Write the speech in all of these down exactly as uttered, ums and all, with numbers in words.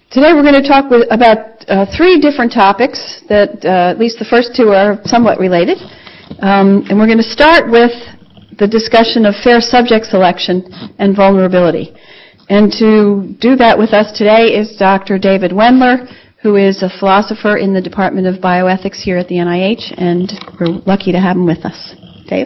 Today we're going to talk with, about uh, three different topics that uh, at least the first two are somewhat related. Um, and we're going to start with the discussion of fair subject selection and vulnerability. And to do that with us today is Doctor David Wendler, who is a philosopher in the Department of Bioethics here at the N I H, and we're lucky to have him with us. Dave?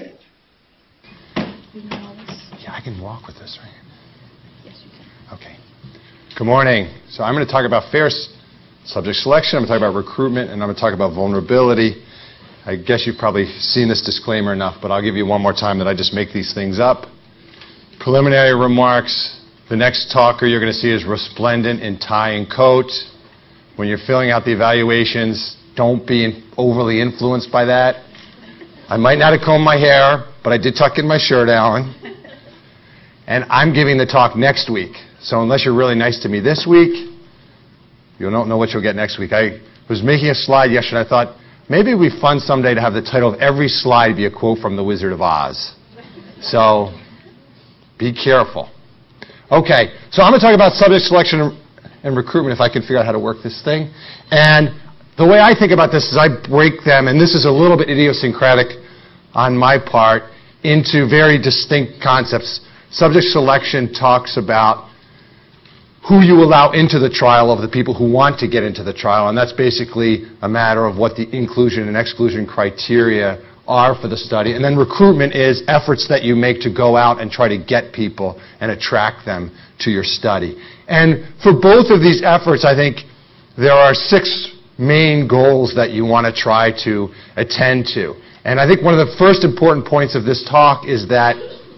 Yeah, I can walk with this, right? Yes, you can. Okay. Good morning. So I'm going to talk about fair subject selection, I'm going to talk about recruitment, and I'm going to talk about vulnerability. I guess you've probably seen this disclaimer enough, but I'll give you one more time that I just make these things up. Preliminary remarks. The next talker you're going to see is resplendent in tie and coat. When you're filling out the evaluations, don't be overly influenced by that. I might not have combed my hair, but I did tuck in my shirt, Alan. And I'm giving the talk next week. So unless you're really nice to me this week, you don't know what you'll get next week. I was making a slide yesterday. I thought, maybe it would be fun someday to have the title of every slide be a quote from The Wizard of Oz. So be careful. Okay, so I'm going to talk about subject selection and recruitment, if I can figure out how to work this thing. And the way I think about this is I break them, and this is a little bit idiosyncratic on my part, into very distinct concepts. Subject selection talks about who you allow into the trial of the people who want to get into the trial, and that's basically a matter of what the inclusion and exclusion criteria are for the study. And then recruitment is efforts that you make to go out and try to get people and attract them to your study. And for both of these efforts, I think there are six main goals that you want to try to attend to. And I think one of the first important points of this talk is that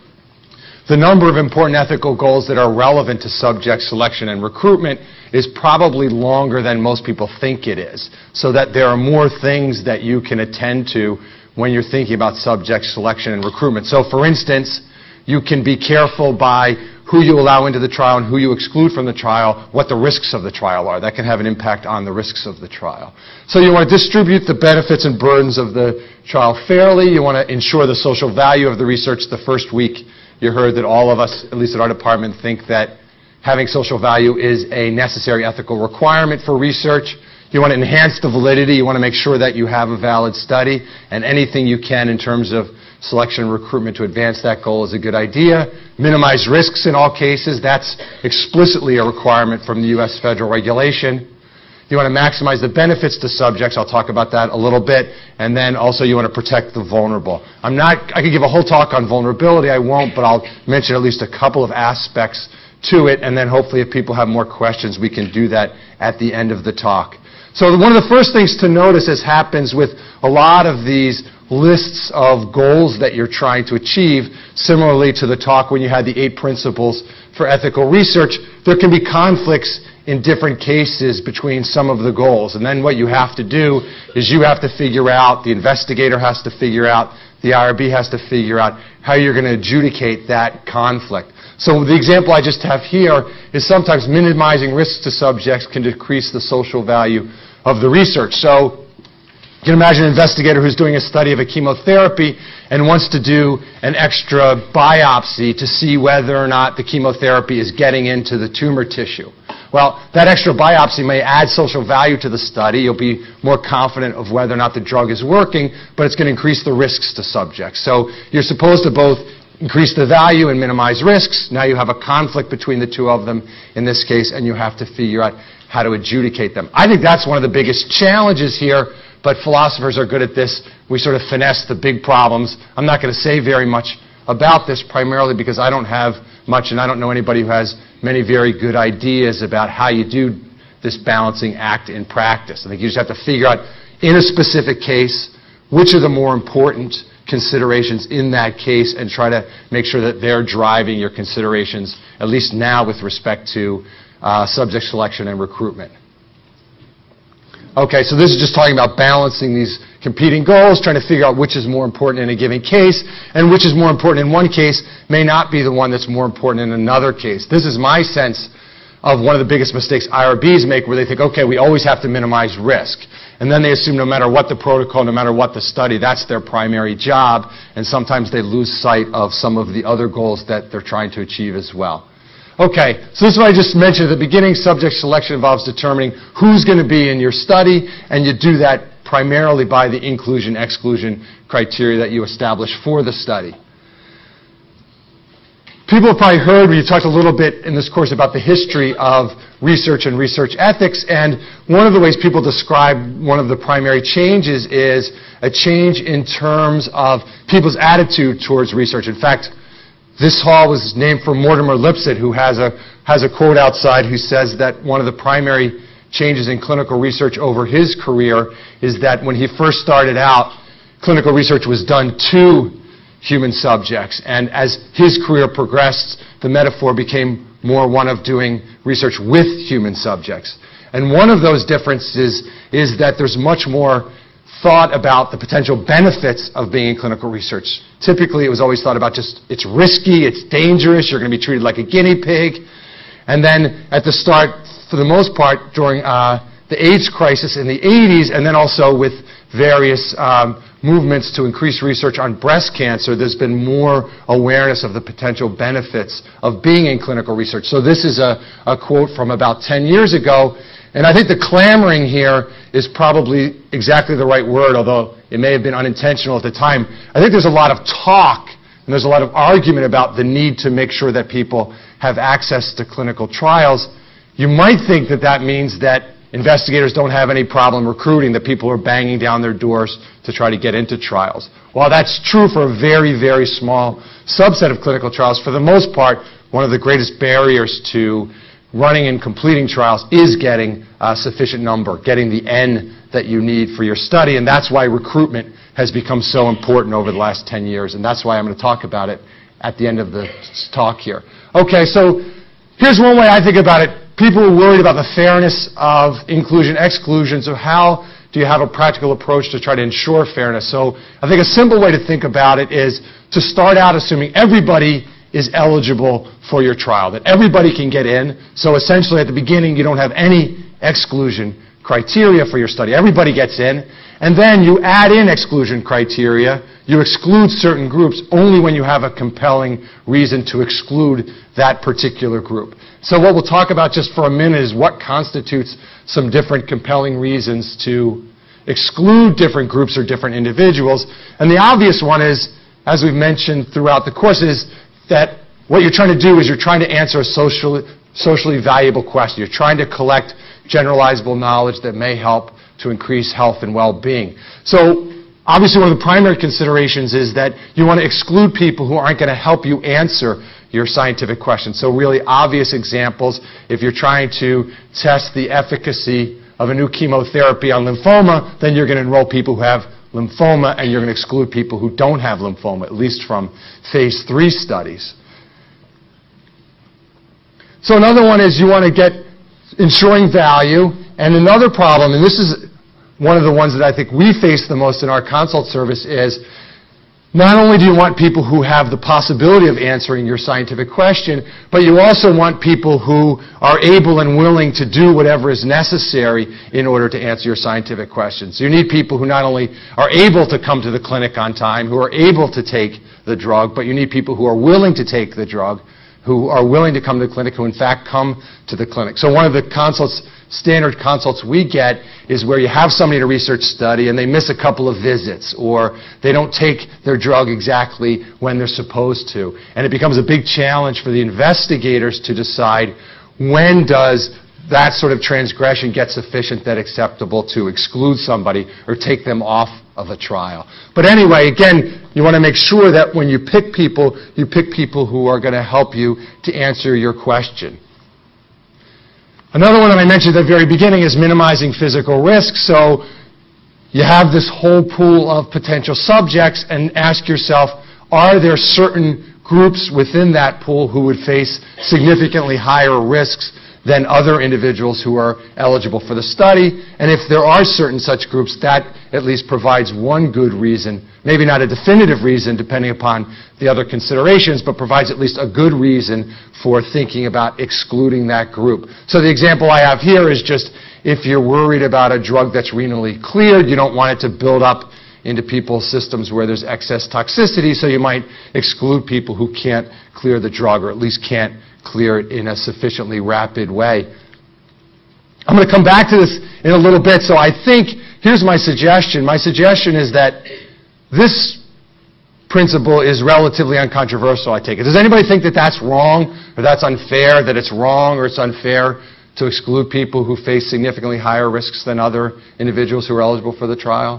the number of important ethical goals that are relevant to subject selection and recruitment is probably longer than most people think it is, so that there are more things that you can attend to when you're thinking about subject selection and recruitment. So, for instance, you can be careful by who you allow into the trial and who you exclude from the trial, what the risks of the trial are. That can have an impact on the risks of the trial. So you want to distribute the benefits and burdens of the trial fairly. You want to ensure the social value of the research. The first week you heard that all of us, at least at our department, think that having social value is a necessary ethical requirement for research. You want to enhance the validity. You want to make sure that you have a valid study, and anything you can in terms of selection and recruitment to advance that goal is a good idea. Minimize risks in all cases. That's explicitly a requirement from the U S federal regulation. You want to maximize the benefits to subjects. I'll talk about that a little bit. And then also you want to protect the vulnerable. I'm not, I could give a whole talk on vulnerability. I won't, but I'll mention at least a couple of aspects to it. And then hopefully if people have more questions, we can do that at the end of the talk. So one of the first things to notice, as happens with a lot of these lists of goals that you're trying to achieve, similarly to the talk when you had the eight principles for ethical research, there can be conflicts in different cases between some of the goals. And then what you have to do is you have to figure out, the investigator has to figure out, the I R B has to figure out how you're going to adjudicate that conflict. So the example I just have here is sometimes minimizing risks to subjects can decrease the social value of the research. So you can imagine an investigator who's doing a study of a chemotherapy and wants to do an extra biopsy to see whether or not the chemotherapy is getting into the tumor tissue. Well, that extra biopsy may add social value to the study. You'll be more confident of whether or not the drug is working, but it's going to increase the risks to subjects. So you're supposed to both increase the value and minimize risks. Now you have a conflict between the two of them in this case, and you have to figure out how to adjudicate them. I think that's one of the biggest challenges here, but philosophers are good at this. We sort of finesse the big problems. I'm not going to say very much about this, primarily because I don't have much, and I don't know anybody who has many very good ideas about how you do this balancing act in practice. I think you just have to figure out, in a specific case, which are the more important considerations in that case, and try to make sure that they're driving your considerations, at least now with respect to uh, subject selection and recruitment. Okay, so this is just talking about balancing these competing goals, trying to figure out which is more important in a given case, and which is more important in one case may not be the one that's more important in another case. This is my sense of one of the biggest mistakes I R Bs make, where they think, okay, we always have to minimize risk. And then they assume no matter what the protocol, no matter what the study, that's their primary job, and sometimes they lose sight of some of the other goals that they're trying to achieve as well. Okay, so this is what I just mentioned at the beginning. Subject selection involves determining who's going to be in your study, and you do that primarily by the inclusion-exclusion criteria that you establish for the study. People have probably heard, we talked a little bit in this course about the history of research and research ethics, and one of the ways people describe one of the primary changes is a change in terms of people's attitude towards research. In fact, this hall was named for Mortimer Lipset, who has a, has a quote outside who says that one of the primary changes in clinical research over his career is that when he first started out, clinical research was done to human subjects. And as his career progressed, the metaphor became more one of doing research with human subjects. And one of those differences is that there's much more thought about the potential benefits of being in clinical research. Typically, it was always thought about just, it's risky, it's dangerous, you're going to be treated like a guinea pig. And then at the start, for the most part, during uh, the AIDS crisis in the eighties, and then also with various um, movements to increase research on breast cancer, there's been more awareness of the potential benefits of being in clinical research. So this is a, a quote from about ten years ago, and I think the clamoring here is probably exactly the right word, although it may have been unintentional at the time. I think there's a lot of talk and there's a lot of argument about the need to make sure that people have access to clinical trials. You might think that that means that investigators don't have any problem recruiting, that people are banging down their doors to try to get into trials. While that's true for a very, very small subset of clinical trials, for the most part, one of the greatest barriers to running and completing trials is getting a sufficient number, getting the N that you need for your study, and that's why recruitment has become so important over the last ten years, and that's why I'm going to talk about it at the end of the talk here. Okay, so here's one way I think about it. People are worried about the fairness of inclusion-exclusion, so how do you have a practical approach to try to ensure fairness? So I think a simple way to think about it is to start out assuming everybody is eligible for your trial, that everybody can get in. So essentially at the beginning you don't have any exclusion criteria for your study. Everybody gets in. And then you add in exclusion criteria. You exclude certain groups only when you have a compelling reason to exclude that particular group. So what we'll talk about just for a minute is what constitutes some different compelling reasons to exclude different groups or different individuals. And the obvious one is, as we've mentioned throughout the course, is that what you're trying to do is you're trying to answer a socially, socially valuable question. You're trying to collect generalizable knowledge that may help to increase health and well-being. So obviously one of the primary considerations is that you want to exclude people who aren't going to help you answer your scientific questions. So really obvious examples, if you're trying to test the efficacy of a new chemotherapy on lymphoma, then you're going to enroll people who have lymphoma and you're going to exclude people who don't have lymphoma, at least from phase three studies. So another one is you want to get ensuring value. And another problem, and this is one of the ones that I think we face the most in our consult service, is not only do you want people who have the possibility of answering your scientific question, but you also want people who are able and willing to do whatever is necessary in order to answer your scientific questions. So you need people who not only are able to come to the clinic on time, who are able to take the drug, but you need people who are willing to take the drug, who are willing to come to the clinic, who in fact come to the clinic. So one of the consults, standard consults we get is where you have somebody in a research study and they miss a couple of visits, or they don't take their drug exactly when they're supposed to. And it becomes a big challenge for the investigators to decide when does that sort of transgression get sufficient that acceptable to exclude somebody or take them off of a trial. But anyway, again, you want to make sure that when you pick people, you pick people who are going to help you to answer your question. Another one that I mentioned at the very beginning is minimizing physical risk. So you have this whole pool of potential subjects and ask yourself, are there certain groups within that pool who would face significantly higher risks than other individuals who are eligible for the study? And if there are certain such groups, that at least provides one good reason, maybe not a definitive reason depending upon the other considerations, but provides at least a good reason for thinking about excluding that group. So the example I have here is just if you're worried about a drug that's renally cleared, you don't want it to build up into people's systems where there's excess toxicity, so you might exclude people who can't clear the drug or at least can't clear it in a sufficiently rapid way. I'm going to come back to this in a little bit, so I think, here's my suggestion. My suggestion is that this principle is relatively uncontroversial, I take it. Does anybody think that that's wrong, or that's unfair, that it's wrong or it's unfair to exclude people who face significantly higher risks than other individuals who are eligible for the trial?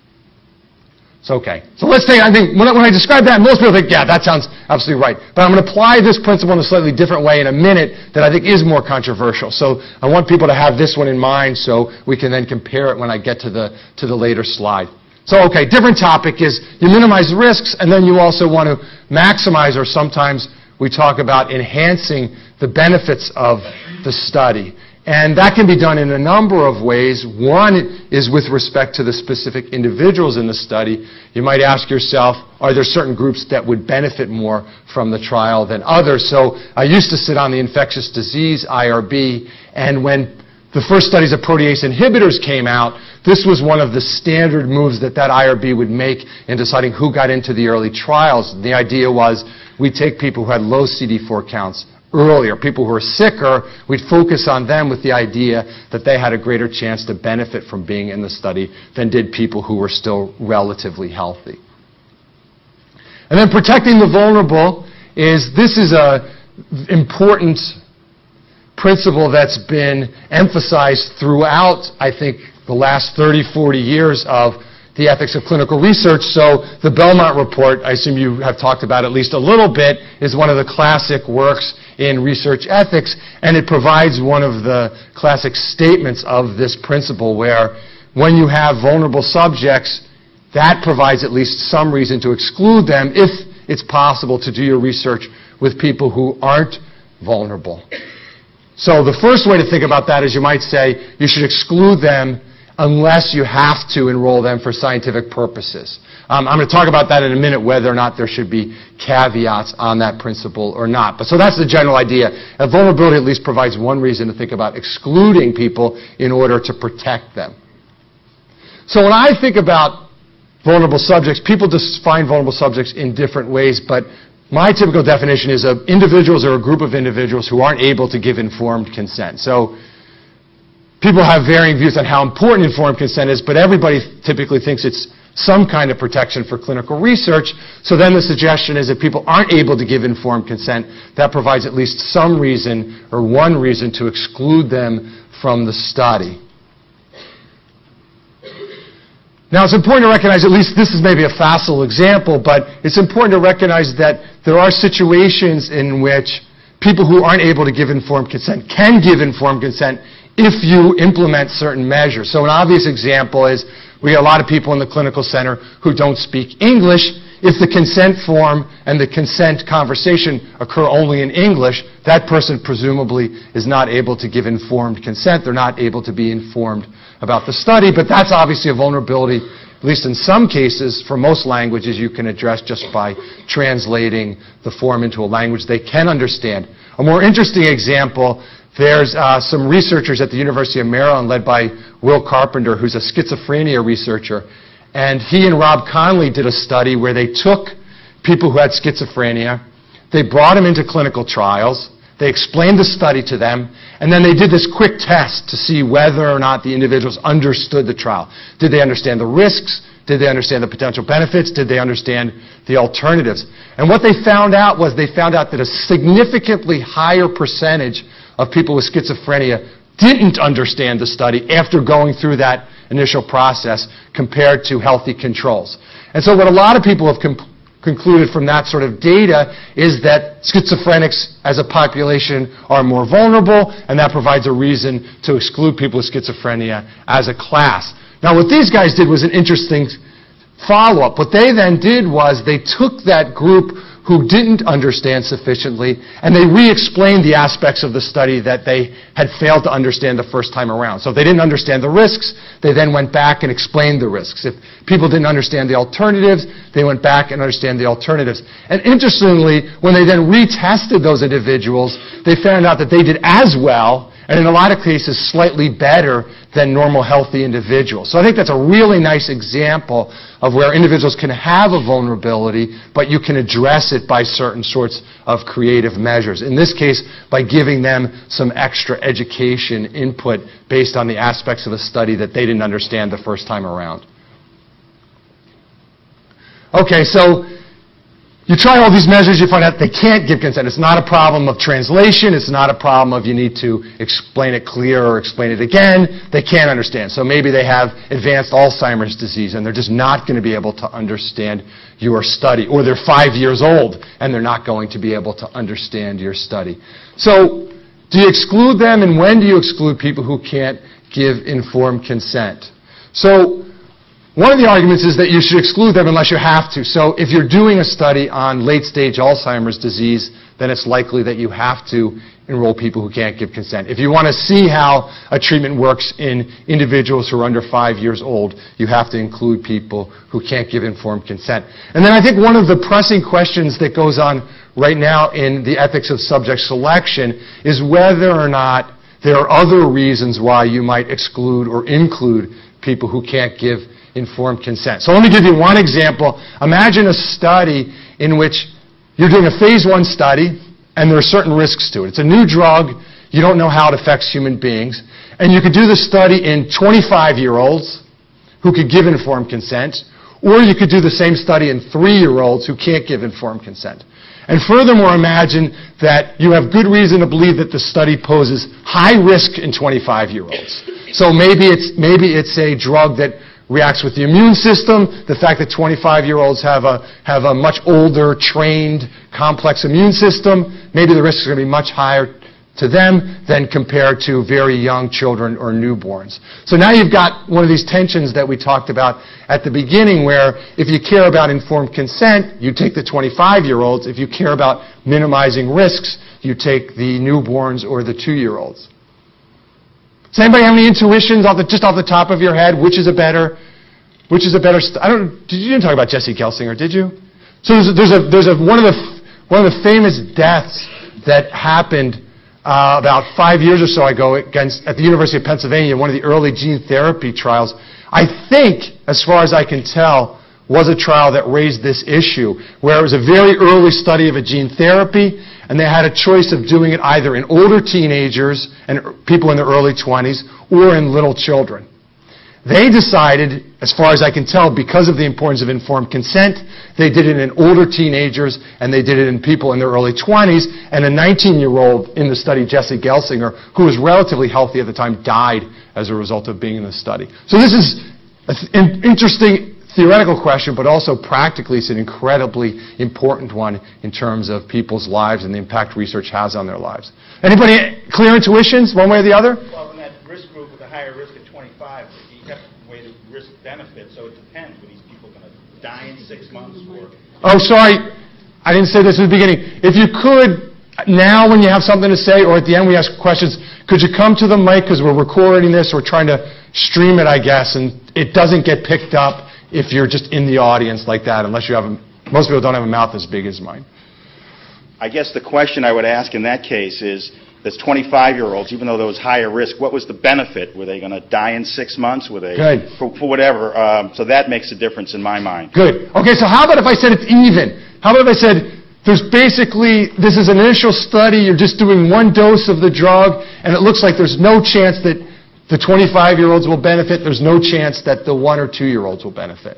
It's okay. So let's take, I think, when I, when I describe that, most people think, yeah, that sounds absolutely right. But I'm going to apply this principle in a slightly different way in a minute that I think is more controversial. So I want people to have this one in mind so we can then compare it when I get to the, to the later slide. So, okay, different topic is you minimize risks, and then you also want to maximize, or sometimes we talk about enhancing the benefits of the study. And that can be done in a number of ways. One is with respect to the specific individuals in the study. You might ask yourself, are there certain groups that would benefit more from the trial than others? So I used to sit on the infectious disease I R B, and when the first studies of protease inhibitors came out, this was one of the standard moves that that I R B would make in deciding who got into the early trials. The idea was we'd take people who had low C D four counts earlier, people who were sicker, we'd focus on them with the idea that they had a greater chance to benefit from being in the study than did people who were still relatively healthy. And then protecting the vulnerable is, this is an important principle that's been emphasized throughout, I think, the last thirty, forty years of the ethics of clinical research. So the Belmont Report, I assume you have talked about at least a little bit, is one of the classic works in research ethics, and it provides one of the classic statements of this principle where when you have vulnerable subjects, that provides at least some reason to exclude them if it's possible to do your research with people who aren't vulnerable. So the first way to think about that is you might say you should exclude them unless you have to enroll them for scientific purposes. Um, I'm going to talk about that in a minute, whether or not there should be caveats on that principle or not. But so that's the general idea. And vulnerability at least provides one reason to think about excluding people in order to protect them. So when I think about vulnerable subjects, people define vulnerable subjects in different ways, but my typical definition is of individuals or a group of individuals who aren't able to give informed consent. So people have varying views on how important informed consent is, but everybody typically thinks it's some kind of protection for clinical research. So then the suggestion is if people aren't able to give informed consent, that provides at least some reason or one reason to exclude them from the study. Now, it's important to recognize, at least this is maybe a facile example, but it's important to recognize that there are situations in which people who aren't able to give informed consent can give informed consent if you implement certain measures. So an obvious example is we have a lot of people in the clinical center who don't speak English. If the consent form and the consent conversation occur only in English, that person presumably is not able to give informed consent. They're not able to be informed about the study, but that's obviously a vulnerability, at least in some cases, for most languages you can address just by translating the form into a language they can understand. A more interesting example, there's uh, some researchers at the University of Maryland led by Will Carpenter, who's a schizophrenia researcher, and he and Rob Conley did a study where they took people who had schizophrenia, they brought them into clinical trials, they explained the study to them, and then they did this quick test to see whether or not the individuals understood the trial. Did they understand the risks? Did they understand the potential benefits? Did they understand the alternatives? And what they found out was they found out that a significantly higher percentage of people with schizophrenia didn't understand the study after going through that initial process compared to healthy controls. And so what a lot of people have com- concluded from that sort of data is that schizophrenics as a population are more vulnerable, and that provides a reason to exclude people with schizophrenia as a class. Now what these guys did was an interesting follow-up. What they then did was they took that group who didn't understand sufficiently, and they re-explained the aspects of the study that they had failed to understand the first time around. So if they didn't understand the risks, they then went back and explained the risks. If people didn't understand the alternatives, they went back and understand the alternatives. And interestingly, when they then retested those individuals, they found out that they did as well and in a lot of cases slightly better than normal healthy individuals. So I think that's a really nice example of where individuals can have a vulnerability, but you can address it by certain sorts of creative measures. In this case, by giving them some extra education input based on the aspects of a study that they didn't understand the first time around. Okay, so you try all these measures, you find out they can't give consent. It's not a problem of translation. It's not a problem of you need to explain it clear or explain it again. They can't understand. So maybe they have advanced Alzheimer's disease and they're just not going to be able to understand your study. Or they're five years old and they're not going to be able to understand your study. So do you exclude them, and when do you exclude people who can't give informed consent? So one of the arguments is that you should exclude them unless you have to. So if you're doing a study on late-stage Alzheimer's disease, then it's likely that you have to enroll people who can't give consent. If you want to see how a treatment works in individuals who are under five years old, you have to include people who can't give informed consent. And then I think one of the pressing questions that goes on right now in the ethics of subject selection is whether or not there are other reasons why you might exclude or include people who can't give informed consent. So let me give you one example. Imagine a study in which you're doing a phase one study and there are certain risks to it. It's a new drug. You don't know how it affects human beings. And you could do the study in twenty-five-year-olds who could give informed consent, or you could do the same study in three-year-olds who can't give informed consent. And furthermore, imagine that you have good reason to believe that the study poses high risk in twenty-five-year-olds. So maybe it's, maybe it's a drug that reacts with the immune system. The fact that twenty-five-year-olds have a, have a much older, trained, complex immune system, maybe the risks are going to be much higher to them than compared to very young children or newborns. So now you've got one of these tensions that we talked about at the beginning, where if you care about informed consent, you take the twenty-five-year-olds. If you care about minimizing risks, you take the newborns or the two-year-olds. Does anybody have any intuitions off the, just off the top of your head? Which is a better, which is a better? St- I don't. Did you didn't talk about Jesse Gelsinger, did you? So there's a, there's a there's a one of the one of the famous deaths that happened uh, about five years or so ago against at the University of Pennsylvania, one of the early gene therapy trials. I think, as far as I can tell, was a trial that raised this issue, where it was a very early study of a gene therapy, and they had a choice of doing it either in older teenagers and people in their early twenties or in little children. They decided, as far as I can tell, because of the importance of informed consent, they did it in older teenagers and they did it in people in their early twenties, and a nineteen-year-old in the study, Jesse Gelsinger, who was relatively healthy at the time, died as a result of being in the study. So this is an interesting theoretical question, but also practically it's an incredibly important one in terms of people's lives and the impact research has on their lives. Anybody clear intuitions, one way or the other? Well, in that risk group with a higher risk at twenty-five, you have to weigh the risk-benefit, so it depends. Were these people going to die in six months? Or Oh, sorry. I didn't say this at the beginning. If you could, now when you have something to say, or at the end we ask questions, could you come to the mic, because we're recording this, we're trying to stream it, I guess, and it doesn't get picked up if you're just in the audience like that, unless you have a, most people don't have a mouth as big as mine. I guess the question I would ask in that case is, this twenty-five-year-olds, even though there was higher risk, what was the benefit? Were they going to die in six months? Were they Good. For, for whatever? Um, so that makes a difference in my mind. Good. Okay, so how about if I said it's even? How about if I said there's basically, this is an initial study, you're just doing one dose of the drug, and it looks like there's no chance that the twenty-five-year-olds will benefit, there's no chance that the one- or two-year-olds will benefit.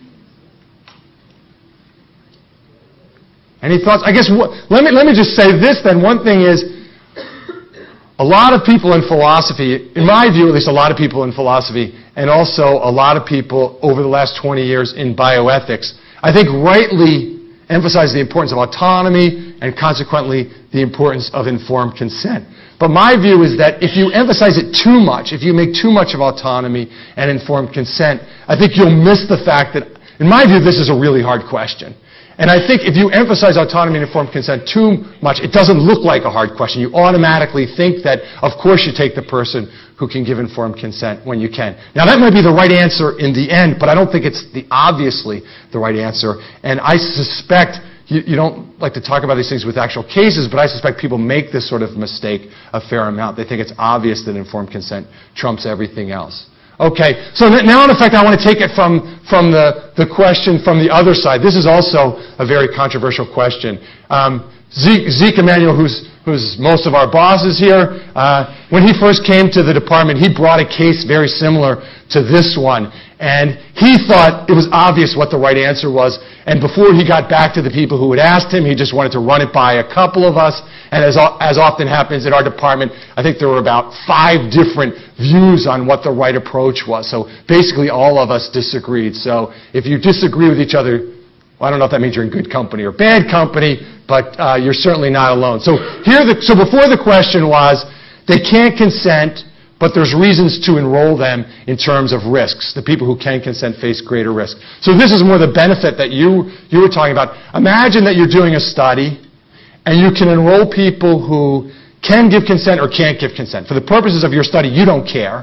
Any thoughts? I guess, what, let me let me just say this then. One thing is, a lot of people in philosophy, in my view at least, a lot of people in philosophy, and also a lot of people over the last twenty years in bioethics, I think rightly emphasize the importance of autonomy and consequently the importance of informed consent. But my view is that if you emphasize it too much, if you make too much of autonomy and informed consent, I think you'll miss the fact that, in my view, this is a really hard question. And I think if you emphasize autonomy and informed consent too much, it doesn't look like a hard question. You automatically think that, of course, you take the person who can give informed consent when you can. Now, that might be the right answer in the end, but I don't think it's the obviously the right answer. And I suspect you, you don't like to talk about these things with actual cases, but I suspect people make this sort of mistake a fair amount. They think it's obvious that informed consent trumps everything else. Okay, so now in effect I want to take it from, from the, the question from the other side. This is also a very controversial question. Um, Zeke, Zeke Emanuel, who's, who's most of our bosses here, uh, when he first came to the department, he brought a case very similar to this one. And he thought it was obvious what the right answer was. And before he got back to the people who had asked him, he just wanted to run it by a couple of us. And as, as often happens in our department, I think there were about five different views on what the right approach was. So basically all of us disagreed. So if you disagree with each other, well, I don't know if that means you're in good company or bad company, but uh, you're certainly not alone. So here, the, so before the question was, they can't consent, but there's reasons to enroll them in terms of risks. The people who can consent face greater risk. So this is more the benefit that you, you were talking about. Imagine that you're doing a study, and you can enroll people who can give consent or can't give consent. For the purposes of your study, you don't care.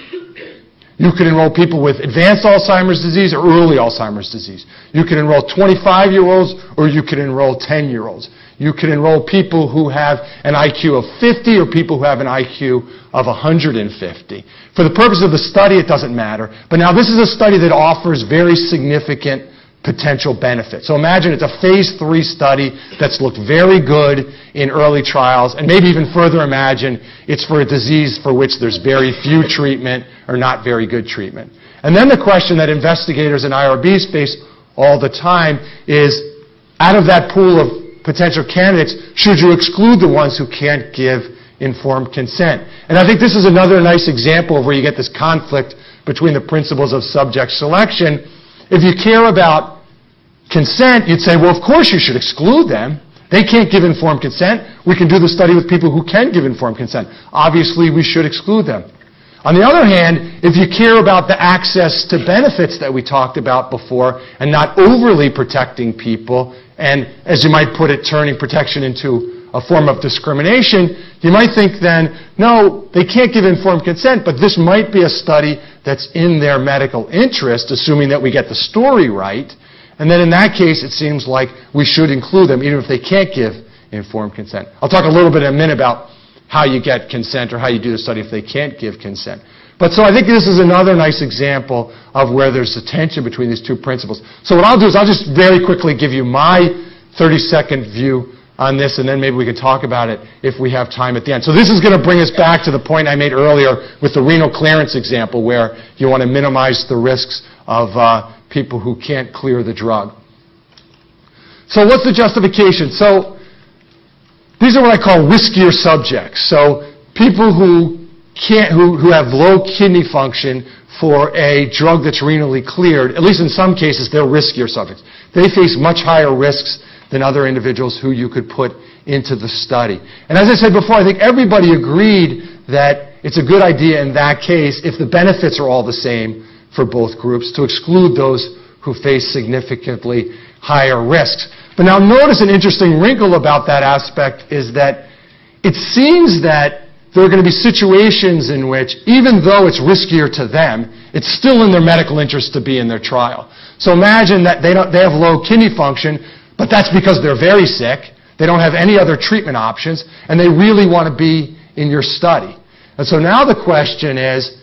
You could enroll people with advanced Alzheimer's disease or early Alzheimer's disease. You could enroll twenty-five-year-olds or you could enroll ten-year-olds. You could enroll people who have an I Q of fifty or people who have an I Q of one hundred fifty. For the purpose of the study, it doesn't matter. But now this is a study that offers very significant potential benefits. So imagine it's a phase three study that's looked very good in early trials, and maybe even further imagine it's for a disease for which there's very few treatment or not very good treatment. And then the question that investigators and I R Bs face all the time is, out of that pool of potential candidates, should you exclude the ones who can't give informed consent? And I think this is another nice example of where you get this conflict between the principles of subject selection. If you care about consent, you'd say, well, of course you should exclude them. They can't give informed consent. We can do the study with people who can give informed consent. Obviously, we should exclude them. On the other hand, if you care about the access to benefits that we talked about before and not overly protecting people, and as you might put it, turning protection into a form of discrimination, you might think then, no, they can't give informed consent, but this might be a study that's in their medical interest, assuming that we get the story right. And then in that case, it seems like we should include them, even if they can't give informed consent. I'll talk a little bit in a minute about how you get consent or how you do the study if they can't give consent. But so I think this is another nice example of where there's a tension between these two principles. So what I'll do is I'll just very quickly give you my thirty-second view on this, and then maybe we can talk about it if we have time at the end. So this is going to bring us back to the point I made earlier with the renal clearance example, where you want to minimize the risks of uh, people who can't clear the drug. So what's the justification? So these are what I call riskier subjects. So people who can't, who, who have low kidney function for a drug that's renally cleared, at least in some cases, they're riskier subjects. They face much higher risks than other individuals who you could put into the study. And as I said before, I think everybody agreed that it's a good idea in that case, if the benefits are all the same for both groups, to exclude those who face significantly higher risks. But now notice an interesting wrinkle about that aspect is that it seems that there are going to be situations in which, even though it's riskier to them, it's still in their medical interest to be in their trial. So imagine that they, don't, they have low kidney function, but that's because they're very sick, they don't have any other treatment options, and they really want to be in your study. And so now the question is,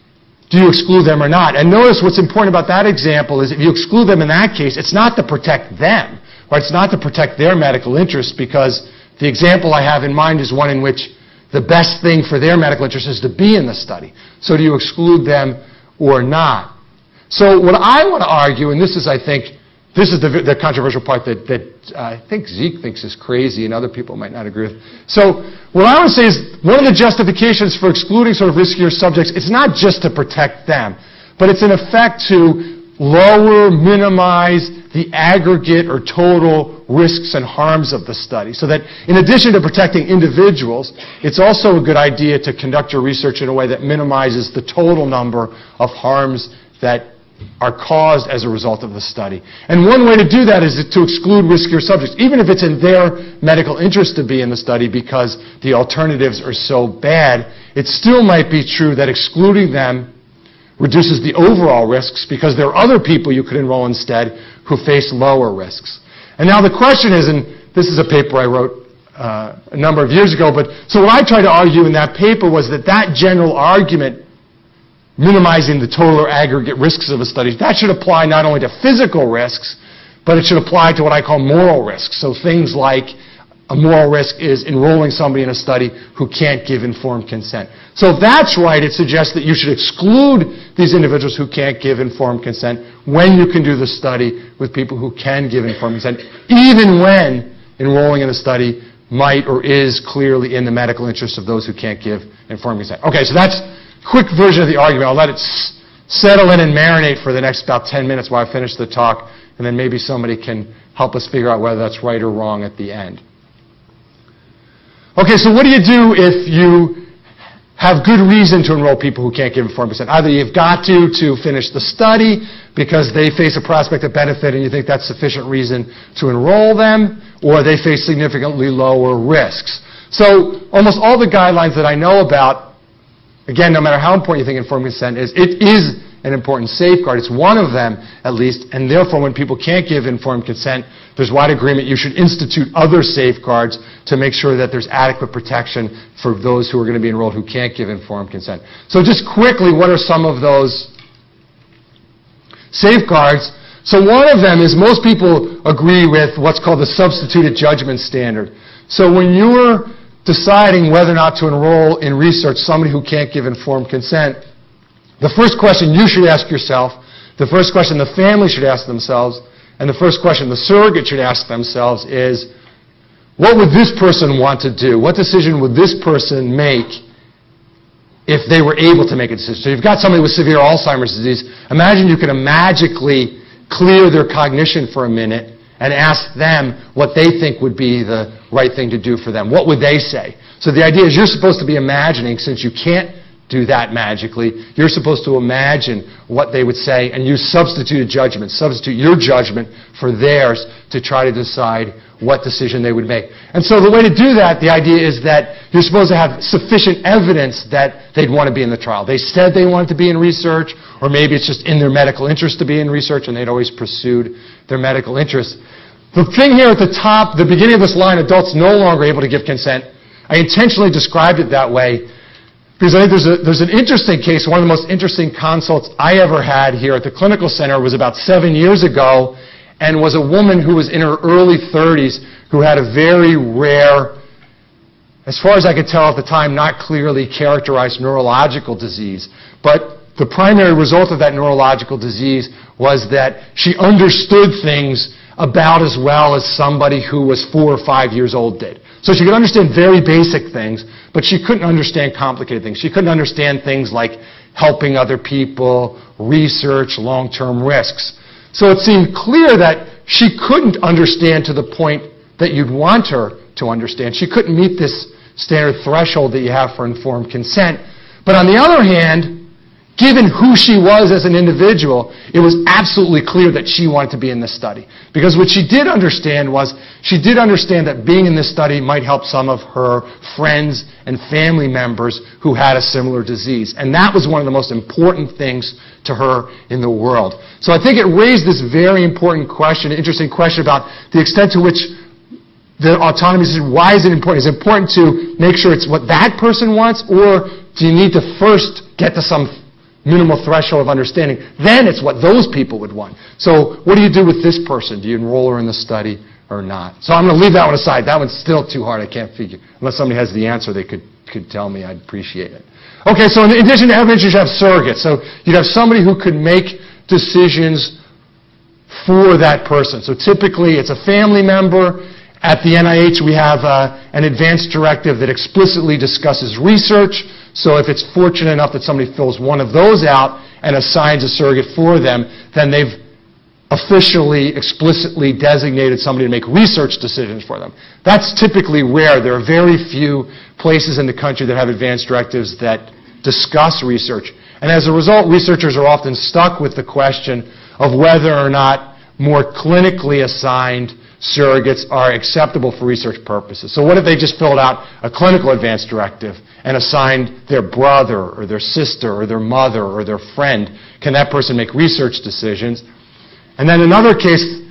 do you exclude them or not? And notice what's important about that example is if you exclude them in that case, it's not to protect them, right? It's not to protect their medical interests, because the example I have in mind is one in which the best thing for their medical interest is to be in the study. So do you exclude them or not? So what I want to argue, and this is, I think, this is the, the controversial part that, that uh, I think Zeke thinks is crazy and other people might not agree with. So what I want to say is one of the justifications for excluding sort of riskier subjects, it's not just to protect them, but it's in effect to lower, minimize the aggregate or total risks and harms of the study. So that in addition to protecting individuals, it's also a good idea to conduct your research in a way that minimizes the total number of harms that are caused as a result of the study. And one way to do that is to exclude riskier subjects, even if it's in their medical interest to be in the study because the alternatives are so bad. It still might be true that excluding them reduces the overall risks because there are other people you could enroll instead who face lower risks. And now the question is, and this is a paper I wrote uh, a number of years ago, but so what I tried to argue in that paper was that that general argument, minimizing the total or aggregate risks of a study, that should apply not only to physical risks, but it should apply to what I call moral risks. So things like a moral risk is enrolling somebody in a study who can't give informed consent. So if that's right, it suggests that you should exclude these individuals who can't give informed consent when you can do the study with people who can give informed consent, even when enrolling in a study might or is clearly in the medical interest of those who can't give informed consent. Okay, so that's a quick version of the argument. I'll let it s- settle in and marinate for the next about ten minutes while I finish the talk, and then maybe somebody can help us figure out whether that's right or wrong at the end. Okay, so what do you do if you have good reason to enroll people who can't give informed consent? Either you've got to to finish the study because they face a prospect of benefit and you think that's sufficient reason to enroll them, or they face significantly lower risks. So almost all the guidelines that I know about, again, no matter how important you think informed consent is, it is an important safeguard. It's one of them, at least, and therefore when people can't give informed consent, there's wide agreement you should institute other safeguards to make sure that there's adequate protection for those who are going to be enrolled who can't give informed consent. So just quickly, what are some of those safeguards? So one of them is most people agree with what's called the substituted judgment standard. So when you're deciding whether or not to enroll in research somebody who can't give informed consent, the first question you should ask yourself, the first question the family should ask themselves, and the first question the surrogate should ask themselves is, what would this person want to do? What decision would this person make if they were able to make a decision? So you've got somebody with severe Alzheimer's disease. Imagine you could magically clear their cognition for a minute and ask them what they think would be the right thing to do for them. What would they say? So the idea is you're supposed to be imagining, since you can't do that magically, you're supposed to imagine what they would say and use substituted judgment, substitute your judgment for theirs to try to decide what decision they would make. And so the way to do that, the idea is that you're supposed to have sufficient evidence that they'd want to be in the trial. They said they wanted to be in research, or maybe it's just in their medical interest to be in research and they'd always pursued their medical interest. The thing here at the top, the beginning of this line, adults no longer able to give consent, I intentionally described it that way because I think there's, a, there's an interesting case. One of the most interesting consults I ever had here at the clinical center was about seven years ago, and was a woman who was in her early thirties who had a very rare, as far as I could tell at the time, not clearly characterized neurological disease. But the primary result of that neurological disease was that she understood things about as well as somebody who was four or five years old did. So she could understand very basic things, but she couldn't understand complicated things. She couldn't understand things like helping other people, research, long-term risks. So it seemed clear that she couldn't understand to the point that you'd want her to understand. She couldn't meet this standard threshold that you have for informed consent. But on the other hand, given who she was as an individual, it was absolutely clear that she wanted to be in this study. Because what she did understand was, she did understand that being in this study might help some of her friends and family members who had a similar disease. And that was one of the most important things to her in the world. So I think it raised this very important question, interesting question about the extent to which the autonomy is, why is it important? Is it important to make sure it's what that person wants, or do you need to first get to some minimal threshold of understanding? Then it's what those people would want. So what do you do with this person? Do you enroll her in the study or not? So I'm going to leave that one aside. That one's still too hard. I can't figure. Unless somebody has the answer, they could, could tell me. I'd appreciate it. Okay, so in addition to evidence, you should have surrogates. So you'd have somebody who could make decisions for that person. So typically it's a family member. At the N I H, we have uh, an advanced directive that explicitly discusses research. So if it's fortunate enough that somebody fills one of those out and assigns a surrogate for them, then they've officially, explicitly designated somebody to make research decisions for them. That's typically rare. There are very few places in the country that have advanced directives that discuss research. And as a result, researchers are often stuck with the question of whether or not more clinically assigned surrogates are acceptable for research purposes. So what if they just filled out a clinical advance directive and assigned their brother or their sister or their mother or their friend? Can that person make research decisions? And then another case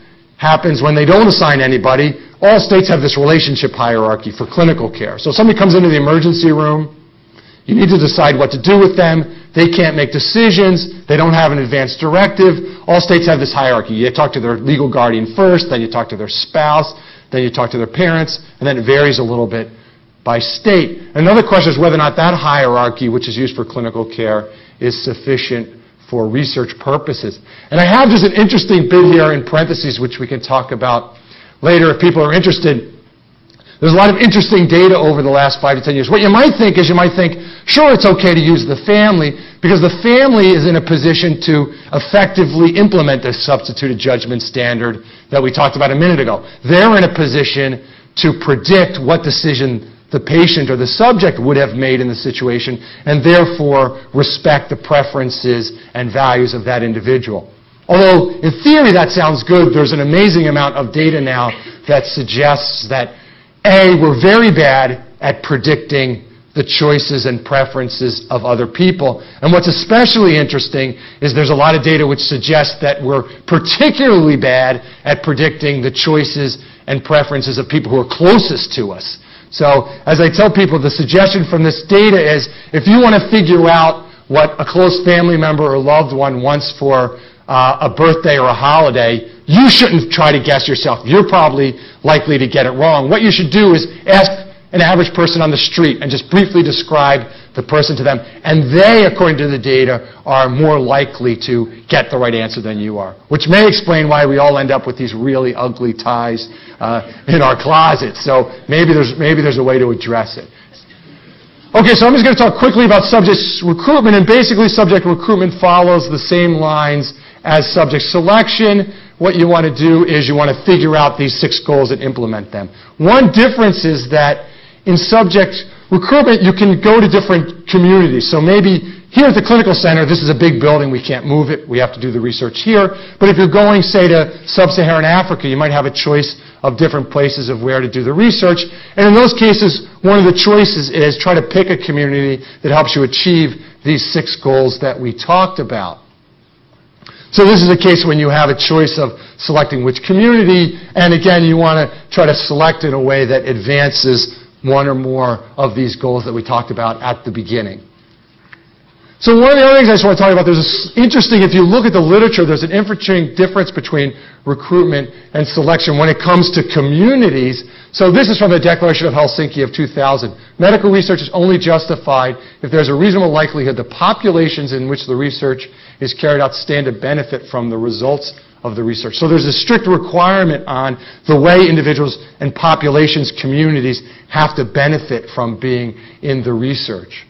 happens when they don't assign anybody. All states have this relationship hierarchy for clinical care. So if somebody comes into the emergency room, you need to decide what to do with them. They can't make decisions. They don't have an advance directive. All states have this hierarchy. You talk to their legal guardian first, then you talk to their spouse, then you talk to their parents, and then it varies a little bit by state. Another question is whether or not that hierarchy, which is used for clinical care, is sufficient for research purposes. And I have just an interesting bit here in parentheses, which we can talk about later if people are interested. There's a lot of interesting data over the last five to ten years. What you might think is you might think, sure, it's okay to use the family because the family is in a position to effectively implement the substituted judgment standard that we talked about a minute ago. They're in a position to predict what decision the patient or the subject would have made in the situation and therefore respect the preferences and values of that individual. Although, in theory, that sounds good, there's an amazing amount of data now that suggests that A, we're very bad at predicting the choices and preferences of other people. And what's especially interesting is there's a lot of data which suggests that we're particularly bad at predicting the choices and preferences of people who are closest to us. So, as I tell people, the suggestion from this data is if you want to figure out what a close family member or loved one wants for uh, a birthday or a holiday, you shouldn't try to guess yourself. You're probably likely to get it wrong. What you should do is ask an average person on the street and just briefly describe the person to them. And they, according to the data, are more likely to get the right answer than you are. Which may explain why we all end up with these really ugly ties uh, in our closets. So maybe there's, maybe there's a way to address it. Okay, so I'm just going to talk quickly about subject recruitment. And basically, subject recruitment follows the same lines as subject selection. What you want to do is you want to figure out these six goals and implement them. One difference is that in subject recruitment, you can go to different communities. So maybe here at the clinical center, this is a big building, we can't move it, we have to do the research here. But if you're going, say, to sub-Saharan Africa, you might have a choice of different places of where to do the research. And in those cases, one of the choices is try to pick a community that helps you achieve these six goals that we talked about. So this is a case when you have a choice of selecting which community, and again, you want to try to select in a way that advances one or more of these goals that we talked about at the beginning. So one of the other things I just want to talk about, there's this interesting, if you look at the literature, there's an interesting difference between recruitment and selection when it comes to communities. So this is from the Declaration of Helsinki of two thousand. Medical research is only justified if there's a reasonable likelihood the populations in which the research is carried out stand to benefit from the results of the research. So there's a strict requirement on the way individuals and populations, communities, have to benefit from being in the research.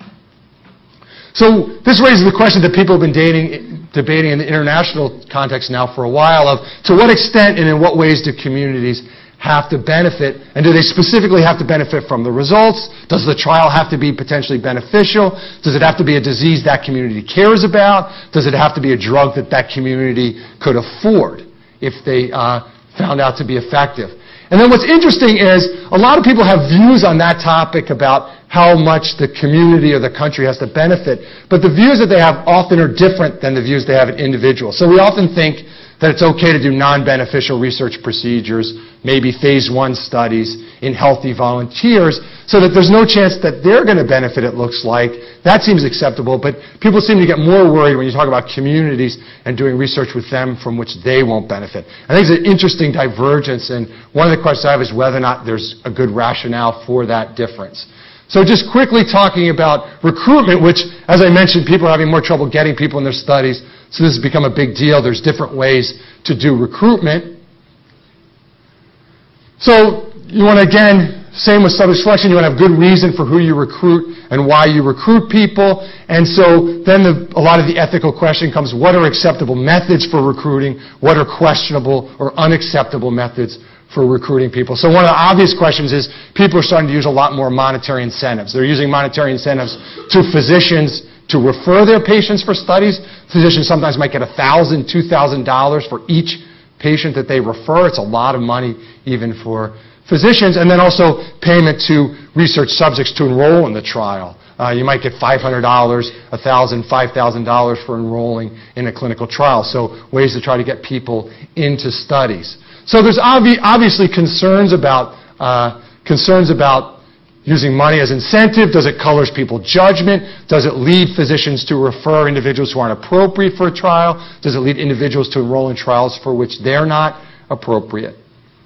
So this raises the question that people have been dating, debating in the international context now for a while of to what extent and in what ways do communities have to benefit, and do they specifically have to benefit from the results? Does the trial have to be potentially beneficial? Does it have to be a disease that community cares about? Does it have to be a drug that that community could afford if they uh, found out to be effective? And then what's interesting is a lot of people have views on that topic about how much the community or the country has to benefit, but the views that they have often are different than the views they have in individuals. So we often think that it's okay to do non-beneficial research procedures, maybe phase one studies in healthy volunteers, so that there's no chance that they're going to benefit, it looks like. That seems acceptable, but people seem to get more worried when you talk about communities and doing research with them from which they won't benefit. I think it's an interesting divergence, and one of the questions I have is whether or not there's a good rationale for that difference. So just quickly talking about recruitment, which, as I mentioned, people are having more trouble getting people in their studies, so this has become a big deal. There's different ways to do recruitment. So you want to, again, same with subject selection, you want to have good reason for who you recruit and why you recruit people. And so then the, a lot of the ethical question comes, what are acceptable methods for recruiting? What are questionable or unacceptable methods for recruiting people? So one of the obvious questions is people are starting to use a lot more monetary incentives. They're using monetary incentives to physicians to refer their patients for studies. Physicians sometimes might get one thousand dollars, two thousand dollars for each patient that they refer. It's a lot of money even for physicians. And then also payment to research subjects to enroll in the trial. Uh, you might get five hundred dollars, one thousand dollars, five thousand dollars for enrolling in a clinical trial. So ways to try to get people into studies. So there's obvi- obviously concerns about uh, concerns about using money as incentive. Does it colors people's judgment? Does it lead physicians to refer individuals who aren't appropriate for a trial? Does it lead individuals to enroll in trials for which they're not appropriate?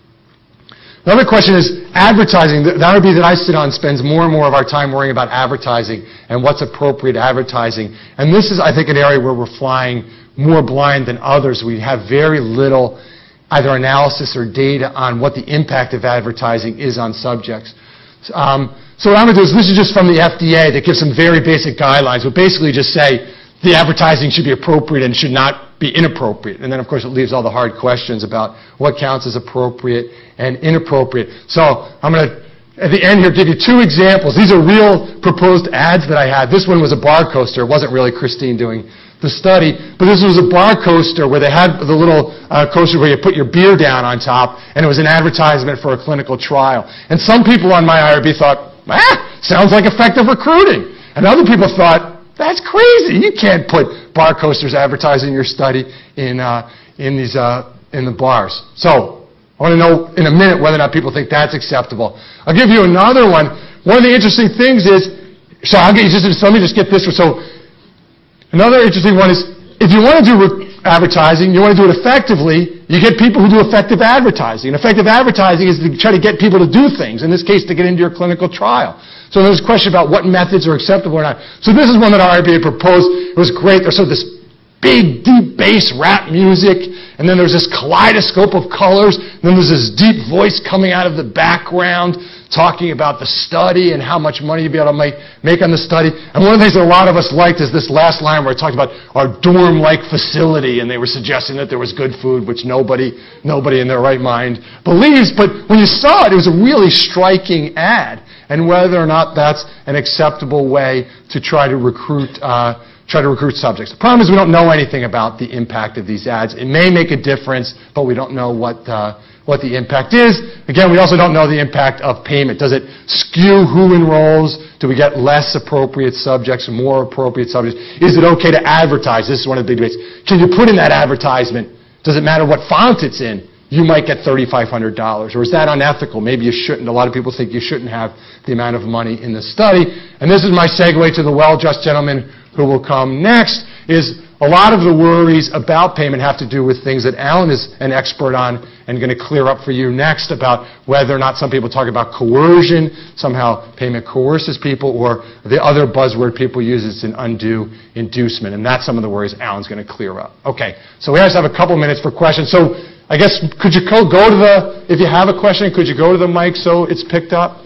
Another question is advertising. The R B that I sit on spends more and more of our time worrying about advertising and what's appropriate advertising. And this is, I think, an area where we're flying more blind than others. We have very little either analysis or data on what the impact of advertising is on subjects. Um, so what I'm going to do is, this is just from the F D A that gives some very basic guidelines, but basically just say the advertising should be appropriate and should not be inappropriate. And then, of course, it leaves all the hard questions about what counts as appropriate and inappropriate. So I'm going to, at the end here, give you two examples. These are real proposed ads that I had. This one was a bar coaster. It wasn't really Christine doing the study, but this was a bar coaster where they had the little uh, coaster where you put your beer down on top, and it was an advertisement for a clinical trial. And some people on my I R B thought, ah, sounds like effective recruiting. And other people thought, that's crazy. You can't put bar coasters advertising your study in uh, in these uh, in the bars. So I want to know in a minute whether or not people think that's acceptable. I'll give you another one. One of the interesting things is, so I'll get you just, so let me just get this one. So another interesting one is, if you want to do advertising, you want to do it effectively, you get people who do effective advertising. And effective advertising is to try to get people to do things, in this case, to get into your clinical trial. So there's a question about what methods are acceptable or not. So this is one that our I R B had proposed. It was great. There's sort of this big, deep bass rap music, and then there's this kaleidoscope of colors, and then there's this deep voice coming out of the background talking about the study and how much money you'll be able to make, make on the study. And one of the things that a lot of us liked is this last line where it talked about our dorm-like facility, and they were suggesting that there was good food, which nobody, nobody in their right mind believes. But when you saw it, it was a really striking ad, and whether or not that's an acceptable way to try to recruit uh, try to recruit subjects. The problem is we don't know anything about the impact of these ads. It may make a difference, but we don't know what uh, what the impact is. Again, we also don't know the impact of payment. Does it skew who enrolls? Do we get less appropriate subjects, more appropriate subjects? Is it okay to advertise? This is one of the big debates. Can you put in that advertisement? Does it matter what font it's in? You might get three thousand five hundred dollars. Or is that unethical? Maybe you shouldn't. A lot of people think you shouldn't have the amount of money in the study. And this is my segue to the well-dressed gentleman who will come next, is a lot of the worries about payment have to do with things that Alan is an expert on and going to clear up for you next about whether or not some people talk about coercion, somehow payment coerces people, or the other buzzword people use is an undue inducement. And that's some of the worries Alan's going to clear up. Okay, so we just have a couple minutes for questions. So I guess, could you go to the, if you have a question, could you go to the mic so it's picked up?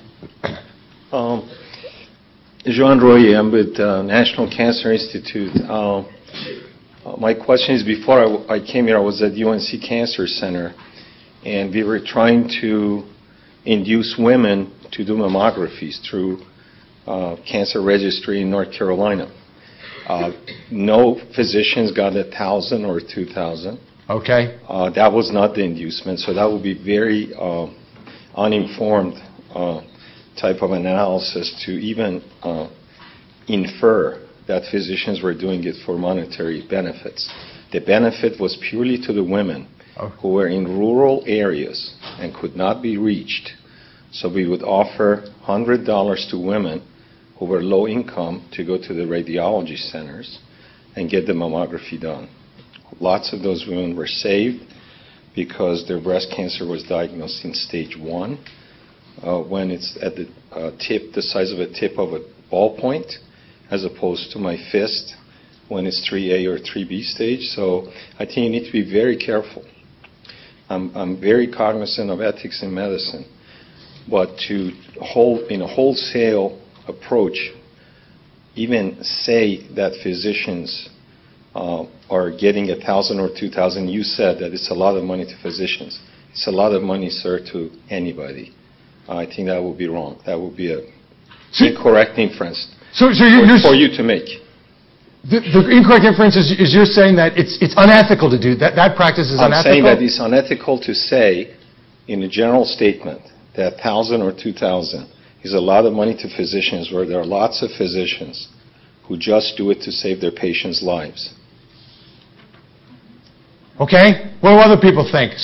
Um, Jean Roy, I'm with uh, National Cancer Institute. Uh, uh, my question is, before I, w- I came here, I was at U N C Cancer Center, and we were trying to induce women to do mammographies through uh, Cancer Registry in North Carolina. Uh, no physicians got a thousand or two thousand. Okay. Uh, that was not the inducement, so that would be very uh, uninformed uh, type of analysis to even uh, infer that physicians were doing it for monetary benefits. The benefit was purely to the women oh. who were in rural areas and could not be reached. So we would offer one hundred dollars to women who were low income to go to the radiology centers and get the mammography done. Lots of those women were saved because their breast cancer was diagnosed in stage one. Uh, when it's at the uh, tip, the size of a tip of a ballpoint, as opposed to my fist when it's three A or three B stage. So I think you need to be very careful. I'm, I'm very cognizant of ethics in medicine, but to hold in a wholesale approach, even say that physicians uh, are getting a thousand or two thousand. You said that it's a lot of money to physicians. It's a lot of money, sir, to anybody. I think that would be wrong. That would be a so, incorrect inference so, so you're, for, you're, for you to make. The, the incorrect inference is, is you're saying that it's it's unethical to do that. That practice is I'm unethical. I'm saying that it's unethical to say, in a general statement, that thousand or two thousand is a lot of money to physicians, where there are lots of physicians who just do it to save their patients' lives. Okay? What do other people think? So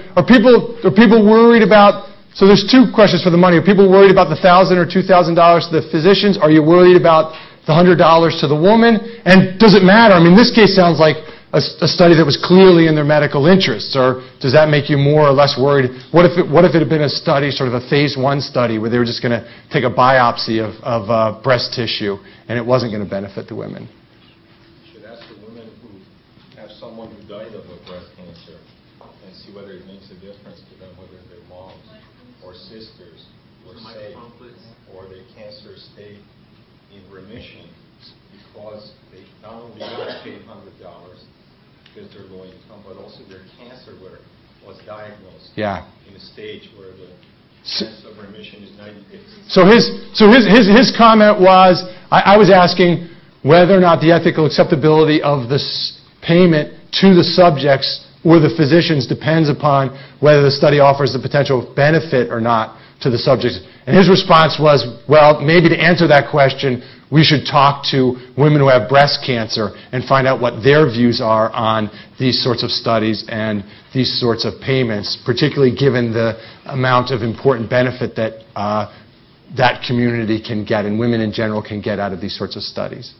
are people are people worried about? So there's two questions for the money. Are people worried about the thousand or two thousand dollars to the physicians? Are you worried about the hundred dollars to the woman? And does it matter? I mean, this case sounds like a, a study that was clearly in their medical interests. Or does that make you more or less worried? What if it, what if it had been a study, sort of a phase one study, where they were just going to take a biopsy of, of uh, breast tissue and it wasn't going to benefit the women? You should ask the women who have someone who died of a breast cancer and see whether it makes a difference to them whether their moms or sisters were saved or their cancer stayed in remission because they not only got paid one hundred dollars because they're low income, but also their cancer were, was diagnosed yeah. in a stage where the chance of remission is ninety days. So his so his his, his comment was, I, I was asking whether or not the ethical acceptability of this payment to the subjects or the physicians depends upon whether the study offers the potential benefit or not to the subjects. And his response was, well, maybe to answer that question, we should talk to women who have breast cancer and find out what their views are on these sorts of studies and these sorts of payments, particularly given the amount of important benefit that uh, that community can get and women in general can get out of these sorts of studies.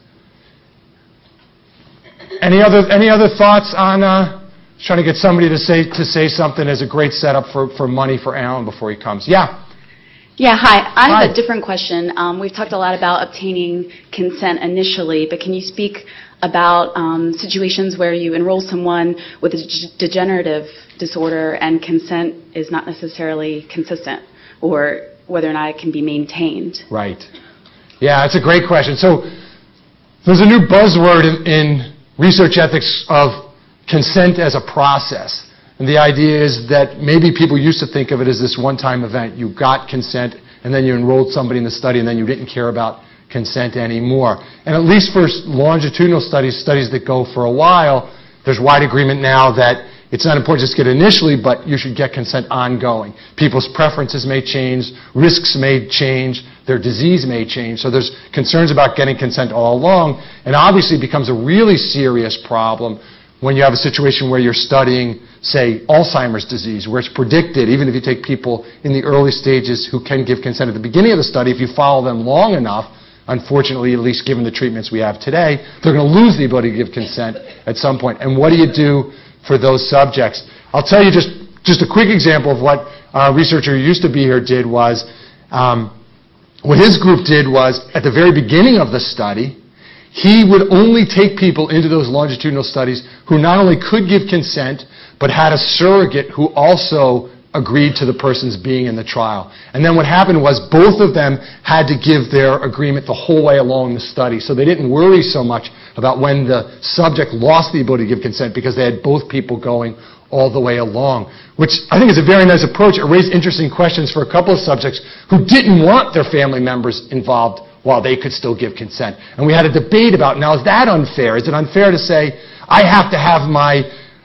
Any other any other thoughts on uh, trying to get somebody to say to say something as a great setup for, for money for Alan before he comes? Yeah. Yeah, hi. I Hi. have a different question. Um, we've talked a lot about obtaining consent initially, but can you speak about um, situations where you enroll someone with a d- degenerative disorder and consent is not necessarily consistent, or whether or not it can be maintained? Right. Yeah, that's a great question. So there's a new buzzword in, in research ethics of consent as a process. And the idea is that maybe people used to think of it as this one-time event. You got consent, and then you enrolled somebody in the study, and then you didn't care about consent anymore. And at least for longitudinal studies, studies that go for a while, there's wide agreement now that it's not important just to get it initially, but you should get consent ongoing. People's preferences may change, risks may change, their disease may change. So there's concerns about getting consent all along, and obviously it becomes a really serious problem when you have a situation where you're studying, say, Alzheimer's disease, where it's predicted, even if you take people in the early stages who can give consent at the beginning of the study, if you follow them long enough, unfortunately, at least given the treatments we have today, they're going to lose the ability to give consent at some point. And what do you do for those subjects? I'll tell you just, just a quick example of what a researcher who used to be here did was, um, what his group did was, at the very beginning of the study, he would only take people into those longitudinal studies who not only could give consent, but had a surrogate who also agreed to the person's being in the trial. And then what happened was both of them had to give their agreement the whole way along the study. So they didn't worry so much about when the subject lost the ability to give consent because they had both people going all the way along, which I think is a very nice approach. It raised interesting questions for a couple of subjects who didn't want their family members involved while they could still give consent. And we had a debate about, now, is that unfair? Is it unfair to say, I have to have my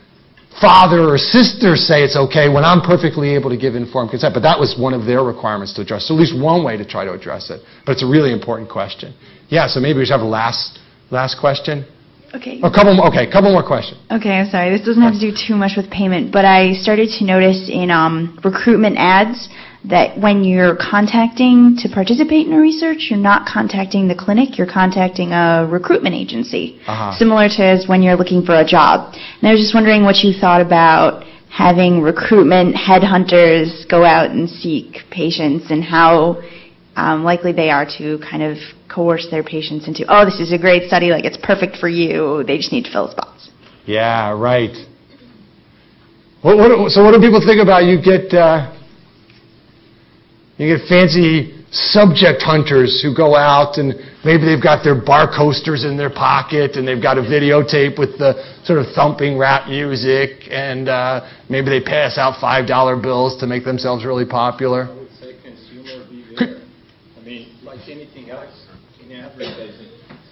father or sister say it's okay when I'm perfectly able to give informed consent? But that was one of their requirements to address. So at least one way to try to address it. But it's a really important question. Yeah, so maybe we should have a last, last question. Okay. A couple more, okay, couple more questions. Okay, I'm sorry. This doesn't have to do too much with payment, but I started to notice in um, recruitment ads that when you're contacting to participate in a research, you're not contacting the clinic, you're contacting a recruitment agency, Uh-huh. similar to as when you're looking for a job. And I was just wondering what you thought about having recruitment headhunters go out and seek patients and how um, likely they are to kind of coerce their patients into, oh, this is a great study, like it's perfect for you, they just need to fill spots. Yeah, right. What, what, so what do people think about you get... Uh, You get fancy subject hunters who go out and maybe they've got their bar coasters in their pocket and they've got a videotape with the sort of thumping rap music and uh, maybe they pass out five dollar bills to make themselves really popular. I would say consumer beware. I mean, like anything else in advertising.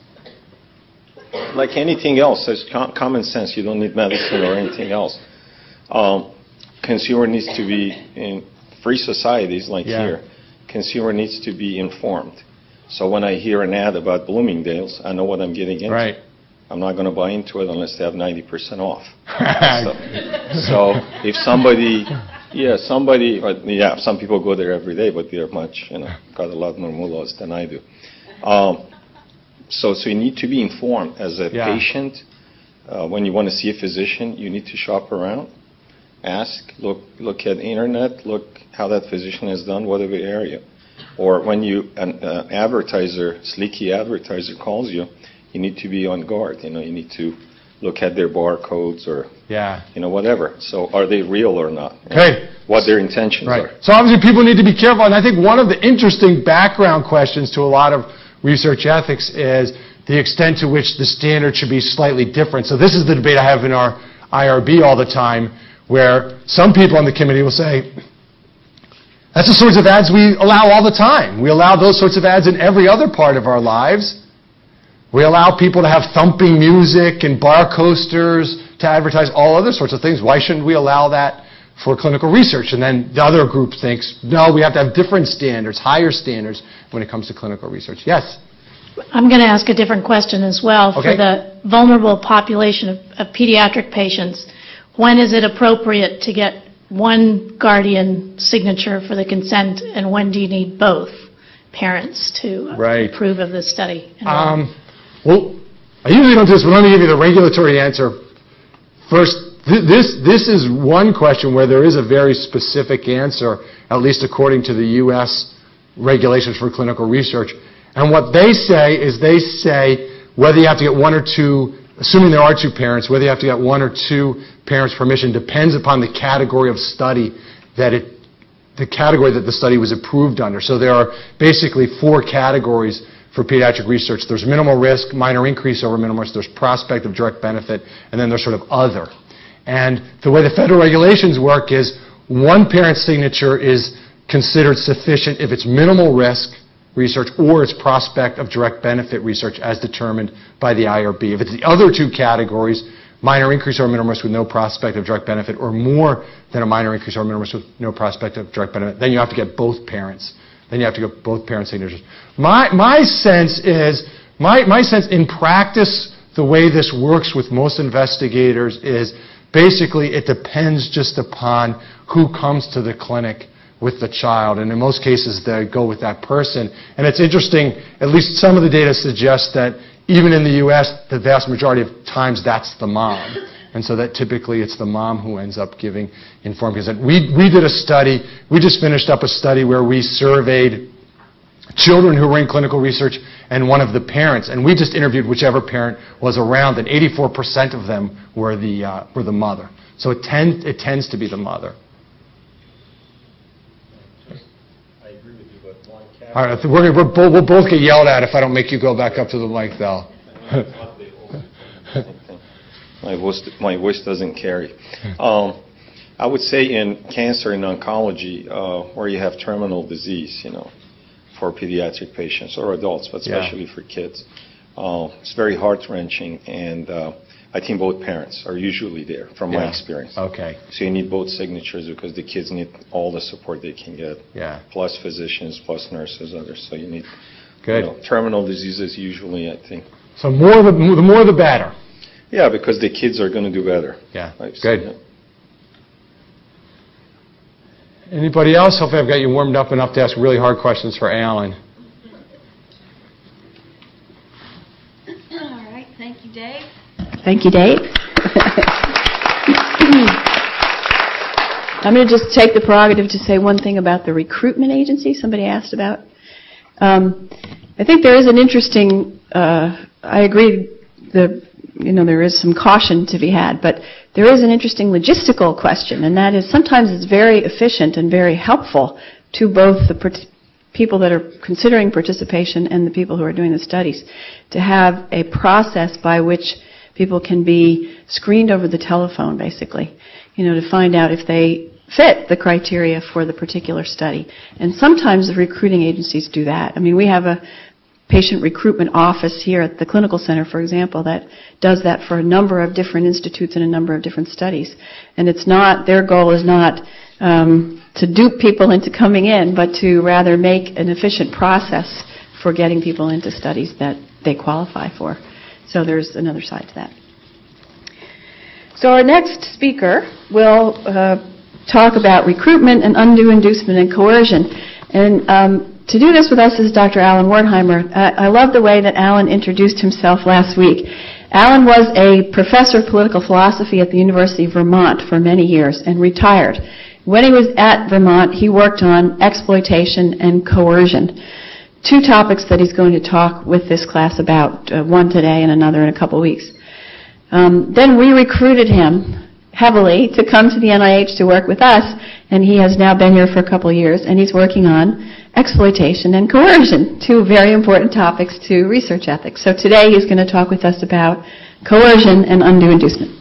Like anything else, there's com- common sense. You don't need medicine or anything else. Um, consumer needs to be in free societies like Yeah. here, consumer needs to be informed. So when I hear an ad about Bloomingdale's, I know what I'm getting into. Right. I'm not going to buy into it unless they have ninety percent off. so, so if somebody, yeah, somebody, or, yeah, some people go there every day, but they're much, you know, got a lot more mullahs than I do. Um, so, so you need to be informed as a yeah. patient. Uh, when you want to see a physician, you need to shop around, ask, look, look at the internet, look how that physician has done, whatever area. Or when you an uh, advertiser, sleeky advertiser calls you, you need to be on guard. You know, you need to look at their barcodes or, yeah. you know, whatever. So are they real or not? Okay. What their intentions right. are. So obviously people need to be careful. And I think one of the interesting background questions to a lot of research ethics is the extent to which the standard should be slightly different. So this is the debate I have in our I R B all the time, where some people on the committee will say, that's the sorts of ads we allow all the time. We allow those sorts of ads in every other part of our lives. We allow people to have thumping music and bar coasters to advertise all other sorts of things. Why shouldn't we allow that for clinical research? And then the other group thinks, no, we have to have different standards, higher standards when it comes to clinical research. Yes? I'm going to ask a different question as well. Okay. For the vulnerable population of, of pediatric patients, when is it appropriate to get one guardian signature for the consent, and when do you need both parents to uh, right. approve of this study? Um, well, I usually don't do this, but let me give you the regulatory answer. First, th- this, this is one question where there is a very specific answer, at least according to the U S regulations for clinical research. And what they say is they say whether you have to get one or two, assuming there are two parents, whether you have to get one or two parents' permission depends upon the category of study that it, the category that the study was approved under. So there are basically four categories for pediatric research. There's minimal risk, minor increase over minimal risk, there's prospect of direct benefit, and then there's sort of other. And the way the federal regulations work is one parent's signature is considered sufficient if it's minimal risk research or it's prospect of direct benefit research as determined by the I R B. If it's the other two categories, minor increase or minimal risk with no prospect of direct benefit, or more than a minor increase or minimal risk with no prospect of direct benefit, then you have to get both parents. Then you have to get both parents' signatures. My, my sense is, my, my sense in practice, the way this works with most investigators is basically it depends just upon who comes to the clinic with the child, and in most cases they go with that person. And it's interesting, at least some of the data suggests that even in the U S, the vast majority of times that's the mom. And so that typically it's the mom who ends up giving informed consent. We, we did a study, we just finished up a study where we surveyed children who were in clinical research and one of the parents, and we just interviewed whichever parent was around, and eighty-four percent of them were the, uh, were the mother. So it, tend, it tends to be the mother. All right, we're gonna, we're, we'll both get yelled at if I don't make you go back up to the mic, though. my voice, my voice doesn't carry. Um, I would say in cancer and oncology, uh, where you have terminal disease, you know, for pediatric patients or adults, but especially yeah. for kids, uh, it's very heart-wrenching, and uh, I think both parents are usually there, from yeah. my experience. Okay. So you need both signatures because the kids need all the support they can get. Yeah. Plus physicians, plus nurses, others. So you need. Good. You know, terminal diseases usually, I think. So more the the more the better. Yeah, because the kids are going to do better. Yeah. I've Good. Seen, yeah. Anybody else? Hopefully I've got you warmed up enough to ask really hard questions for Alan. All right. Thank you, Dave. Thank you, Dave. I'm going to just take the prerogative to say one thing about the recruitment agency somebody asked about. Um, I think there is an interesting, uh, I agree, the, you know, there is some caution to be had, but there is an interesting logistical question, and that is sometimes it's very efficient and very helpful to both the part- people that are considering participation and the people who are doing the studies to have a process by which people can be screened over the telephone, basically, you know, to find out if they fit the criteria for the particular study. And sometimes the recruiting agencies do that. I mean, we have a patient recruitment office here at the clinical center, for example, that does that for a number of different institutes and a number of different studies. And it's not, their goal is not um, to dupe people into coming in, but to rather make an efficient process for getting people into studies that they qualify for. So there's another side to that. So our next speaker will uh, talk about recruitment and undue inducement and coercion. And um, to do this with us is Doctor Alan Wertheimer. I, I love the way that Alan introduced himself last week. Alan was a professor of political philosophy at the University of Vermont for many years and retired. When he was at Vermont, he worked on exploitation and coercion, two topics that he's going to talk with this class about, uh, one today and another in a couple of weeks. Um, then we recruited him heavily to come to the N I H to work with us, and he has now been here for a couple of years, and he's working on exploitation and coercion, two very important topics to research ethics. So today he's going to talk with us about coercion and undue inducement.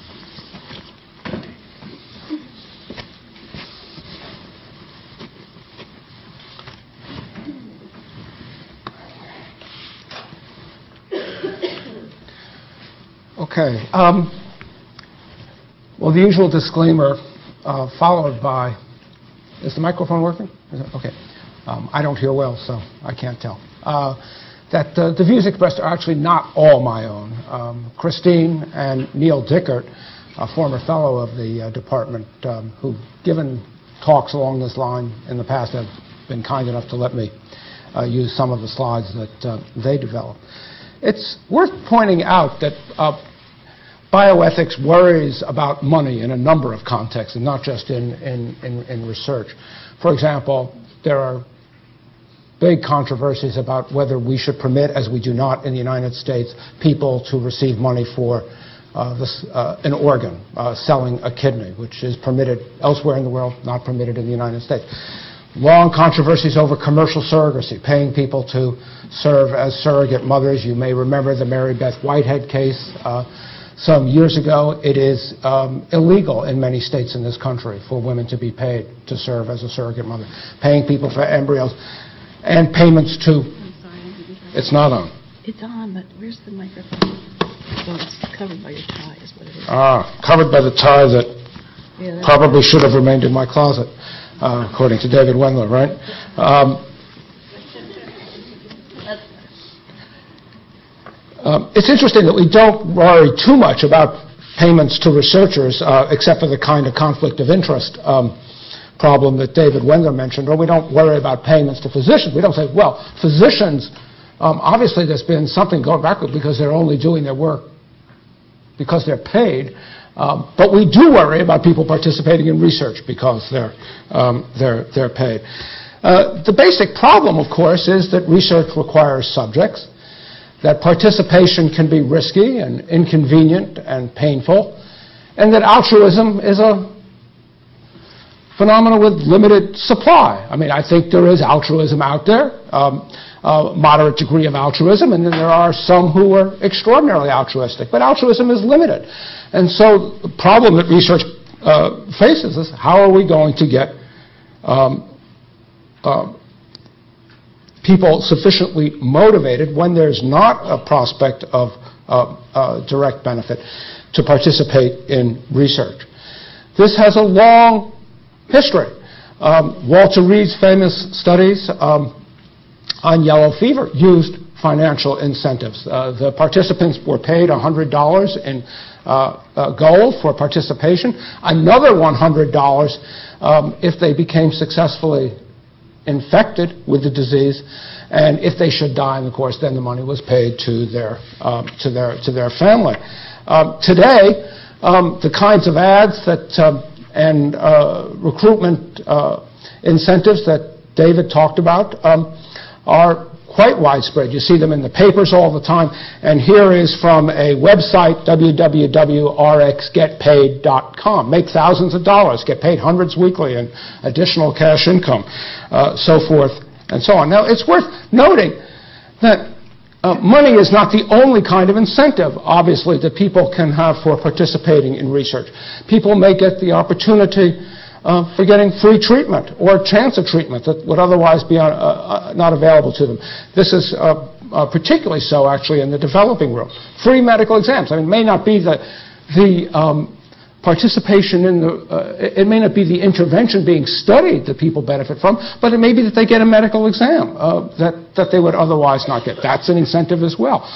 Okay. Um, well, the usual disclaimer uh, followed by, is the microphone working? Is it? Okay. Um, I don't hear well, so I can't tell. Uh, that uh, the views expressed are actually not all my own. Um, Christine and Neil Dickert, a former fellow of the uh, department, um, who've given talks along this line in the past, have been kind enough to let me uh, use some of the slides that uh, they developed. It's worth pointing out that uh, bioethics worries about money in a number of contexts, and not just in, in, in, in research. For example, there are big controversies about whether we should permit, as we do not in the United States, people to receive money for uh, this, uh, an organ, uh, selling a kidney, which is permitted elsewhere in the world, not permitted in the United States. Long controversies over commercial surrogacy, paying people to serve as surrogate mothers. You may remember the Mary Beth Whitehead case uh, some years ago. It is um, illegal in many states in this country for women to be paid to serve as a surrogate mother, paying people for embryos. And payments to... I'm sorry. It's not on. It's on, but where's the microphone? Well, it's covered by your tie is what it is. Ah, covered by the tie that yeah, probably should have remained in my closet, uh, according to David Wendler, right? Um, um, it's interesting that we don't worry too much about payments to researchers, uh, except for the kind of conflict of interest um, problem that David Wendler mentioned, or we don't worry about payments to physicians. We don't say, well, physicians, um, obviously there's been something going backward because they're only doing their work because they're paid, um, but we do worry about people participating in research because they're, um, they're, they're paid. Uh, the basic problem, of course, is that research requires subjects, that participation can be risky and inconvenient and painful, and that altruism is a phenomena with limited supply. I mean, I think there is altruism out there, um, a moderate degree of altruism, and then there are some who are extraordinarily altruistic. But altruism is limited. And so the problem that research uh, faces is how are we going to get um, uh, people sufficiently motivated when there's not a prospect of uh, uh, direct benefit to participate in research. This has a long history. Um, Walter Reed's famous studies um, on yellow fever used financial incentives. Uh, the participants were paid one hundred dollars in uh, uh, gold for participation, another one hundred dollars um, if they became successfully infected with the disease, and if they should die, and of course then the money was paid to their, um, to their, to their family. Um, today, um, the kinds of ads that um, and uh, recruitment uh, incentives that David talked about um, are quite widespread. You see them in the papers all the time. And here is from a website, w w w dot r x get paid dot com. Make thousands of dollars, get paid hundreds weekly, and additional cash income, uh, so forth and so on. Now, it's worth noting that Uh, money is not the only kind of incentive, obviously, that people can have for participating in research. People may get the opportunity uh, for getting free treatment or chance of treatment that would otherwise be uh, uh, not available to them. This is uh, uh, particularly so, actually, in the developing world. Free medical exams. I mean, it may not be the, the um, participation in the, uh, it may not be the intervention being studied that people benefit from, but it may be that they get a medical exam uh, that, that they would otherwise not get. That's an incentive as well.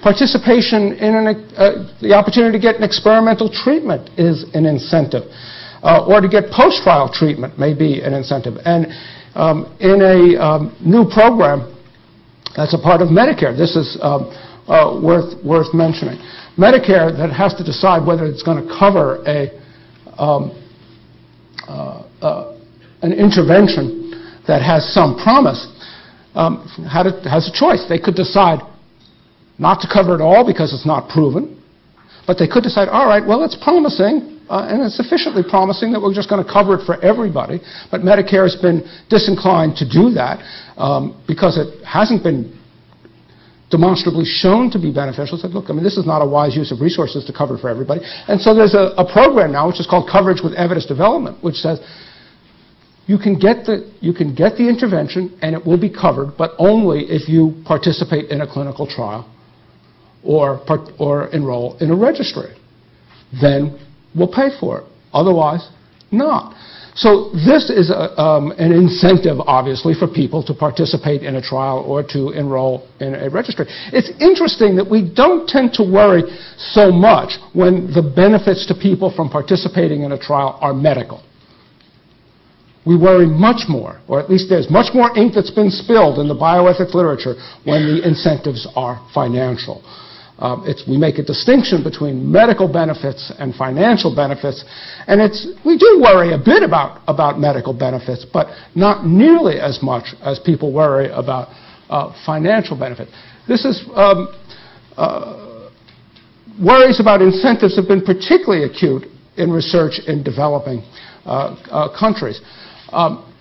Participation in an, uh, the opportunity to get an experimental treatment is an incentive. Uh, or to get post-trial treatment may be an incentive. And um, in a um, new program that's a part of Medicare, this is um, uh, worth, worth mentioning. Medicare that has to decide whether it's going to cover a, um, uh, uh, an intervention that has some promise, um, had a, has a choice. They could decide not to cover it all because it's not proven, but they could decide, all right, well, it's promising, uh, and it's sufficiently promising that we're just going to cover it for everybody. But Medicare has been disinclined to do that um, because it hasn't been demonstrably shown to be beneficial. Said, look, I mean, this is not a wise use of resources to cover for everybody. And so there's a, a program now which is called Coverage with Evidence Development, which says you can get the you can get the intervention and it will be covered, but only if you participate in a clinical trial or part, or enroll in a registry. Then we'll pay for it. Otherwise, not. So this is a, um, an incentive, obviously, for people to participate in a trial or to enroll in a registry. It's interesting that we don't tend to worry so much when the benefits to people from participating in a trial are medical. We worry much more, or at least there's much more ink that's been spilled in the bioethics literature when the incentives are financial. Um, it's, we make a distinction between medical benefits and financial benefits, and it's, we do worry a bit about, about medical benefits, but not nearly as much as people worry about uh, financial benefits. This is, um, uh, worries about incentives have been particularly acute in research in developing uh, uh, countries. Um,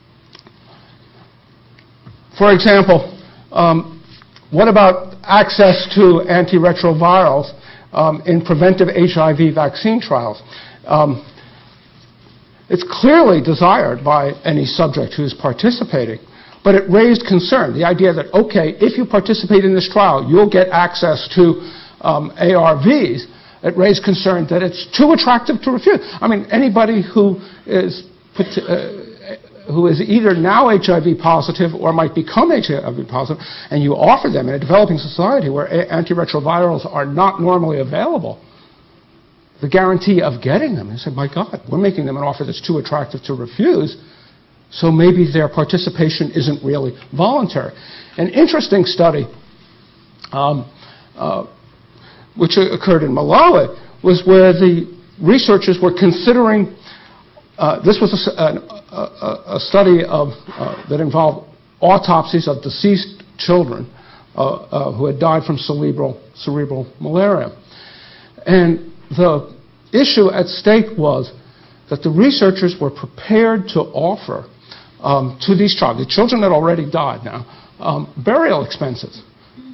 for example, um, what about access to antiretrovirals um, in preventive H I V vaccine trials? Um, it's clearly desired by any subject who's participating, but it raised concern. The idea that, okay, if you participate in this trial, you'll get access to um, A R Vs. It raised concern that it's too attractive to refuse. I mean, anybody who is uh, who is either now H I V positive or might become H I V positive, and you offer them in a developing society where antiretrovirals are not normally available, the guarantee of getting them, you say, my God, we're making them an offer that's too attractive to refuse, so maybe their participation isn't really voluntary. An interesting study, um, uh, which occurred in Malawi, was where the researchers were considering Uh, this was a, a, a study of, uh, that involved autopsies of deceased children uh, uh, who had died from cerebral, cerebral malaria. And the issue at stake was that the researchers were prepared to offer um, to these children, the children that already died now, um, burial expenses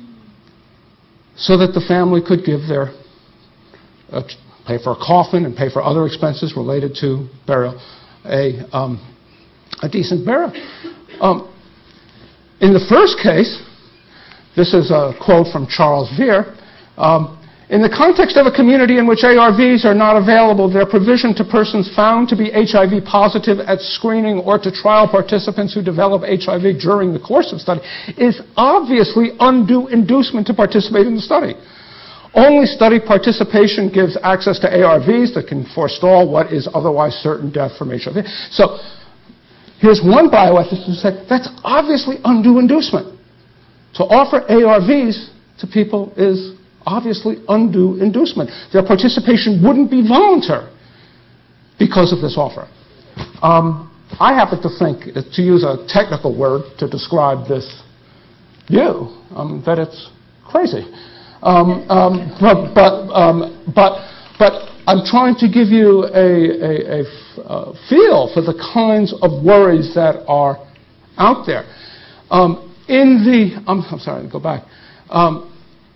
so that the family could give their uh, pay for a coffin and pay for other expenses related to burial, a, um, a decent burial. Um, in the first case, this is a quote from Charles Veer, um, in the context of a community in which A R Vs are not available, their provision to persons found to be H I V positive at screening or to trial participants who develop H I V during the course of study is obviously undue inducement to participate in the study. Only study participation gives access to A R Vs that can forestall what is otherwise certain death from H I V. So here's one bioethicist who said that's obviously undue inducement. To offer A R Vs to people is obviously undue inducement. Their participation wouldn't be voluntary because of this offer. Um, I happen to think, to use a technical word to describe this view, um, that it's crazy. Um, um, but, but, um, but, but I'm trying to give you a, a, a uh, feel for the kinds of worries that are out there. Um, in the, I'm, I'm sorry, go back. Um,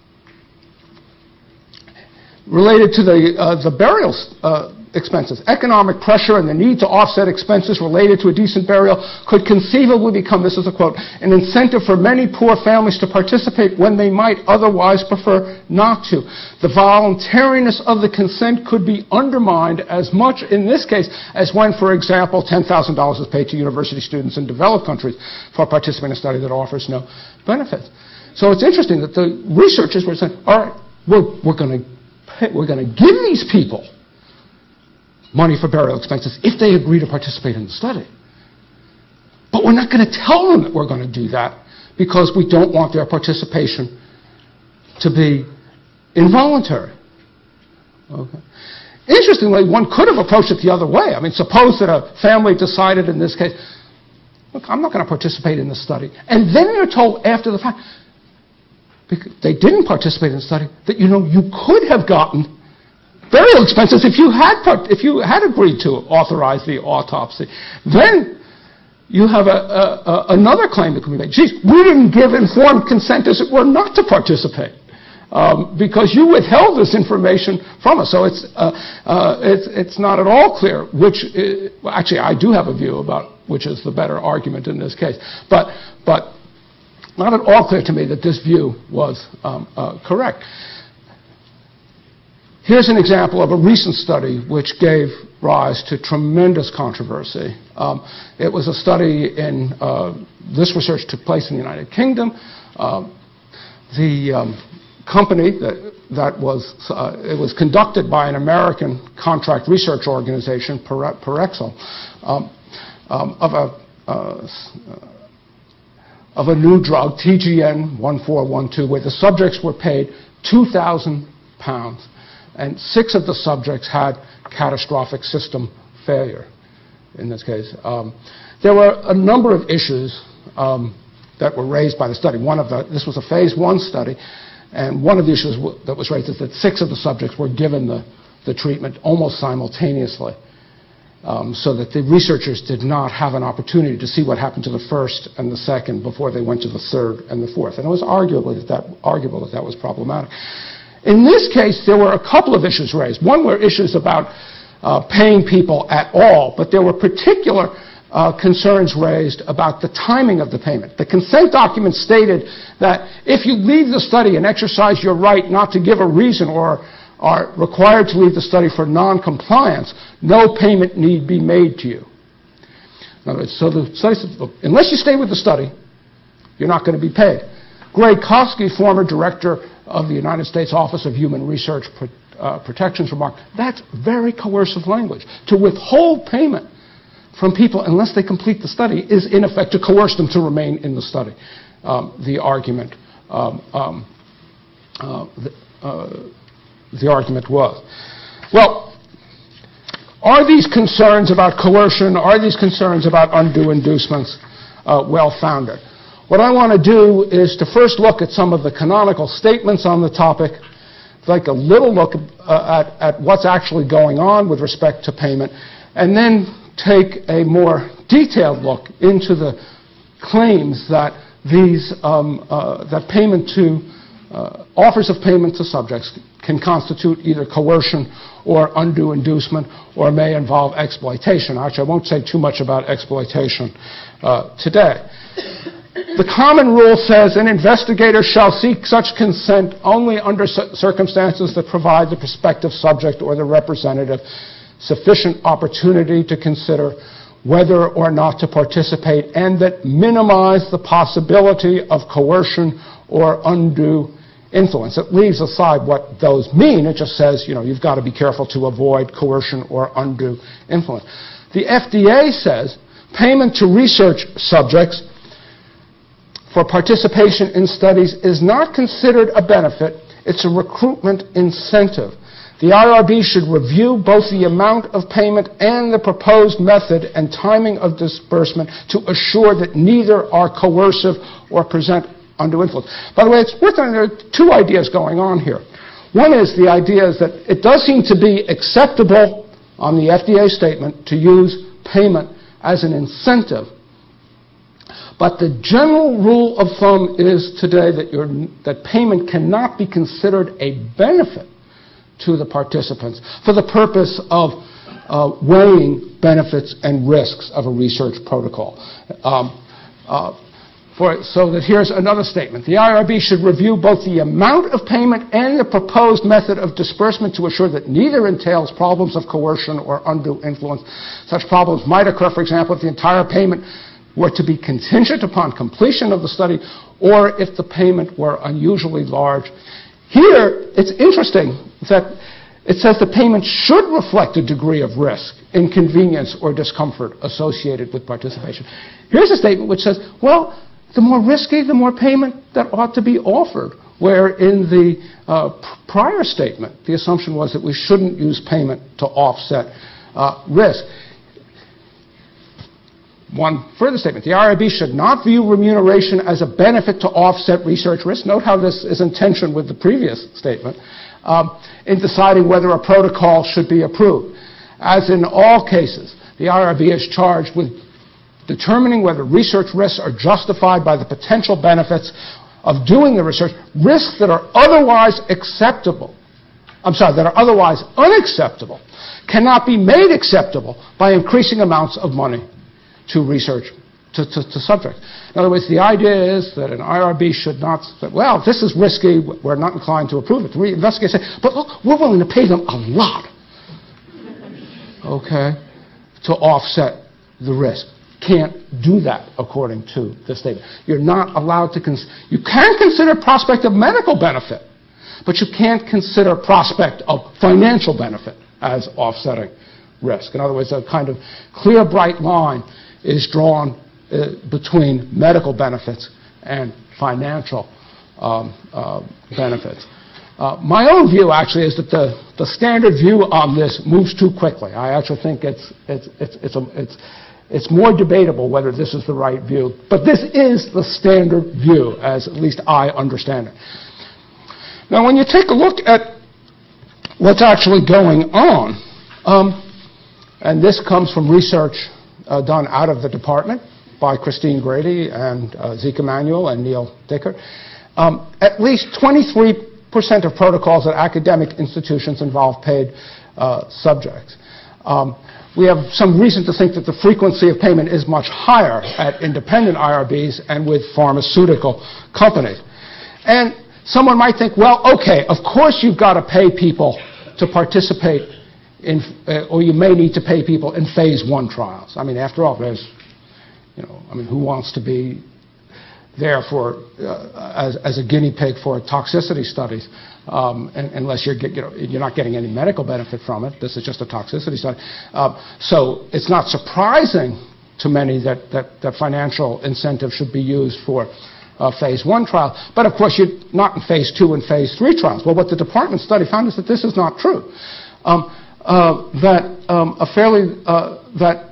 related to the, uh, the burial uh, expenses, economic pressure and the need to offset expenses related to a decent burial could conceivably become, this is a quote, an incentive for many poor families to participate when they might otherwise prefer not to. The voluntariness of the consent could be undermined as much in this case as when, for example, ten thousand dollars is paid to university students in developed countries for participating in a study that offers no benefits. So it's interesting that the researchers were saying, all right, we're, we're going to we're going to give these people money for burial expenses if they agree to participate in the study. But we're not going to tell them that we're going to do that because we don't want their participation to be involuntary. Okay. Interestingly, one could have approached it the other way. I mean, suppose that a family decided in this case, look, I'm not going to participate in the study. And then you're told after the fact, because they didn't participate in the study, that, you know, you could have gotten burial expenses if you had part, if you had agreed to authorize the autopsy. Then you have a, a, a, another claim that can be made. Geez, we didn't give informed consent, as it were, not to participate. Um, because you withheld this information from us. So it's, uh, uh, it's, it's not at all clear which, is, well, actually I do have a view about which is the better argument in this case. But, but not at all clear to me that this view was um, uh, correct. Here's an example of a recent study which gave rise to tremendous controversy. Um, it was a study in, uh, this research took place in the United Kingdom. Um, the um, company that, that was, uh, it was conducted by an American contract research organization, Parexel, um, um, of a, uh, of a new drug, T G N one four one two, where the subjects were paid two thousand pounds, and six of the subjects had catastrophic system failure, in this case. Um, there were a number of issues um, that were raised by the study. One of the, this was a phase one study, and one of the issues w- that was raised is that six of the subjects were given the, the treatment almost simultaneously. Um, so that the researchers did not have an opportunity to see what happened to the first and the second before they went to the third and the fourth. And it was arguably that that, arguable that that was problematic. In this case, there were a couple of issues raised. One were issues about uh, paying people at all, but there were particular uh, concerns raised about the timing of the payment. The consent document stated that if you leave the study and exercise your right not to give a reason or are required to leave the study for non-compliance, no payment need be made to you. Now, so the study says, look, unless you stay with the study, you're not going to be paid. Greg Kosky, former director of the United States Office of Human Research Pro- uh, Protections, remarked, that's very coercive language. To withhold payment from people unless they complete the study is, in effect, to coerce them to remain in the study. Um, the argument um, um, uh, the, uh, the argument was. Well, are these concerns about coercion, are these concerns about undue inducements uh, well-founded? What I want to do is to first look at some of the canonical statements on the topic, like a little look uh, at, at what's actually going on with respect to payment, and then take a more detailed look into the claims that these um, uh, that payment to uh, offers of payment to subjects can constitute either coercion or undue inducement, or may involve exploitation. Actually, I won't say too much about exploitation uh, today. The common rule says an investigator shall seek such consent only under circumstances that provide the prospective subject or the representative sufficient opportunity to consider whether or not to participate, and that minimize the possibility of coercion or undue influence. It leaves aside what those mean. It just says, you know, you've got to be careful to avoid coercion or undue influence. The F D A says payment to research subjects for participation in studies is not considered a benefit. It's a recruitment incentive. The I R B should review both the amount of payment and the proposed method and timing of disbursement to assure that neither are coercive or present undue influence. By the way, it's worth noting there are two ideas going on here. One is the idea is that it does seem to be acceptable on the F D A statement to use payment as an incentive. But the general rule of thumb is today that, you're, that payment cannot be considered a benefit to the participants for the purpose of uh, weighing benefits and risks of a research protocol. Um, uh, For, so that here's another statement. The I R B should review both the amount of payment and the proposed method of disbursement to assure that neither entails problems of coercion or undue influence. Such problems might occur, for example, if the entire payment were to be contingent upon completion of the study or if the payment were unusually large. Here, it's interesting that it says the payment should reflect a degree of risk, inconvenience, or discomfort associated with participation. Here's a statement which says, well, the more risky, the more payment that ought to be offered, where in the uh, prior statement, the assumption was that we shouldn't use payment to offset uh, risk. One further statement, the I R B should not view remuneration as a benefit to offset research risk. Note how this is in tension with the previous statement um, in deciding whether a protocol should be approved. As in all cases, the I R B is charged with determining whether research risks are justified by the potential benefits of doing the research, risks that are otherwise acceptable, I'm sorry, that are otherwise unacceptable, cannot be made acceptable by increasing amounts of money to research, to, to, to subjects. In other words, the idea is that an I R B should not say, well, this is risky, we're not inclined to approve it. The investigators say, but look, we're willing to pay them a lot, okay, to offset the risk. Can't do that according to the statement. You're not allowed to, cons- you can consider prospect of medical benefit, but you can't consider prospect of financial benefit as offsetting risk. In other words, a kind of clear, bright line is drawn uh, between medical benefits and financial um, uh, benefits. Uh, my own view, actually, is that the, the standard view on this moves too quickly. I actually think it's, it's, it's, it's, a, it's, it's more debatable whether this is the right view, but this is the standard view, as at least I understand it. Now, when you take a look at what's actually going on, um, and this comes from research Uh, done out of the department by Christine Grady and uh, Zeke Emanuel and Neil Dicker. Um, at least twenty-three percent of protocols at academic institutions involve paid uh, subjects. Um, we have some reason to think that the frequency of payment is much higher at independent I R Bs and with pharmaceutical companies. And someone might think, well, okay, of course you've got to pay people to participate In, uh, or you may need to pay people in phase one trials. I mean, after all, there's, you know, I mean, who wants to be there for uh, as, as a guinea pig for toxicity studies, um, and, unless you're, you know, you're not getting any medical benefit from it. This is just a toxicity study. Uh, so it's not surprising to many that, that, that financial incentive should be used for uh, phase one trial. But of course, you're not in phase two and phase three trials. Well, what the department study found is that this is not true. Um, Uh, that um, a fairly uh, that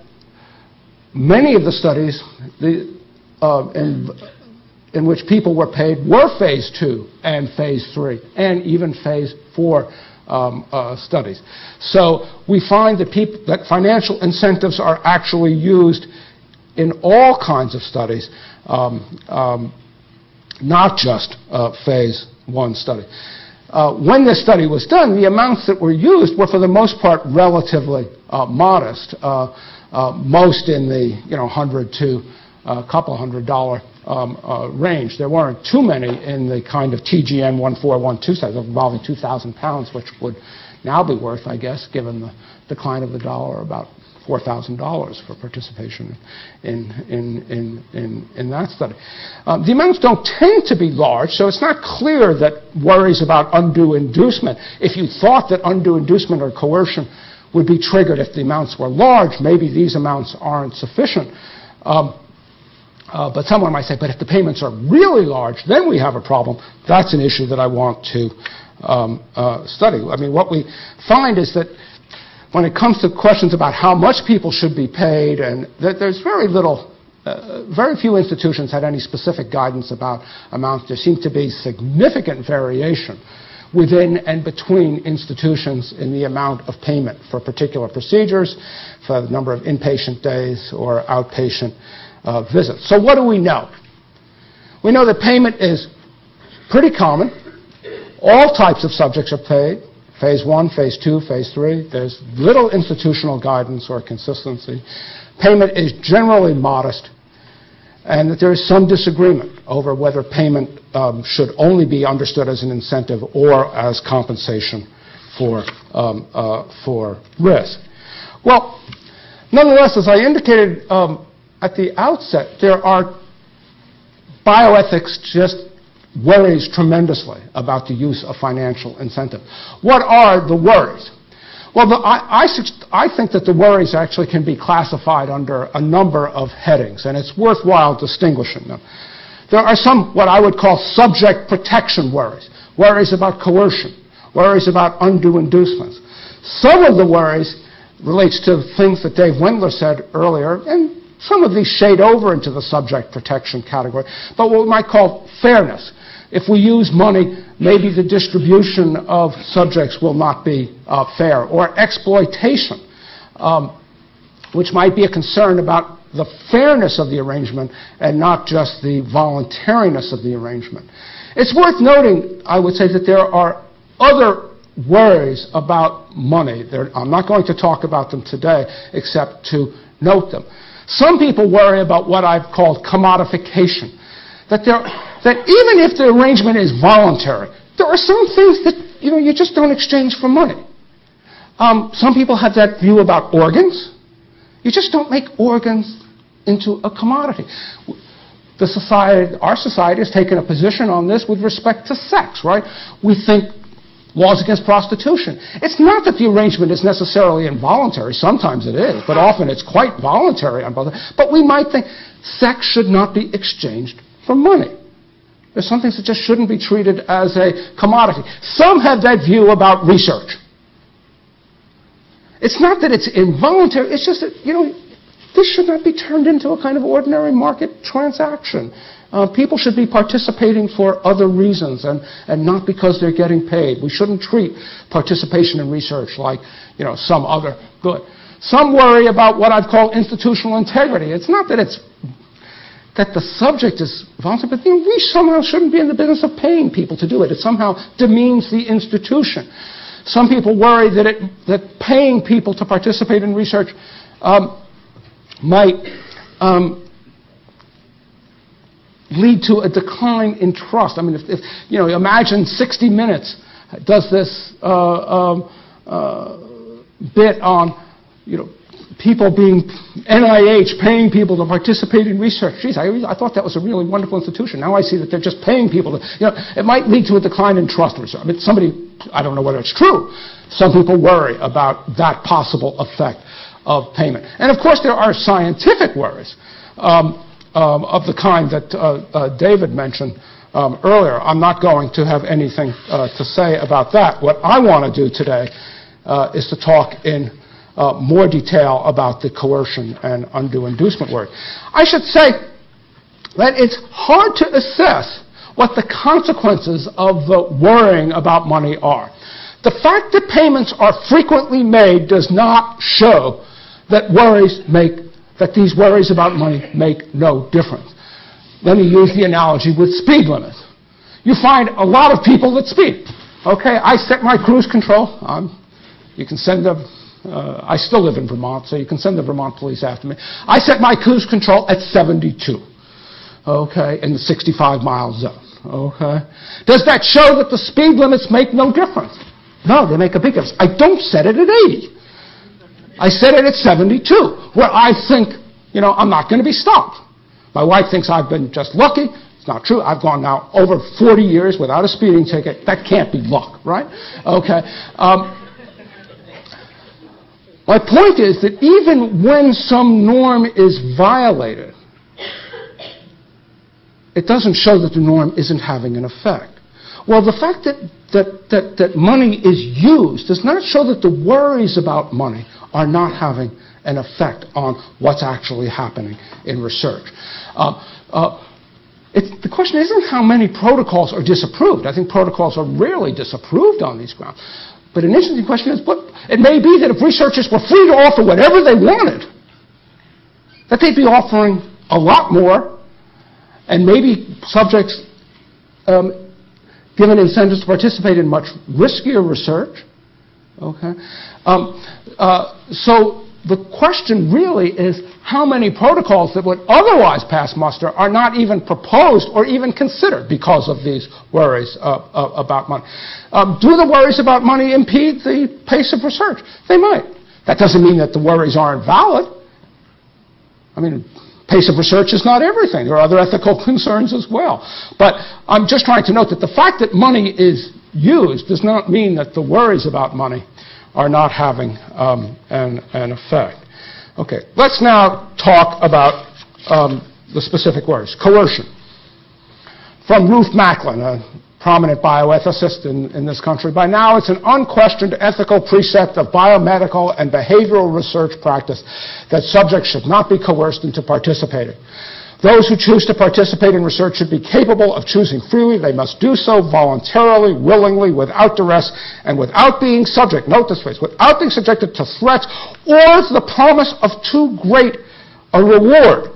many of the studies the, uh, in, in which people were paid were phase two and phase three and even phase four um, uh, studies. So we find that people that financial incentives are actually used in all kinds of studies, um, um, not just uh, phase one study. Uh, when this study was done, the amounts that were used were, for the most part, relatively uh, modest, uh, uh, most in the you know hundred to a couple hundred dollar um, uh, range. There weren't too many in the kind of T G N one four one two size involving two thousand pounds, which would now be worth, I guess, given the decline of the dollar, about four thousand dollars for participation in, in, in, in, in that study. Um, the amounts don't tend to be large, so it's not clear that worries about undue inducement. If you thought that undue inducement or coercion would be triggered if the amounts were large, maybe these amounts aren't sufficient. Um, uh, but someone might say, but if the payments are really large, then we have a problem. That's an issue that I want to um, uh, study. I mean, what we find is that when it comes to questions about how much people should be paid, and that there's very little, uh, very few institutions had any specific guidance about amounts. There seemed to be significant variation within and between institutions in the amount of payment for particular procedures, for the number of inpatient days or outpatient uh, visits. So what do we know? We know that payment is pretty common. All types of subjects are paid. Phase one, phase two, phase three. There's little institutional guidance or consistency. Payment is generally modest, and that there is some disagreement over whether payment um, should only be understood as an incentive or as compensation for, um, uh, for risk. Well, nonetheless, as I indicated um, at the outset, there are bioethics just worries tremendously about the use of financial incentive. What are the worries? Well, the, I, I, I think that the worries actually can be classified under a number of headings, and it's worthwhile distinguishing them. There are some what I would call subject protection worries, worries about coercion, worries about undue inducements. Some of the worries relates to things that Dave Wendler said earlier, and some of these shade over into the subject protection category, but what we might call fairness. If we use money, maybe the distribution of subjects will not be uh, fair. Or exploitation, um, which might be a concern about the fairness of the arrangement and not just the voluntariness of the arrangement. It's worth noting, I would say, that there are other worries about money. There, I'm not going to talk about them today except to note them. Some people worry about what I've called commodification, that there, that even if the arrangement is voluntary, there are some things that you know you just don't exchange for money. Um, some people have that view about organs. You just don't make organs into a commodity. The society, our society has taken a position on this with respect to sex, right? We think laws against prostitution. It's not that the arrangement is necessarily involuntary. Sometimes it is, but often it's quite voluntary on both. But we might think sex should not be exchanged for money. There's some things that just shouldn't be treated as a commodity. Some have that view about research. It's not that it's involuntary. It's just that, you know, this should not be turned into a kind of ordinary market transaction. Uh, people should be participating for other reasons and, and not because they're getting paid. We shouldn't treat participation in research like, you know, some other good. Some worry about what I've called institutional integrity. It's not that it's that the subject is voluntary, but you know, we somehow shouldn't be in the business of paying people to do it. It somehow demeans the institution. Some people worry that it, that paying people to participate in research um, might um, lead to a decline in trust. I mean, if, if you know, imagine sixty minutes does this uh, um, uh, bit on, you know, people being, N I H paying people to participate in research. Geez, I, I thought that was a really wonderful institution. Now I see that they're just paying people to, you know, it might lead to a decline in trust in research. I mean, somebody, I don't know whether it's true. Some people worry about that possible effect of payment. And of course, there are scientific worries um, um, of the kind that uh, uh, David mentioned um, earlier. I'm not going to have anything uh, to say about that. What I want to do today uh, is to talk in Uh, more detail about the coercion and undue inducement worry. I should say that it's hard to assess what the consequences of the worrying about money are. The fact that payments are frequently made does not show that worries make, that these worries about money make no difference. Let me use the analogy with speed limits. You find a lot of people that speed. Okay, I set my cruise control. Um, you can send them. Uh, I still live in Vermont, so you can send the Vermont police after me. I set my cruise control at seventy-two, okay, in the sixty-five mile zone, okay? Does that show that the speed limits make no difference? No, they make a big difference. I don't set it at eighty. I set it at seventy-two, where I think, you know, I'm not going to be stopped. My wife thinks I've been just lucky. It's not true. I've gone now over forty years without a speeding ticket. That can't be luck, right? Okay. Um, My point is that even when some norm is violated, it doesn't show that the norm isn't having an effect. Well, the fact that, that, that, that money is used does not show that the worries about money are not having an effect on what's actually happening in research. Uh, uh, it's, the question isn't how many protocols are disapproved. I think protocols are rarely disapproved on these grounds. But an interesting question is, what, it may be that if researchers were free to offer whatever they wanted, that they'd be offering a lot more, and maybe subjects um, given incentives to participate in much riskier research. Okay, um, uh, so the question really is how many protocols that would otherwise pass muster are not even proposed or even considered because of these worries uh, uh, about money. Um, do the worries about money impede the pace of research? They might. That doesn't mean that the worries aren't valid. I mean, pace of research is not everything. There are other ethical concerns as well. But I'm just trying to note that the fact that money is used does not mean that the worries about money are not having um, an, an effect. Okay, let's now talk about um, the specific words. Coercion. From Ruth Macklin, a prominent bioethicist in, in this country. By now, it's an unquestioned ethical precept of biomedical and behavioral research practice that subjects should not be coerced into participating. Those who choose to participate in research should be capable of choosing freely. They must do so voluntarily, willingly, without duress, and without being subject, note this phrase, without being subjected to threats or the promise of too great a reward.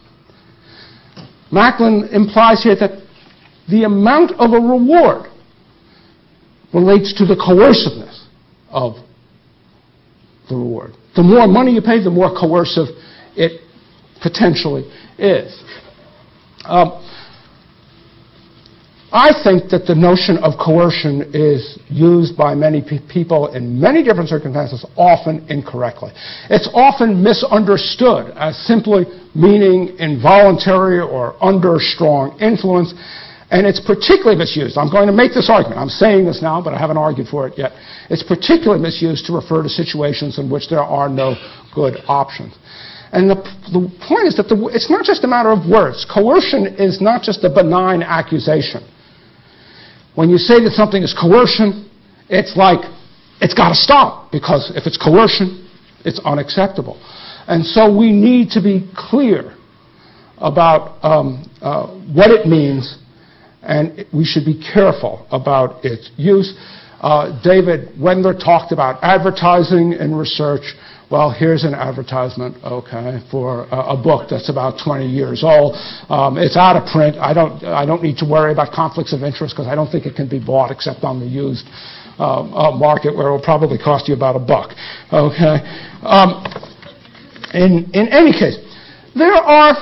Macklin implies here that the amount of a reward relates to the coerciveness of the reward. The more money you pay, the more coercive it potentially is. Um, I think that the notion of coercion is used by many pe- people in many different circumstances, often incorrectly. It's often misunderstood as simply meaning involuntary or under strong influence, and it's particularly misused. I'm going to make this argument. I'm saying this now, but I haven't argued for it yet. It's particularly misused to refer to situations in which there are no good options. And the, the point is that the, it's not just a matter of words. Coercion is not just a benign accusation. When you say that something is coercion, it's like, it's got to stop, because if it's coercion, it's unacceptable. And so we need to be clear about um, uh, what it means, and we should be careful about its use. Uh, David Wendler talked about advertising and research. Well, here's an advertisement, okay, for a, a book that's about twenty years old. Um, it's out of print. I don't, I don't need to worry about conflicts of interest because I don't think it can be bought except on the used uh, uh, market, where it will probably cost you about a buck, okay? Um, in, in any case, there are,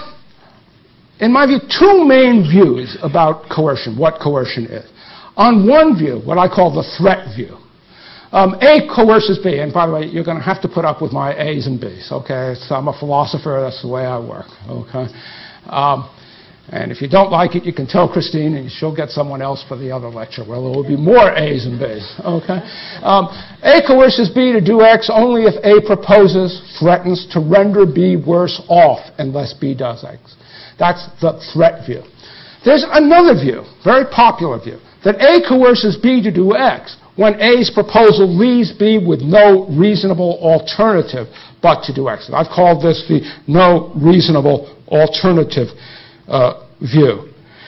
in my view, two main views about coercion, what coercion is. On one view, what I call the threat view. Um, A coerces B, and by the way, you're going to have to put up with my A's and B's, okay? So I'm a philosopher, that's the way I work, okay? Um, and if you don't like it, you can tell Christine, and she'll get someone else for the other lecture, where there will be more A's and B's, okay? Um, A coerces B to do X only if A proposes, threatens to render B worse off unless B does X. That's the threat view. There's another view, very popular view, that A coerces B to do X when A's proposal leaves B with no reasonable alternative but to do X. I've called this the no reasonable alternative uh, view.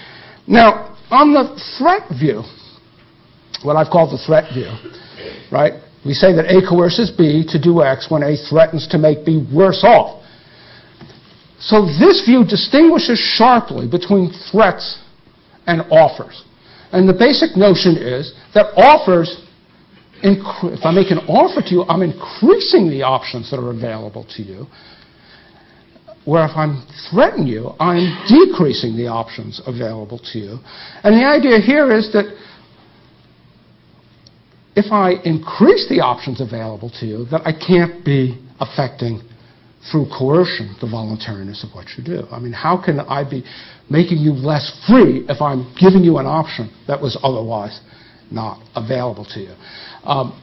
Now, on the threat view, what I've called the threat view, right, we say that A coerces B to do X when A threatens to make B worse off. So this view distinguishes sharply between threats and offers. And the basic notion is that offers, if I make an offer to you, I'm increasing the options that are available to you. Where if I'm threatening you, I'm decreasing the options available to you. And the idea here is that if I increase the options available to you, that I can't be affecting through coercion the voluntariness of what you do. I mean, how can I be making you less free if I'm giving you an option that was otherwise not available to you? Um,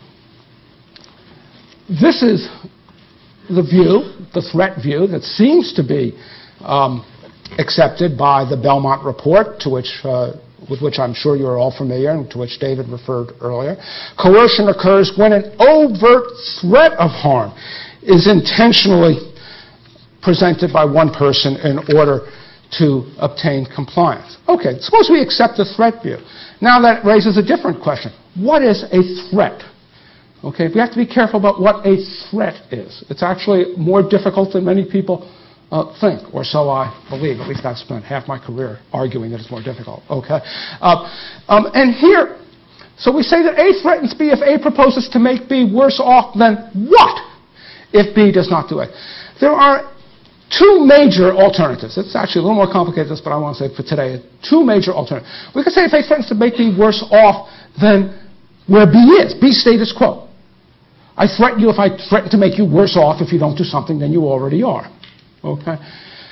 this is the view, the threat view, that seems to be um, accepted by the Belmont Report, to which, uh, with which I'm sure you're all familiar and to which David referred earlier. Coercion occurs when an overt threat of harm is intentionally presented by one person in order to obtain compliance. Okay, suppose we accept the threat view. Now that raises a different question. What is a threat? Okay, we have to be careful about what a threat is. It's actually more difficult than many people uh, think, or so I believe. At least I've spent half my career arguing that it's more difficult. Okay, uh, um, and here, so we say that A threatens B if A proposes to make B worse off than what if B does not do it? There are two major alternatives. It's actually a little more complicated than this, but I want to say for today, two major alternatives. We could say if A threatens to make B worse off than where B is, B status quo. I threaten you if I threaten to make you worse off if you don't do something than you already are. Okay?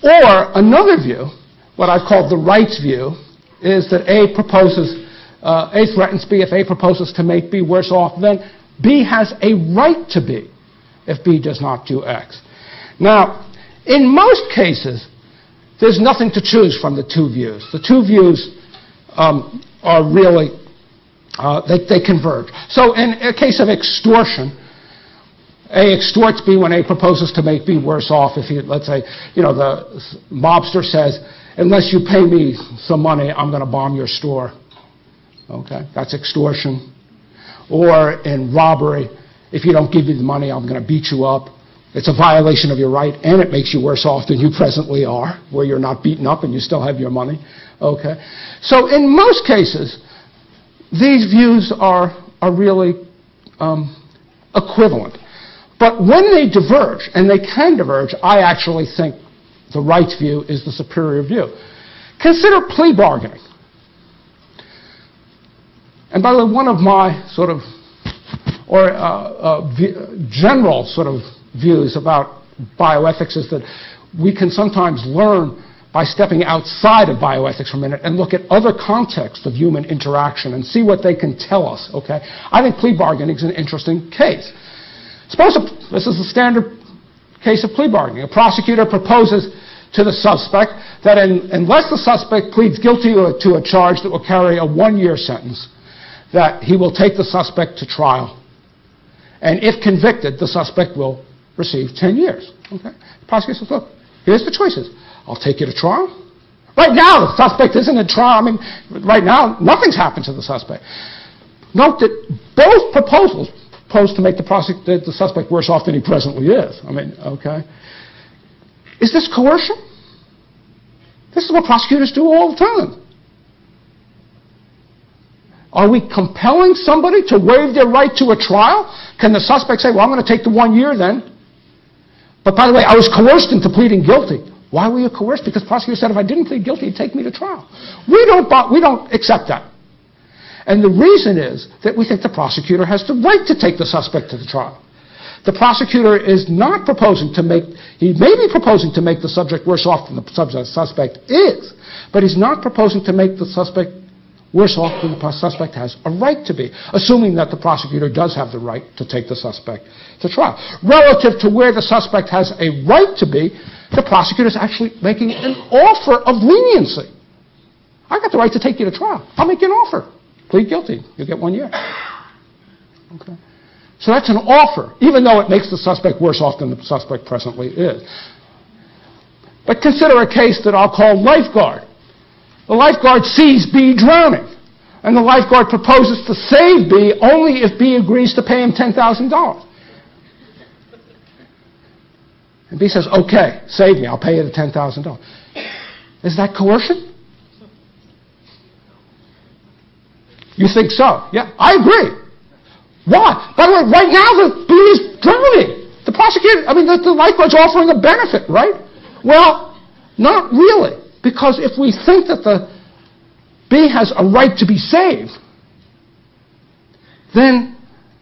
Or another view, what I've called the rights view, is that A proposes, uh, A threatens B. If A proposes to make B worse off, then B has a right to B if B does not do X. Now, in most cases, there's nothing to choose from the two views. The two views um, are really, uh, they, they converge. So in a case of extortion, A extorts B when A proposes to make B worse off. If he, let's say, you know, the mobster says, unless you pay me some money, I'm going to bomb your store. Okay, that's extortion. Or in robbery, if you don't give me the money, I'm going to beat you up. It's a violation of your right, and it makes you worse off than you presently are, where you're not beaten up and you still have your money. Okay, so in most cases, these views are are really um, equivalent. But when they diverge, and they can diverge, I actually think the rights view is the superior view. Consider plea bargaining. And by the way, one of my sort of, or uh, uh, v- general sort of views about bioethics is that we can sometimes learn by stepping outside of bioethics for a minute and look at other contexts of human interaction and see what they can tell us, okay? I think plea bargaining is an interesting case. Suppose a, this is a standard case of plea bargaining. A prosecutor proposes to the suspect that in, unless the suspect pleads guilty to a charge that will carry a one-year sentence, that he will take the suspect to trial. And if convicted, the suspect will receive ten years. Okay? The prosecutor says, look, here's the choices. I'll take you to trial. Right now, the suspect isn't in trial. I mean, right now, nothing's happened to the suspect. Note that both proposals propose to make the, prosec- the, the suspect worse off than he presently is. I mean, okay. Is this coercion? This is what prosecutors do all the time. Are we compelling somebody to waive their right to a trial? Can the suspect say, well, I'm going to take the one year then? But by the way, I was coerced into pleading guilty. Why were you coerced? Because the prosecutor said if I didn't plead guilty, he'd take me to trial. We don't, we don't accept that. And the reason is that we think the prosecutor has the right to take the suspect to the trial. The prosecutor is not proposing to make, he may be proposing to make the subject worse off than the suspect is, but he's not proposing to make the suspect worse off than the suspect has a right to be, assuming that the prosecutor does have the right to take the suspect to trial. Relative to where the suspect has a right to be, the prosecutor is actually making an offer of leniency. I got the right to take you to trial. I'll make you an offer. Plead guilty. You'll get one year. Okay. So that's an offer, even though it makes the suspect worse off than the suspect presently is. But consider a case that I'll call lifeguard. The lifeguard sees B drowning, and the lifeguard proposes to save B only if B agrees to pay him ten thousand dollars. And B says, okay, save me, I'll pay you the ten thousand dollars. Is that coercion? You think so? Yeah, I agree. Why? By the way, right now the B is drowning. The prosecutor, I mean, the, the lifeguard's offering a benefit, right? Well, not really. Because if we think that the B has a right to be saved, then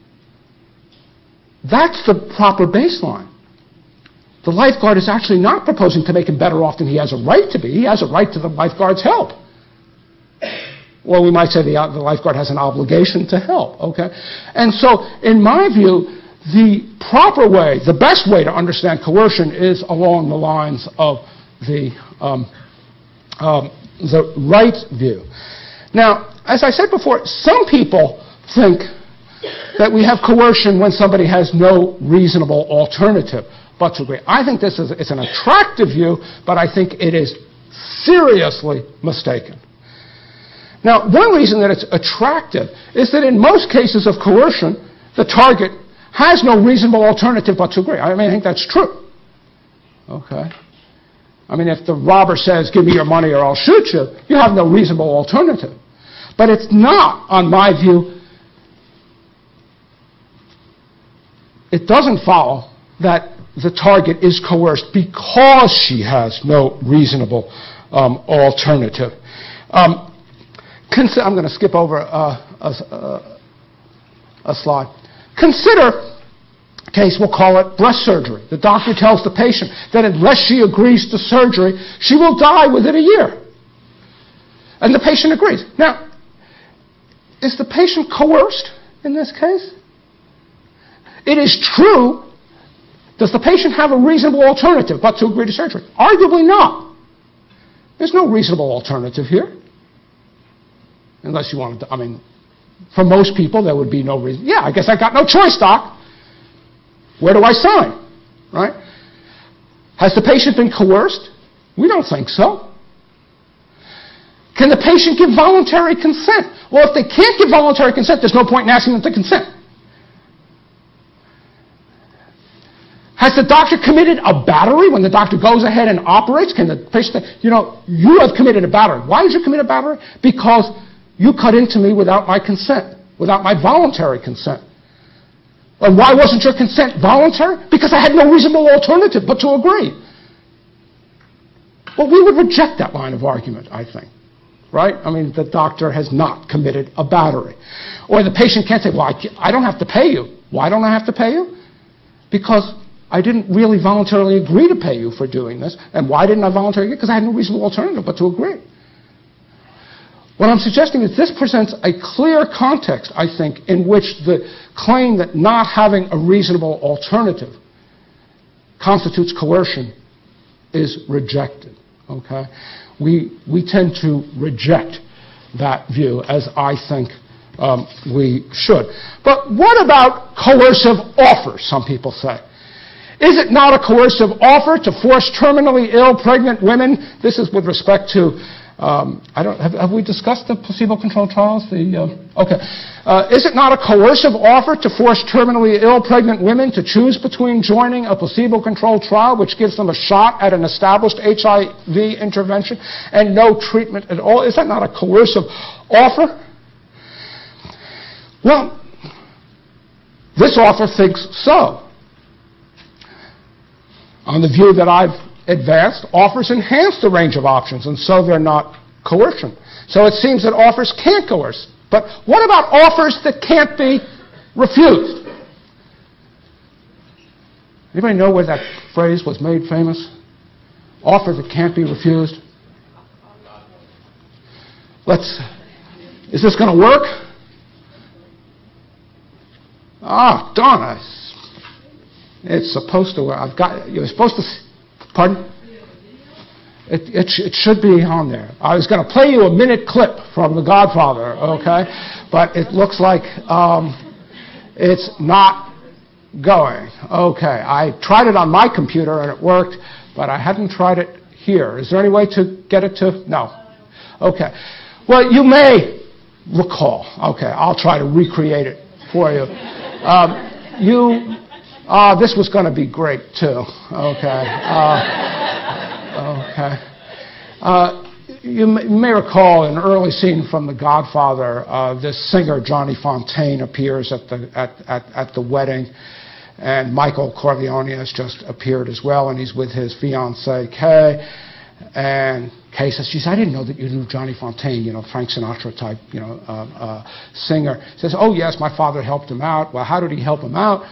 that's the proper baseline. The lifeguard is actually not proposing to make him better off than he has a right to be. He has a right to the lifeguard's help. Or we might say the, the lifeguard has an obligation to help, okay? And so, in my view, the proper way, the best way to understand coercion is along the lines of the um, Um, the right view. Now, as I said before, some people think that we have coercion when somebody has no reasonable alternative but to agree. I think this is it's an attractive view, but I think it is seriously mistaken. Now, one reason that it's attractive is that in most cases of coercion, the target has no reasonable alternative but to agree. I mean, I think that's true. Okay. I mean, if the robber says, give me your money or I'll shoot you, you have no reasonable alternative. But it's not, on my view, it doesn't follow that the target is coerced because she has no reasonable um, alternative. Um, consider, I'm going to skip over uh, a, a, a slide. Consider case, we'll call it breast surgery. The doctor tells the patient that unless she agrees to surgery, she will die within a year. And the patient agrees. Now, is the patient coerced in this case? It is true. Does the patient have a reasonable alternative but to agree to surgery? Arguably not. There's no reasonable alternative here. Unless you wanted to, I mean, for most people, there would be no reason. Yeah, I guess I got no choice, doc. Where do I sign? Right? Has the patient been coerced? We don't think so. Can the patient give voluntary consent? Well, if they can't give voluntary consent, there's no point in asking them to consent. Has the doctor committed a battery when the doctor goes ahead and operates? Can the patient say, you know, you have committed a battery. Why did you commit a battery? Because you cut into me without my consent, without my voluntary consent. And why wasn't your consent voluntary? Because I had no reasonable alternative but to agree. Well, we would reject that line of argument, I think. Right? I mean, the doctor has not committed a battery. Or the patient can't say, well, I, I don't have to pay you. Why don't I have to pay you? Because I didn't really voluntarily agree to pay you for doing this. And why didn't I voluntarily agree? Because I had no reasonable alternative but to agree. What I'm suggesting is this presents a clear context, I think, in which the claim that not having a reasonable alternative constitutes coercion is rejected. Okay? We, we tend to reject that view, as I think um, we should. But what about coercive offers, some people say? Is it not a coercive offer to force terminally ill pregnant women? This is with respect to, um, I don't, have, have we discussed the placebo-controlled trials? The, uh, okay. Uh, is it not a coercive offer to force terminally ill pregnant women to choose between joining a placebo-controlled trial, which gives them a shot at an established H I V intervention, and no treatment at all? Is that not a coercive offer? Well, this offer thinks so. On the view that I've advanced, offers enhance the range of options, and so they're not coercion. So it seems that offers can't coerce. But what about offers that can't be refused? Anybody know where that phrase was made famous? Offer that can't be refused. Let's, is this going to work? Ah, darn it. It's supposed to. I've got. You're supposed to. Pardon? It, it, it should be on there. I was going to play you a minute clip from The Godfather, okay? But it looks like um, it's not going. Okay. I tried it on my computer and it worked, but I hadn't tried it here. Is there any way to get it to? No. Okay. Well, you may recall. Okay. I'll try to recreate it for you. Um, you. Uh, this was going to be great, too. Okay. Uh, okay. Uh, you, may, you may recall an early scene from The Godfather. Uh, this singer, Johnny Fontane, appears at the, at, at, at the wedding, and Michael Corleone has just appeared as well, and he's with his fiancée, Kay. And Kay says, geez, I didn't know that you knew Johnny Fontane, you know, Frank Sinatra type, you know, uh, uh, singer. He says, oh, yes, my father helped him out. Well, how did he help him out?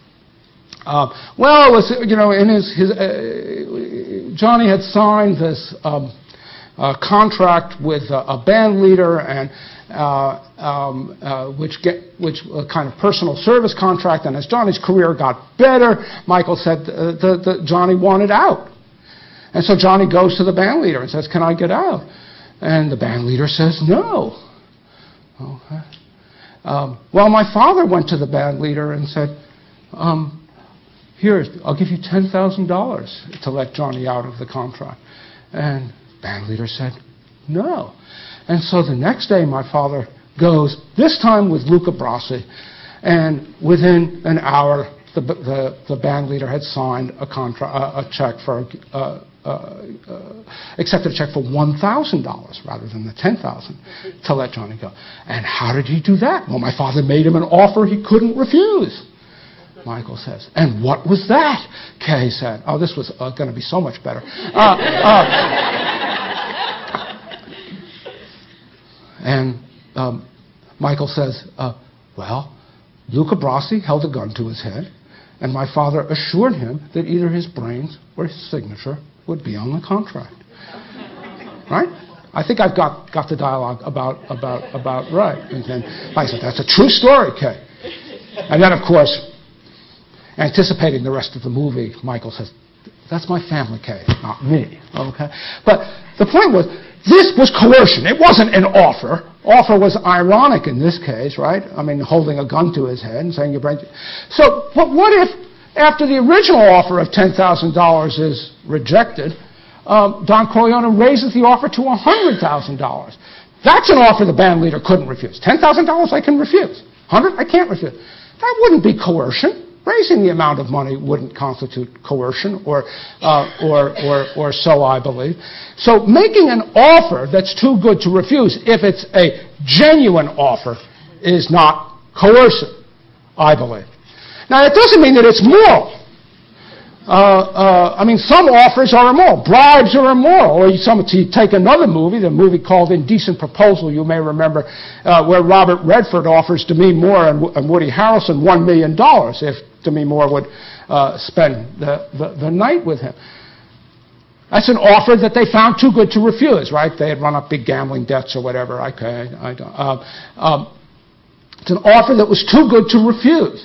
Uh, well, was, you know, in his, his uh, Johnny had signed this um, uh, contract with uh, a band leader, and uh, um, uh, which get which a kind of personal service contract. And as Johnny's career got better, Michael said uh, the, the Johnny wanted out, and so Johnny goes to the band leader and says, "Can I get out?" And the band leader says, "No." Okay. Um, well, my father went to the band leader and said, Um, Here, I'll give you ten thousand dollars to let Johnny out of the contract. And the band leader said, no. And so the next day, my father goes, this time with Luca Brasi, and within an hour, the, the, the band leader had signed a, contract, uh, a check for, uh, uh, uh, accepted a check for one thousand dollars rather than the ten thousand dollars to let Johnny go. And how did he do that? Well, my father made him an offer he couldn't refuse. Michael says. And what was that? Kay said. Oh, this was uh, going to be so much better. Uh, uh, and um, Michael says, uh, well, Luca Brasi held a gun to his head, And my father assured him that either his brains or his signature would be on the contract. Right? I think I've got, got the dialogue about, about, about right. And then I said, that's a true story, Kay. And then, of course, anticipating the rest of the movie, Michael says, that's my family, Kay, not me. Okay? But the point was, this was coercion. It wasn't an offer. Offer was ironic in this case, right? I mean, holding a gun to his head and saying your brain. So, but what if, after the original offer of ten thousand dollars is rejected, um, Don Corleone raises the offer to one hundred thousand dollars? That's an offer the band leader couldn't refuse. ten thousand dollars I can refuse. one hundred dollars I can't refuse. That wouldn't be coercion. Raising the amount of money wouldn't constitute coercion, or, uh, or, or, or so I believe. So making an offer that's too good to refuse, if it's a genuine offer, is not coercive, I believe. Now, it doesn't mean that it's moral. Uh, uh, I mean, some offers are immoral. Bribes are immoral. Or some, to take another movie, the movie called Indecent Proposal, you may remember, uh, where Robert Redford offers Demi Moore and, and Woody Harrelson one million dollars if Demi Moore would uh, spend the, the, the night with him. That's an offer that they found too good to refuse, right? They had run up big gambling debts or whatever. Okay, I don't. Uh, um, it's an offer that was too good to refuse.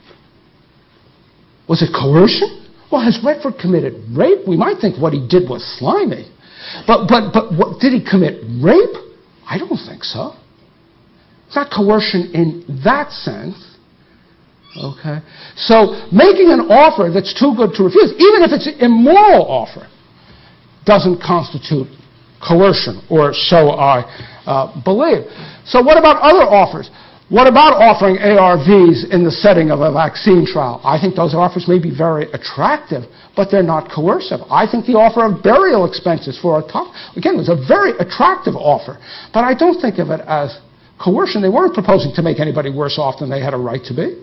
Was it coercion? Well, has Redford committed rape? We might think what he did was slimy. But, but, but what, did he commit rape? I don't think so. It's not coercion in that sense. Okay? So making an offer that's too good to refuse, even if it's an immoral offer, doesn't constitute coercion, or so I uh, believe. So what about other offers? What about offering A R Vs in the setting of a vaccine trial? I think those offers may be very attractive, but they're not coercive. I think the offer of burial expenses for a top, again, was a very attractive offer, but I don't think of it as coercion. They weren't proposing to make anybody worse off than they had a right to be.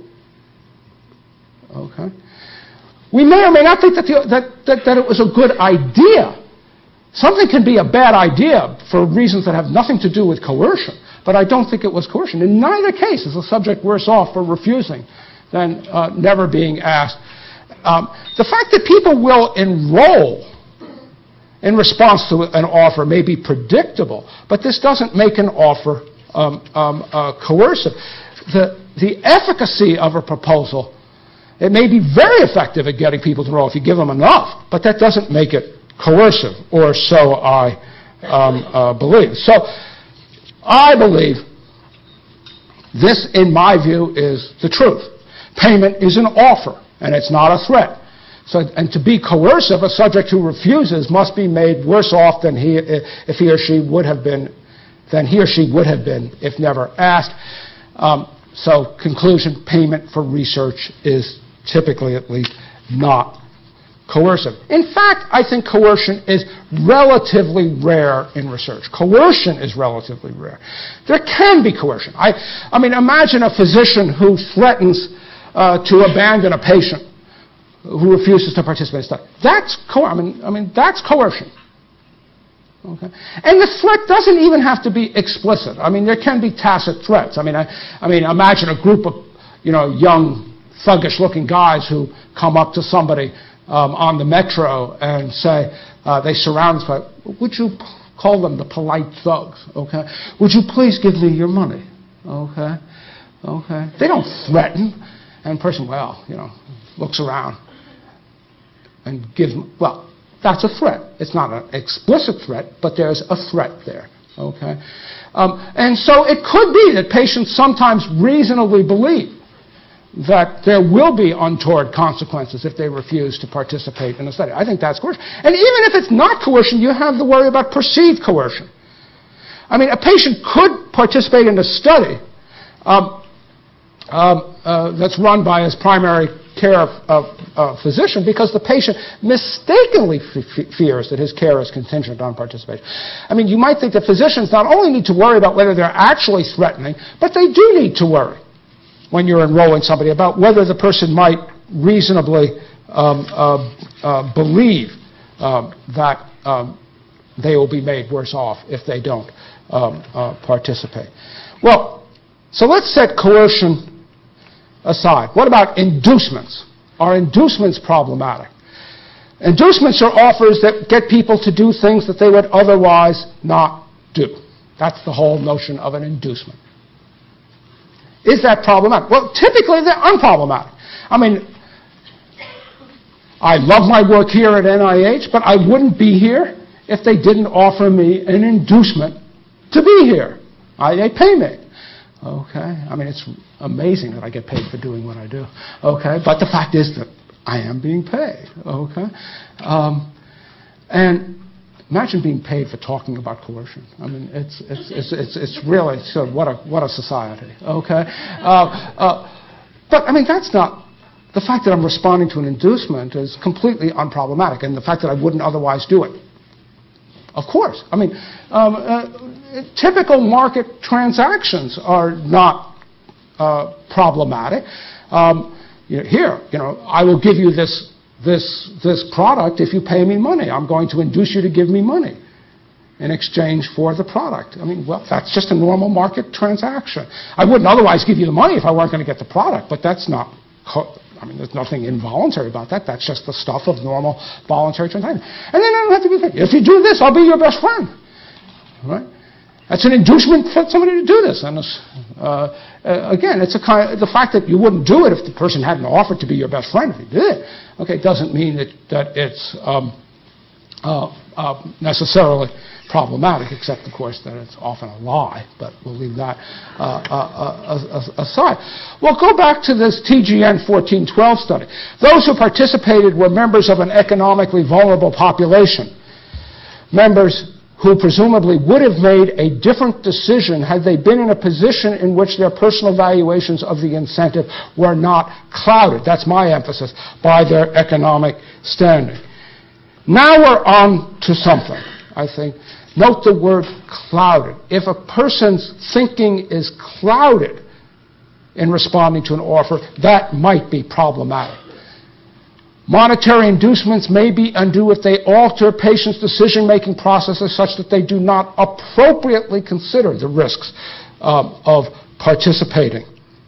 Okay? We may or may not think that, the, that, that, that it was a good idea. Something can be a bad idea for reasons that have nothing to do with coercion, but I don't think it was coercion. In neither case is the subject worse off for refusing than uh, never being asked. Um, the fact that people will enroll in response to an offer may be predictable, but this doesn't make an offer um, um, uh, coercive. The, the efficacy of a proposal, it may be very effective at getting people to enroll if you give them enough, but that doesn't make it coercive, or so I um, uh, believe. So I believe this, in my view, is the truth. Payment is an offer, and it's not a threat. So, and to be coercive, a subject who refuses must be made worse off than he, if he or she would have been, than he or she would have been if never asked. Um, so, conclusion: payment for research is typically, at least, not coercive. In fact, I think coercion is relatively rare in research. Coercion is relatively rare. There can be coercion. I, I mean, imagine a physician who threatens uh, to abandon a patient who refuses to participate in study. That's co- I mean, I mean, that's coercion. Okay, and the threat doesn't even have to be explicit. I mean, there can be tacit threats. I mean, I, I mean, imagine a group of, you know, young, thuggish-looking guys who come up to somebody Um, on the metro and say, uh, they surround us by, would you p- call them the polite thugs, okay? Would you please give me your money, okay? Okay. They don't threaten. And the person, well, you know, looks around and gives them, well, that's a threat. It's not an explicit threat, but there's a threat there, okay? Um, and so it could be that patients sometimes reasonably believe that there will be untoward consequences if they refuse to participate in a study. I think that's coercion. And even if it's not coercion, you have to worry about perceived coercion. I mean, a patient could participate in a study um, um, uh, that's run by his primary care uh, uh, physician because the patient mistakenly f- fears that his care is contingent on participation. I mean, you might think that physicians not only need to worry about whether they're actually threatening, but they do need to worry when you're enrolling somebody about whether the person might reasonably um, uh, uh, believe um, that um, they will be made worse off if they don't um, uh, participate. Well, so let's set coercion aside. What about inducements? are inducements problematic? Inducements are offers that get people to do things that they would otherwise not do. That's the whole notion of an inducement. Is that problematic? Well, typically they're unproblematic. I mean, I love my work here at N I H, but I wouldn't be here if they didn't offer me an inducement to be here. I, they pay me. Okay? I mean, it's amazing that I get paid for doing what I do. Okay? But the fact is that I am being paid. Okay? Um, and imagine being paid for talking about coercion. I mean, it's it's it's it's, it's really so what a what a society. Okay? Uh, uh, but I mean, that's not. The fact that I'm responding to an inducement is completely unproblematic, and the fact that I wouldn't otherwise do it. Of course. I mean, um, uh, typical market transactions are not uh, problematic. Um, you know, here, you know, I will give you this, this, this product if you pay me money. I'm going to induce you to give me money in exchange for the product. I mean, well, that's just a normal market transaction. I wouldn't otherwise give you the money if I weren't going to get the product, but that's not... Co- I mean, there's nothing involuntary about that. That's just the stuff of normal voluntary transaction. And then I don't have to be thinking, if you do this, I'll be your best friend. Right? That's an inducement for somebody to do this. And uh, uh, again, it's a kind of, the fact that you wouldn't do it if the person hadn't offered to be your best friend if he did it, okay, doesn't mean that, that it's um, uh, uh, necessarily problematic, except, of course, that it's often a lie, but we'll leave that uh, uh, uh, aside. Well, go back to this T G N fourteen twelve study. Those who participated were members of an economically vulnerable population, members who presumably would have made a different decision had they been in a position in which their personal valuations of the incentive were not clouded, that's my emphasis, by their economic standing. Now we're on to something, I think. Note the word clouded. If a person's thinking is clouded in responding to an offer, that might be problematic. Monetary inducements may be undue if they alter patients' decision-making processes such that they do not appropriately consider the risks um, of participating.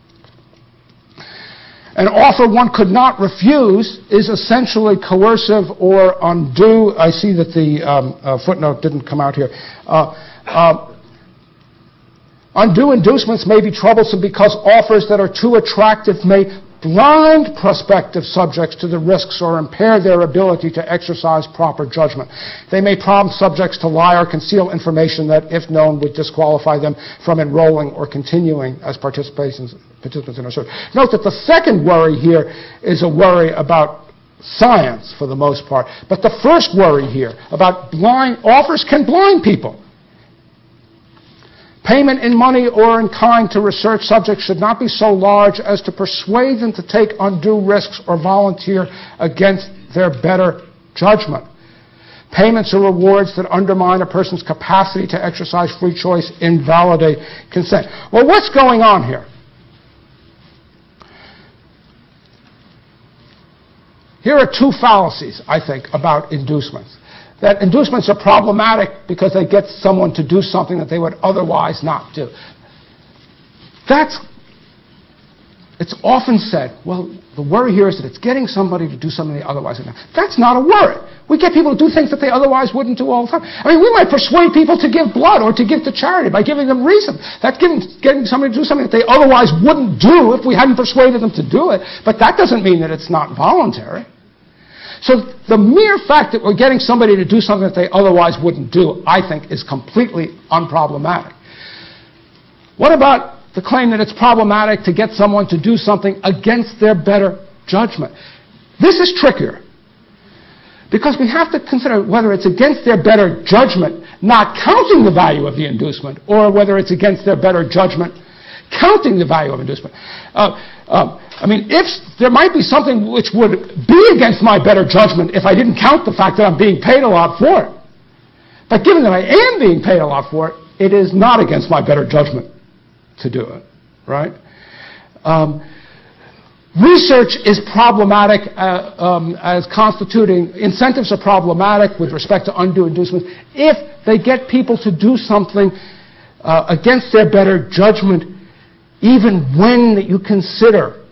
An offer one could not refuse is essentially coercive or undue. I see that the um, uh, footnote didn't come out here. Uh, uh, undue inducements may be troublesome because offers that are too attractive may blind prospective subjects to the risks or impair their ability to exercise proper judgment. They may prompt subjects to lie or conceal information that, if known, would disqualify them from enrolling or continuing as participants participants in a search. Note that the second worry here is a worry about science for the most part, but the first worry here about blind offers can blind people. Payment in money or in kind to research subjects should not be so large as to persuade them to take undue risks or volunteer against their better judgment. Payments or rewards that undermine a person's capacity to exercise free choice invalidate consent. Well, what's going on here? Here are two fallacies, I think, about inducements. That inducements are problematic because they get someone to do something that they would otherwise not do. That's, it's often said, well, the worry here is that it's getting somebody to do something they otherwise would not. That's not a worry. We get people to do things that they otherwise wouldn't do all the time. I mean, we might persuade people to give blood or to give to charity by giving them reason. That's getting, getting somebody to do something that they otherwise wouldn't do if we hadn't persuaded them to do it. But that doesn't mean that it's not voluntary. So the mere fact that we're getting somebody to do something that they otherwise wouldn't do, I think, is completely unproblematic. What about the claim that it's problematic to get someone to do something against their better judgment? This is trickier, because we have to consider whether it's against their better judgment, not counting the value of the inducement, or whether it's against their better judgment, counting the value of inducement. Uh, um, I mean, if there might be something which would be against my better judgment if I didn't count the fact that I'm being paid a lot for it. But given that I am being paid a lot for it, it is not against my better judgment to do it, right? Um, research is problematic uh, um, as constituting, incentives are problematic with respect to undue inducements if they get people to do something uh, against their better judgment, even when you consider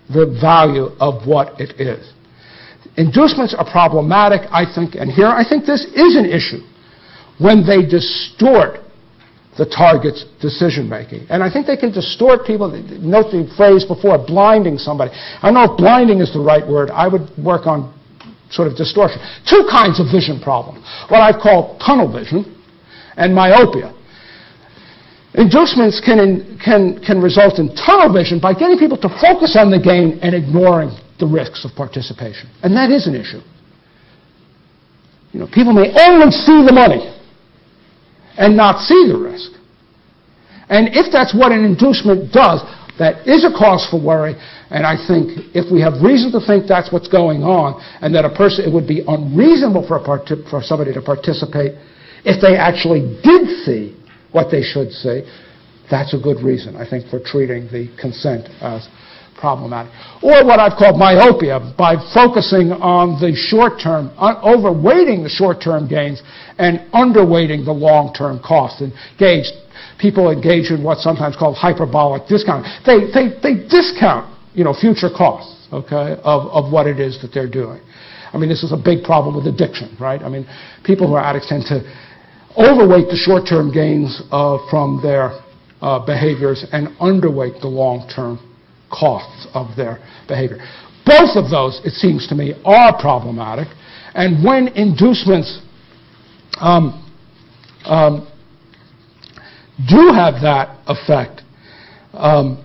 the value of what it is. Inducements are problematic, I think, and here I think this is an issue when they distort the target's decision-making. And I think they can distort people. Note the phrase before, blinding somebody. I don't know if blinding is the right word. I would work on sort of distortion. Two kinds of vision problems. What I call tunnel vision and myopia. Inducements can, in, can, can result in tunnel vision by getting people to focus on the gain and ignoring the risks of participation. And that is an issue. You know, people may only see the money and not see the risk. And if that's what an inducement does, that is a cause for worry, and I think if we have reason to think that's what's going on, and that a person, it would be unreasonable for, a part- for somebody to participate if they actually did see what they should see, that's a good reason, I think, for treating the consent as problematic. Or what I've called myopia, by focusing on the short-term, uh, overweighting the short-term gains and underweighting the long-term costs. Engaged, people engage in what's sometimes called hyperbolic discounting. They, they, they discount, you know, future costs, okay, of, of what it is that they're doing. I mean, this is a big problem with addiction, right? I mean, people who are addicts tend to overweight the short-term gains uh, from their uh, behaviors and underweight the long-term costs of their behavior. Both of those, it seems to me, are problematic. And when inducements um, um, do have that effect, um,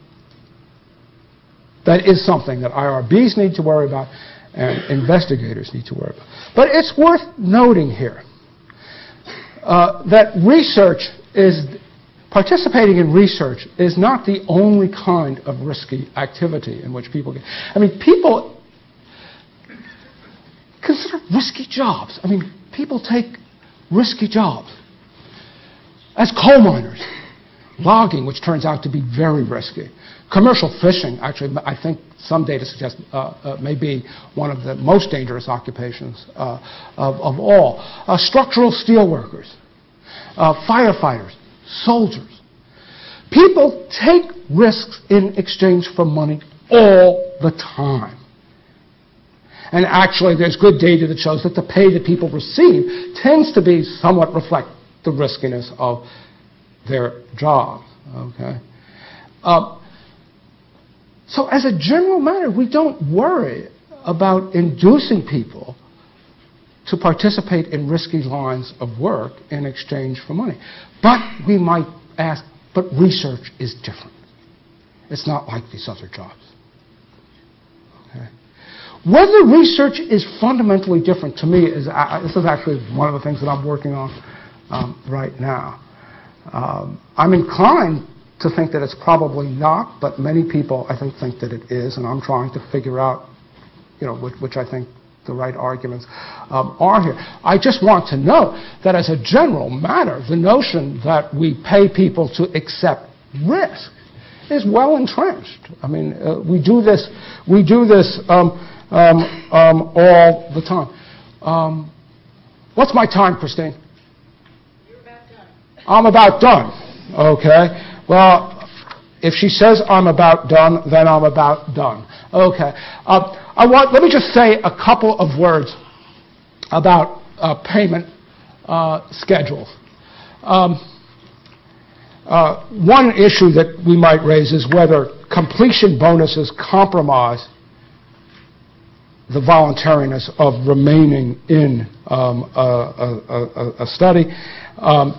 that is something that I R Bs need to worry about and investigators need to worry about. But it's worth noting here uh, that research is Participating in research is not the only kind of risky activity in which people get. I mean, people consider risky jobs. I mean, people take risky jobs. As coal miners, logging, which turns out to be very risky. Commercial fishing, actually, I think some data suggests uh, uh, may be one of the most dangerous occupations uh, of, of all. Uh, structural steel workers, uh, firefighters, soldiers. People take risks in exchange for money all the time. And actually, there's good data that shows that the pay that people receive tends to be somewhat reflect the riskiness of their jobs. Okay. Uh, so as a general matter, we don't worry about inducing people to participate in risky lines of work in exchange for money. But we might ask, but research is different. It's not like these other jobs. Okay. Whether research is fundamentally different to me is, uh, this is actually one of the things that I'm working on um, right now. Um, I'm inclined to think that it's probably not, but many people, I think, think that it is, and I'm trying to figure out, you know, which, which I think the right arguments um, are here. I just want to note that as a general matter, the notion that we pay people to accept risk is well entrenched. I mean, uh, we do this, we do this um, um, um, all the time. Um, what's my time, Christine? You're about done. I'm about done. Okay. Well, if she says I'm about done, then I'm about done. Okay. Uh, I want. Let me just say a couple of words about uh, payment uh, schedules. Um, uh, one issue that we might raise is whether completion bonuses compromise the voluntariness of remaining in um, a, a, a, a study. Um,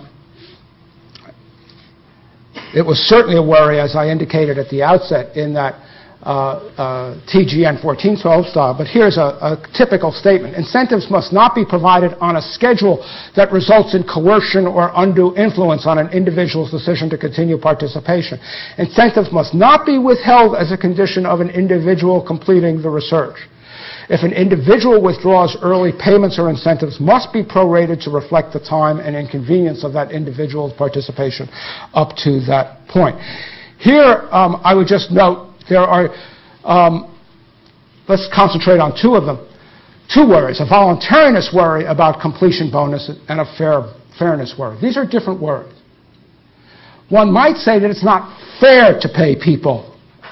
It was certainly a worry, as I indicated at the outset, in that uh, uh, T G N fourteen twelve style. But here's a, a typical statement. Incentives must not be provided on a schedule that results in coercion or undue influence on an individual's decision to continue participation. Incentives must not be withheld as a condition of an individual completing the research. If an individual withdraws early, payments or incentives must be prorated to reflect the time and inconvenience of that individual's participation up to that point. Here, um, I would just note there are, um, let's concentrate on two of them. Two worries, a voluntariness worry about completion bonus and a fair, fairness worry. These are different worries. One might say that it's not fair to pay people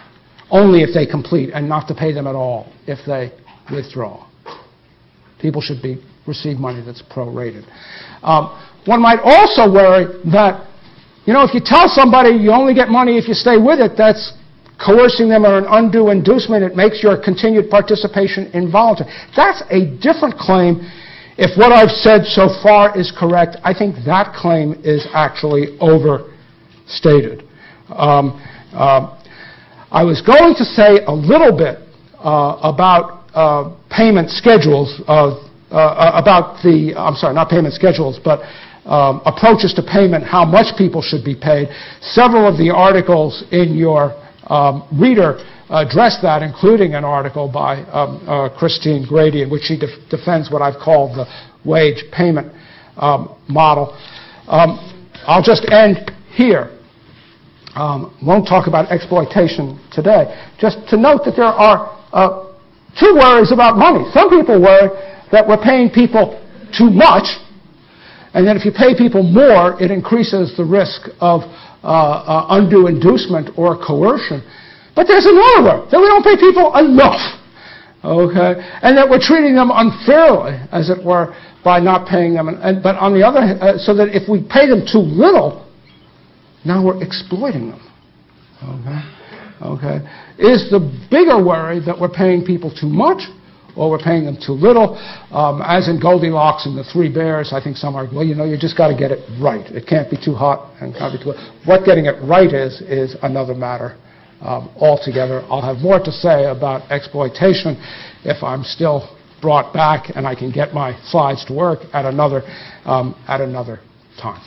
only if they complete, and not to pay them at all if they withdraw. People should be receive money that's prorated. Um, one might also worry that, you know, if you tell somebody you only get money if you stay with it, that's coercing them or an undue inducement. It makes your continued participation involuntary. That's a different claim. If what I've said so far is correct, I think that claim is actually overstated. Um, uh, I was going to say a little bit uh, about uh, payment schedules, uh, uh, about the, I'm sorry, not payment schedules, but um, approaches to payment, how much people should be paid. Several of the articles in your um, reader address that, including an article by um, uh, Christine Grady in which she def- defends what I've called the wage payment um, model. Um, I'll just end here. Um, won't talk about exploitation today. Just to note that there are uh, two worries about money. Some people worry that we're paying people too much, and that if you pay people more, it increases the risk of uh, uh, undue inducement or coercion. But there's another worry, that we don't pay people enough, okay, and that we're treating them unfairly, as it were, by not paying them. And, and, but on the other hand, uh, so that if we pay them too little, now we're exploiting them, okay? Okay. Is the bigger worry that we're paying people too much or we're paying them too little? Um, as in Goldilocks and the Three Bears, I think some argue, well, you know, you just got to get it right. It can't be too hot and can't be too hot. What getting it right is, is another matter um, altogether. I'll have more to say about exploitation if I'm still brought back and I can get my slides to work at another, um, at another time.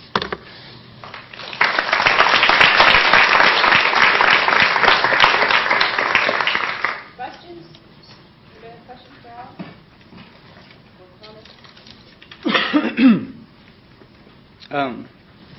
Um,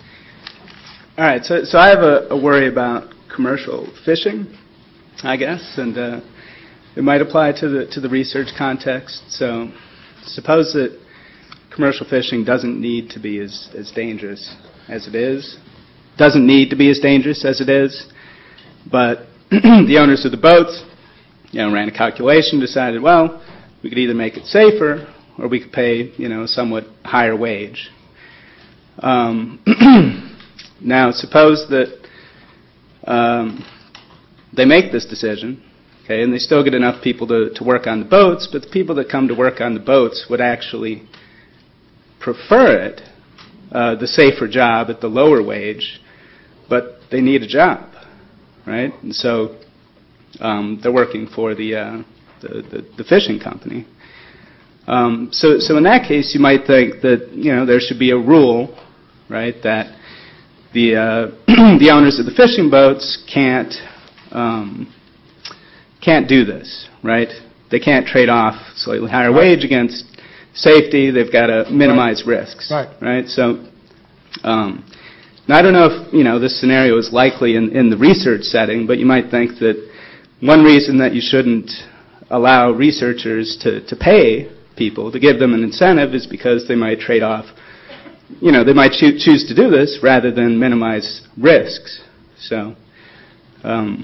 all right, so, so I have a, a worry about commercial fishing, I guess, and uh, it might apply to the to the research context. So suppose that commercial fishing doesn't need to be as, as dangerous as it is, doesn't need to be as dangerous as it is, but the owners of the boats, you know, ran a calculation, decided, well, we could either make it safer or we could pay, you know, a somewhat higher wage. Um, now, suppose that um, they make this decision, okay, and they still get enough people to, to work on the boats, but the people that come to work on the boats would actually prefer it, uh, the safer job at the lower wage, but they need a job, right? And so um, they're working for the, uh, the, the, the fishing company. Um, so, so in that case, you might think that, you know, there should be a rule, right, that the uh, the owners of the fishing boats can't um, can't do this, right? They can't trade off slightly higher right. wage against safety. They've got to minimize right. risks, right? Right. So, um, now I don't know if you know this scenario is likely in, in the research setting, but you might think that one reason that you shouldn't allow researchers to, to pay people, to give them an incentive, is because they might trade off, you know, they might choo- choose to do this rather than minimize risks. So, um,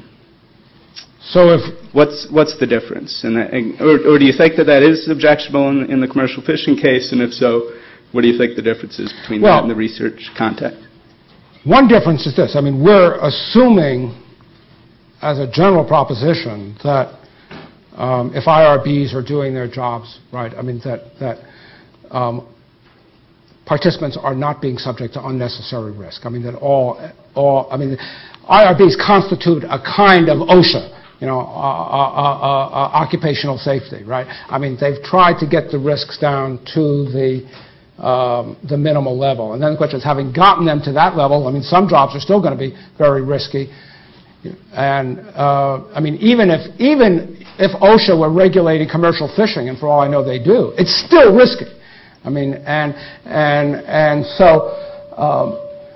so if what's what's the difference? And, and or, or do you think that that is objectionable in, in the commercial fishing case? And if so, what do you think the difference is between well, that and the research context? One difference is this. I mean, we're assuming, as a general proposition, that Um, if I R Bs are doing their jobs right, I mean that that um, participants are not being subject to unnecessary risk. I mean that all all I mean I R Bs constitute a kind of OSHA, you know, uh, uh, uh, uh, occupational safety, right? I mean they've tried to get the risks down to the um, the minimal level, and then the question is, having gotten them to that level, I mean some jobs are still going to be very risky. And uh, I mean, even if even if OSHA were regulating commercial fishing, and for all I know they do, it's still risky. I mean, and and and so um,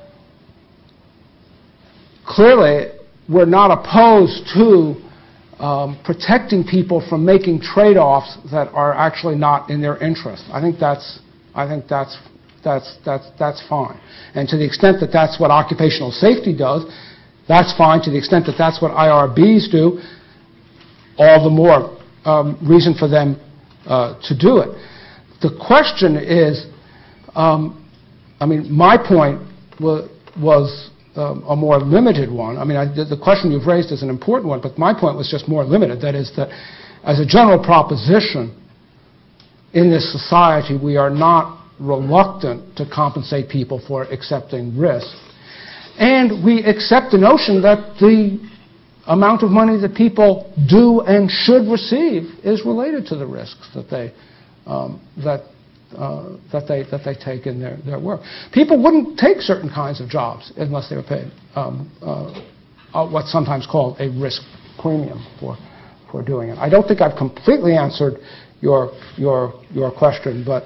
clearly we're not opposed to um, protecting people from making trade-offs that are actually not in their interest. I think that's I think that's that's that's that's fine. And to the extent that that's what occupational safety does, that's fine. To the extent that that's what I R Bs do, all the more um, reason for them uh, to do it. The question is, um, I mean, my point was, was um, a more limited one. I mean, I, the question you've raised is an important one, but my point was just more limited. That is that, as a general proposition, in this society, we are not reluctant to compensate people for accepting risk. And we accept the notion that the amount of money that people do and should receive is related to the risks that they um, that uh, that they that they take in their, their work. People wouldn't take certain kinds of jobs unless they were paid um, uh, uh, what's sometimes called a risk premium for for doing it. I don't think I've completely answered your your your question, but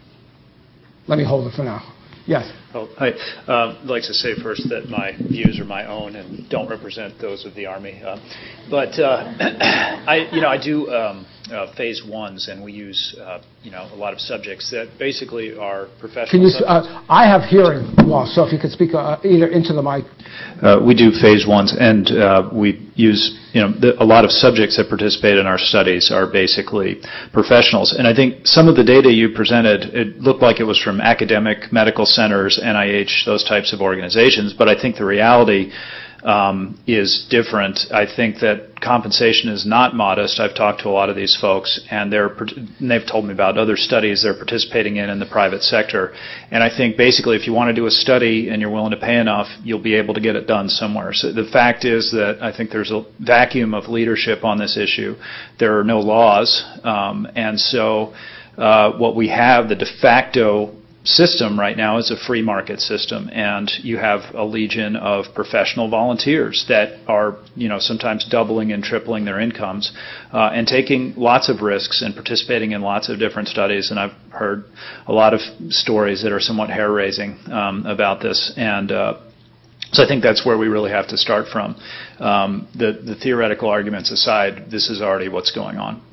let me hold it for now. Yes. Oh, hi. Uh, I'd like to say first that my views are my own and don't represent those of the Army. Uh, but uh, I, you know, I do um, uh, phase ones, and we use, uh, you know, a lot of subjects that basically are professional. Can you? Uh, I have hearing loss, so if you could speak uh, either into the mic. Uh, we do phase ones, and uh, we use, you know, the, a lot of subjects that participate in our studies are basically professionals. And I think some of the data you presented, it looked like it was from academic medical centers, N I H, those types of organizations, but I think the reality um, is different. I think that compensation is not modest. I've talked to a lot of these folks, and they're and they've told me about other studies they're participating in in the private sector. And I think basically if you want to do a study and you're willing to pay enough, you'll be able to get it done somewhere. So the fact is that I think there's a vacuum of leadership on this issue. There are no laws, um, and so uh, what we have, the de facto system right now is a free market system, and you have a legion of professional volunteers that are, you know, sometimes doubling and tripling their incomes uh, and taking lots of risks and participating in lots of different studies. And I've heard a lot of stories that are somewhat hair-raising um, about this, and uh, so I think that's where we really have to start from. Um, the, the theoretical arguments aside, this is already what's going on.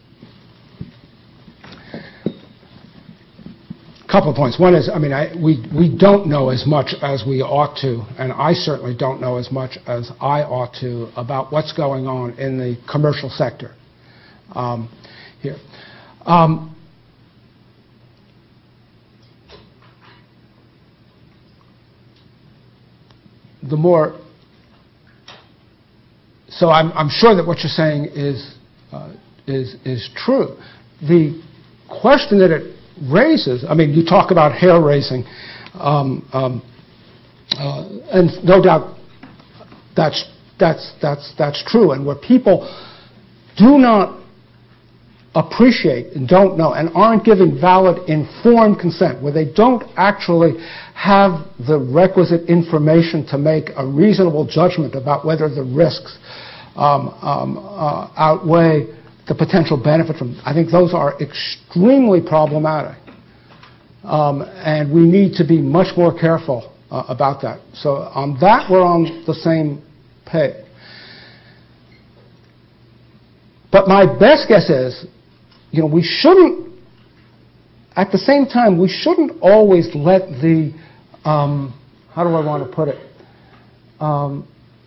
Couple of points. One is, I mean, I, we we don't know as much as we ought to, and I certainly don't know as much as I ought to about what's going on in the commercial sector um, here. Um, the more, so I'm I'm sure that what you're saying is uh, is is true. The question that it raises, I mean, you talk about hair raising, um, um, uh, and no doubt that's that's that's that's true. And where people do not appreciate and don't know and aren't giving valid, informed consent, where they don't actually have the requisite information to make a reasonable judgment about whether the risks um, um, uh, outweigh the potential benefit from, I think those are extremely problematic. Um, and we need to be much more careful uh, about that. So on that, we're on the same page. But my best guess is, you know, we shouldn't, at the same time, we shouldn't always let the, um, how do I want to put it, um,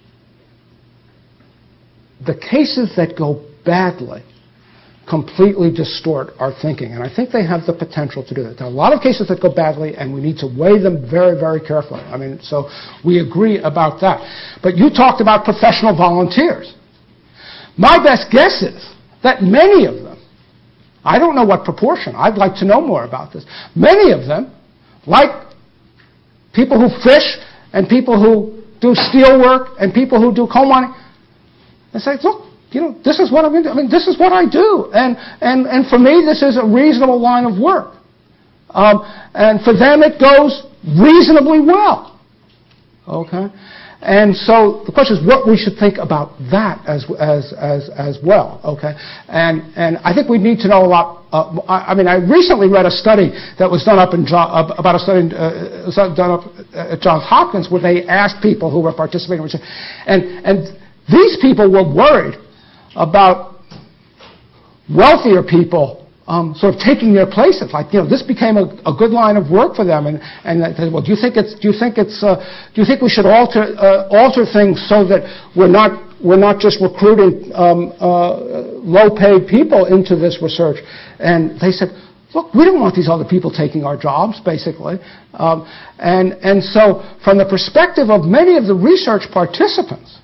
the cases that go badly completely distort our thinking. And I think they have the potential to do that. There are a lot of cases that go badly, and we need to weigh them very, very carefully. I mean, so we agree about that. But you talked about professional volunteers. My best guess is that many of them, I don't know what proportion, I'd like to know more about this, many of them, like people who fish and people who do steel work and people who do coal mining, they say, look, you know, this is what I'm into. I mean, this is what I do, and and and for me, this is a reasonable line of work, um, and for them, it goes reasonably well. Okay, and so the question is what we should think about that as as as as well. Okay, and and I think we need to know a lot. Uh, I, I mean, I recently read a study that was done up in John, uh, about a study uh, done up at Johns Hopkins where they asked people who were participating, and and these people were worried about wealthier people um, sort of taking their places. Like, you know, this became a, a good line of work for them. And and they said, well, do you think it's do you think it's uh, do you think we should alter uh, alter things so that we're not we're not just recruiting um, uh, low-paid people into this research. And they said, look, we don't want these other people taking our jobs, basically. Um, and, and so from the perspective of many of the research participants,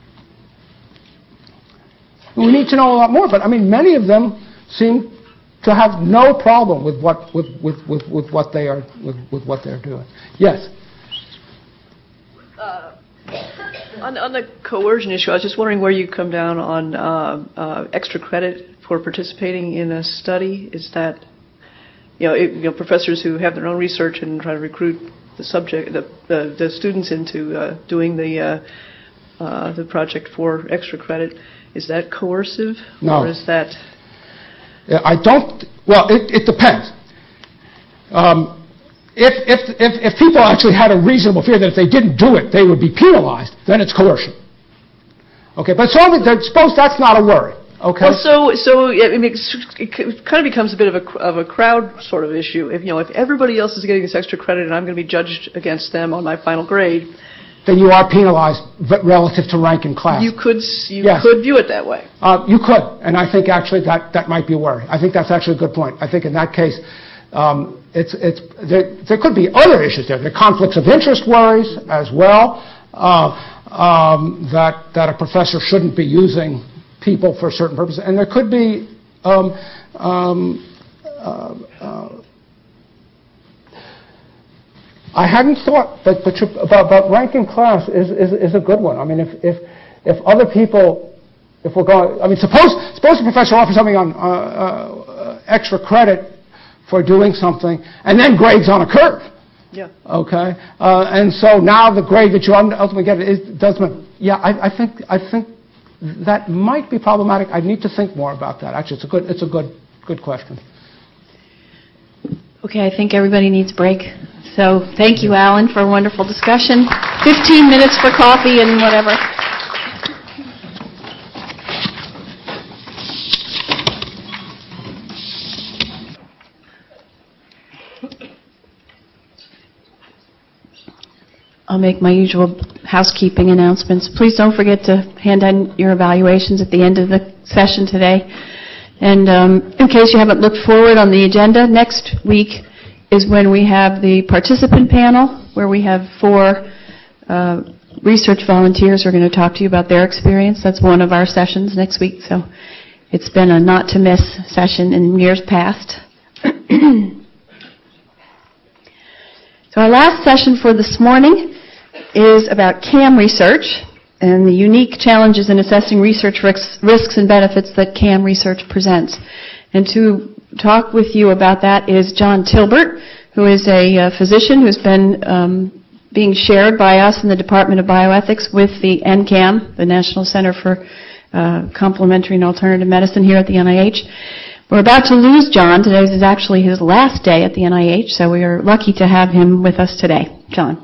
we need to know a lot more, but I mean, many of them seem to have no problem with what, with, with, with, with what they are, with, with what they're doing. Yes? Uh, on, on the coercion issue, I was just wondering where you come down on uh, uh, extra credit for participating in a study. Is that, you know, it, you know, professors who have their own research and try to recruit the subject, the the, the students into uh, doing the uh, uh, the project for extra credit? Is that coercive, no. or is that? I don't. Well, it, it depends. Um, if, if if if people actually had a reasonable fear that if they didn't do it, they would be penalized, then it's coercion. Okay, but so suppose that's not a worry. Okay. Well, so so I mean, it kind of becomes a bit of a of a crowd sort of issue. If you know, if everybody else is getting this extra credit and I'm going to be judged against them on my final grade, then you are penalized relative to rank in class. You could you yes. could view it that way. Uh, you could, and I think actually that, that might be a worry. I think that's actually a good point. I think in that case, um, it's it's there, there could be other issues there. The conflicts of interest worries as well. Uh, um, that that a professor shouldn't be using people for certain purposes, and there could be. Um, um, uh, uh, I hadn't thought, but, but about, about ranking class is, is, is a good one. I mean, if, if, if other people, if we're going, I mean, suppose, suppose a professor offers something on uh, uh, extra credit for doing something, and then grades on a curve. Yeah. Okay. Uh, and so now the grade that you ultimately get is doesn't. Yeah, I, I think I think that might be problematic. I need to think more about that. Actually, it's a good it's a good good question. Okay, I think everybody needs a break. So thank you, Alan, for a wonderful discussion. Fifteen minutes for coffee and whatever. I'll make my usual housekeeping announcements. Please don't forget to hand in your evaluations at the end of the session today. And um, in case you haven't looked forward on the agenda, next week is when we have the participant panel, where we have four uh, research volunteers who are going to talk to you about their experience. That's one of our sessions next week, so it's been a not-to-miss session in years past. So our last session for this morning is about C A M research and the unique challenges in assessing research risks, risks and benefits that C A M research presents. And to talk with you about that is John Tilbert, who is a uh, physician who's been um, being shared by us in the Department of Bioethics with the N C A M, the National Center for uh, Complementary and Alternative Medicine here at the N I H. We're about to lose John. Today is actually his last day at the N I H, so we are lucky to have him with us today. John.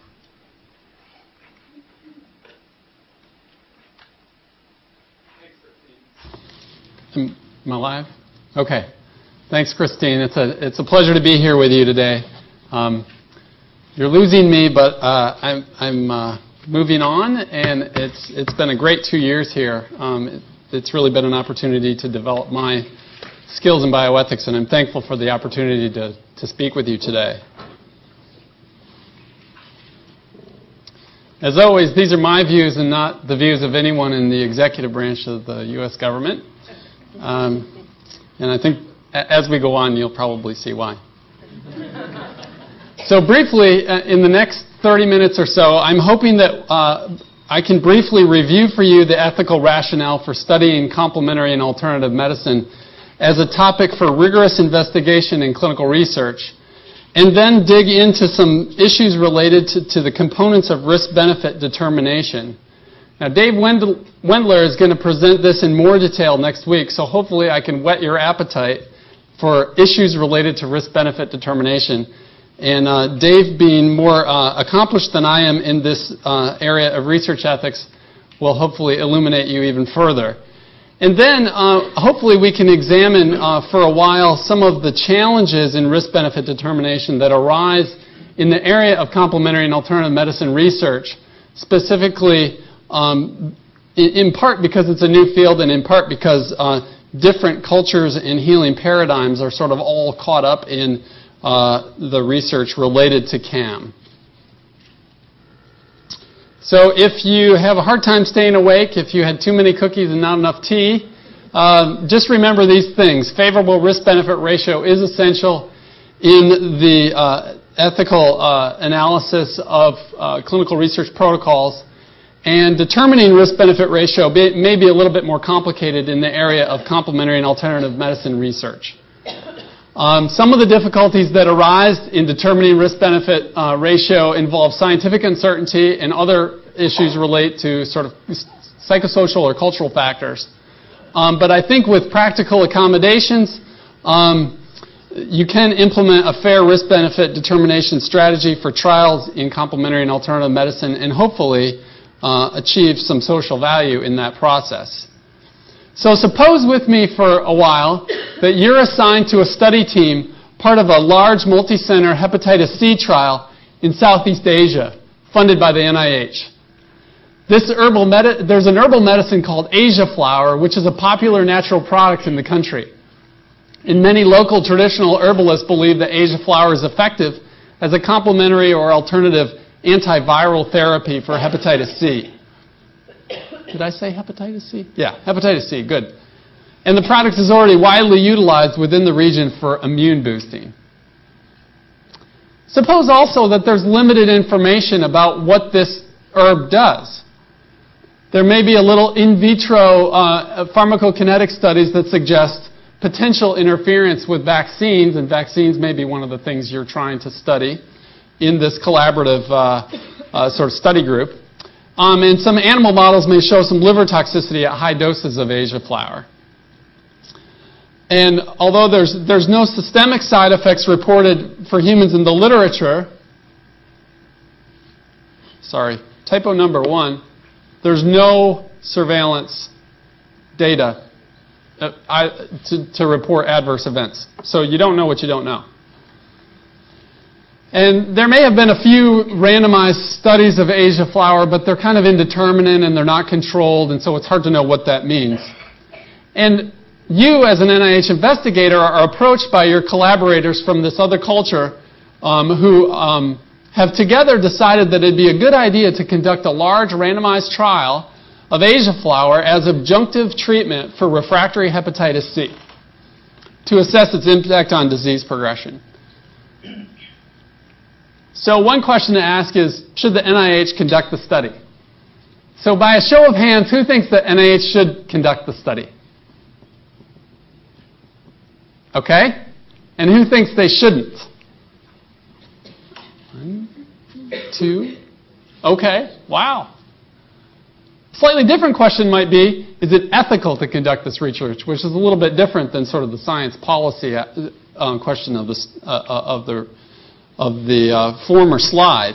Am I live? Okay. Thanks, Christine. It's a it's a pleasure to be here with you today. Um, you're losing me, but uh, I'm I'm uh, moving on, and it's it's been a great two years here. Um, it, it's really been an opportunity to develop my skills in bioethics, and I'm thankful for the opportunity to to speak with you today. As always, these are my views and not the views of anyone in the executive branch of the U S government. Um, and I think as we go on, you'll probably see why. So briefly, uh, in the next thirty minutes or so, I'm hoping that uh, I can briefly review for you the ethical rationale for studying complementary and alternative medicine as a topic for rigorous investigation in clinical research, and then dig into some issues related to, to the components of risk-benefit determination. Now, Dave Wendler is going to present this in more detail next week, so hopefully I can whet your appetite for issues related to risk-benefit determination. And uh, Dave, being more uh, accomplished than I am in this uh, area of research ethics, will hopefully illuminate you even further. And then, uh, hopefully, we can examine uh, for a while some of the challenges in risk-benefit determination that arise in the area of complementary and alternative medicine research, specifically Um, in, in part because it's a new field and in part because uh, different cultures and healing paradigms are sort of all caught up in uh, the research related to C A M. So if you have a hard time staying awake, if you had too many cookies and not enough tea, uh, just remember these things. Favorable risk-benefit ratio is essential in the uh, ethical uh, analysis of uh, clinical research protocols. And determining risk-benefit ratio be, may be a little bit more complicated in the area of complementary and alternative medicine research. Um, some of the difficulties that arise in determining risk-benefit uh, ratio involve scientific uncertainty, and other issues relate to sort of psychosocial or cultural factors. Um, but I think with practical accommodations, um, you can implement a fair risk-benefit determination strategy for trials in complementary and alternative medicine, and hopefully uh, achieve some social value in that process. So suppose with me for a while that you're assigned to a study team, part of a large multi-center hepatitis C trial in Southeast Asia, funded by the N I H. This herbal medi- there's an herbal medicine called Asia flower, which is a popular natural product in the country. And many local traditional herbalists believe that Asia flower is effective as a complementary or alternative antiviral therapy for hepatitis C. Did I say hepatitis C? Yeah, hepatitis C, good. And the product is already widely utilized within the region for immune boosting. Suppose also that there's limited information about what this herb does. There may be a little in vitro uh, pharmacokinetic studies that suggest potential interference with vaccines, and vaccines may be one of the things you're trying to study in this collaborative uh, uh, sort of study group. Um, and some animal models may show some liver toxicity at high doses of Asia flower. And although there's, there's no systemic side effects reported for humans in the literature, sorry, typo number one, there's no surveillance data uh, I, to, to report adverse events. So you don't know what you don't know. And there may have been a few randomized studies of Asia flower, but they're kind of indeterminate and they're not controlled, and so it's hard to know what that means. And you, as an N I H investigator, are approached by your collaborators from this other culture um, who um, have together decided that it'd be a good idea to conduct a large randomized trial of Asia flower as adjunctive treatment for refractory hepatitis C to assess its impact on disease progression. So one question to ask is, should the N I H conduct the study? So by a show of hands, who thinks that N I H should conduct the study? Okay? And who thinks they shouldn't? One, two. Okay. Wow. Slightly different question might be, is it ethical to conduct this research, which is a little bit different than sort of the science policy uh, question of, this, uh, of the of the uh, former slide.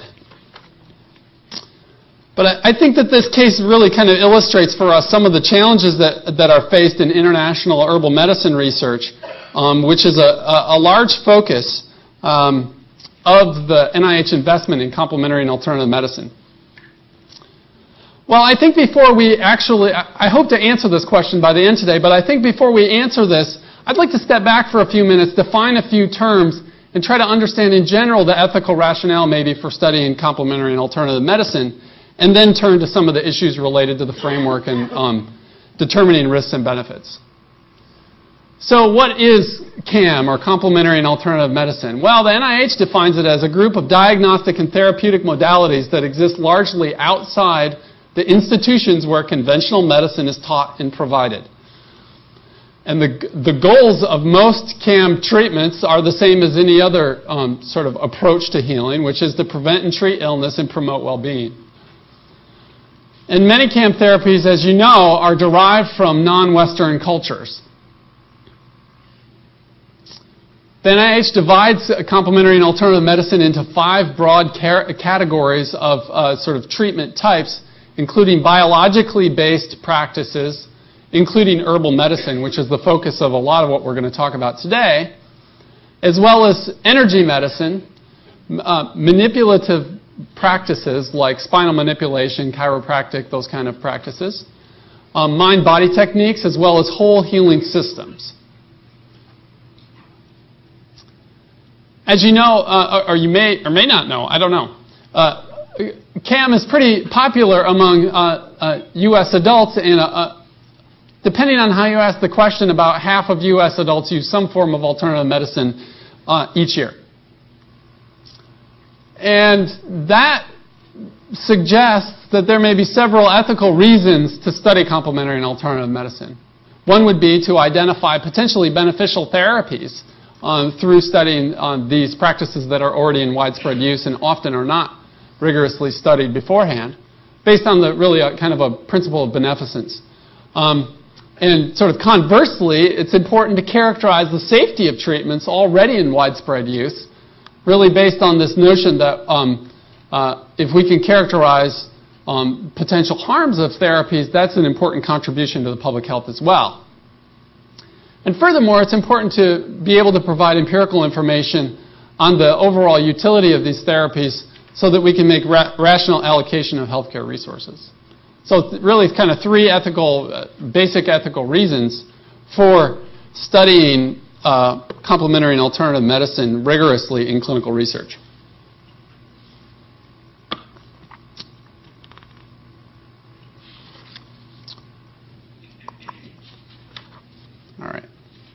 But I, I think that this case really kind of illustrates for us some of the challenges that, that are faced in international herbal medicine research, um, which is a, a, a large focus um, of the N I H investment in complementary and alternative medicine. Well, I think before we actually, I hope to answer this question by the end today, but I think before we answer this, I'd like to step back for a few minutes, define a few terms, and try to understand in general the ethical rationale maybe for studying complementary and alternative medicine, and then turn to some of the issues related to the framework and um, determining risks and benefits. So what is C A M, or complementary and alternative medicine? Well, the N I H defines it as a group of diagnostic and therapeutic modalities that exist largely outside the institutions where conventional medicine is taught and provided. And the, the goals of most C A M treatments are the same as any other um, sort of approach to healing, which is to prevent and treat illness and promote well-being. And many C A M therapies, as you know, are derived from non-Western cultures. The N I H divides complementary and alternative medicine into five broad categories of uh, sort of treatment types, including biologically based practices, including herbal medicine, which is the focus of a lot of what we're going to talk about today, as well as energy medicine, uh, manipulative practices like spinal manipulation, chiropractic, those kind of practices, um, mind-body techniques as well as whole healing systems. As you know, uh, or you may or may not know, I don't know, uh, C A M is pretty popular among uh, uh, U S adults, and uh, uh, depending on how you ask the question, about half of U S adults use some form of alternative medicine uh, each year. And that suggests that there may be several ethical reasons to study complementary and alternative medicine. One would be to identify potentially beneficial therapies um, through studying um, these practices that are already in widespread use and often are not rigorously studied beforehand, based on the really a, kind of a principle of beneficence. Um, and sort of conversely, it's important to characterize the safety of treatments already in widespread use, really based on this notion that um, uh, if we can characterize um, potential harms of therapies, that's an important contribution to the public health as well. And furthermore, it's important to be able to provide empirical information on the overall utility of these therapies so that we can make ra- rational allocation of healthcare resources. So it's really kind of three ethical, uh, basic ethical reasons for studying uh, complementary and alternative medicine rigorously in clinical research. All right.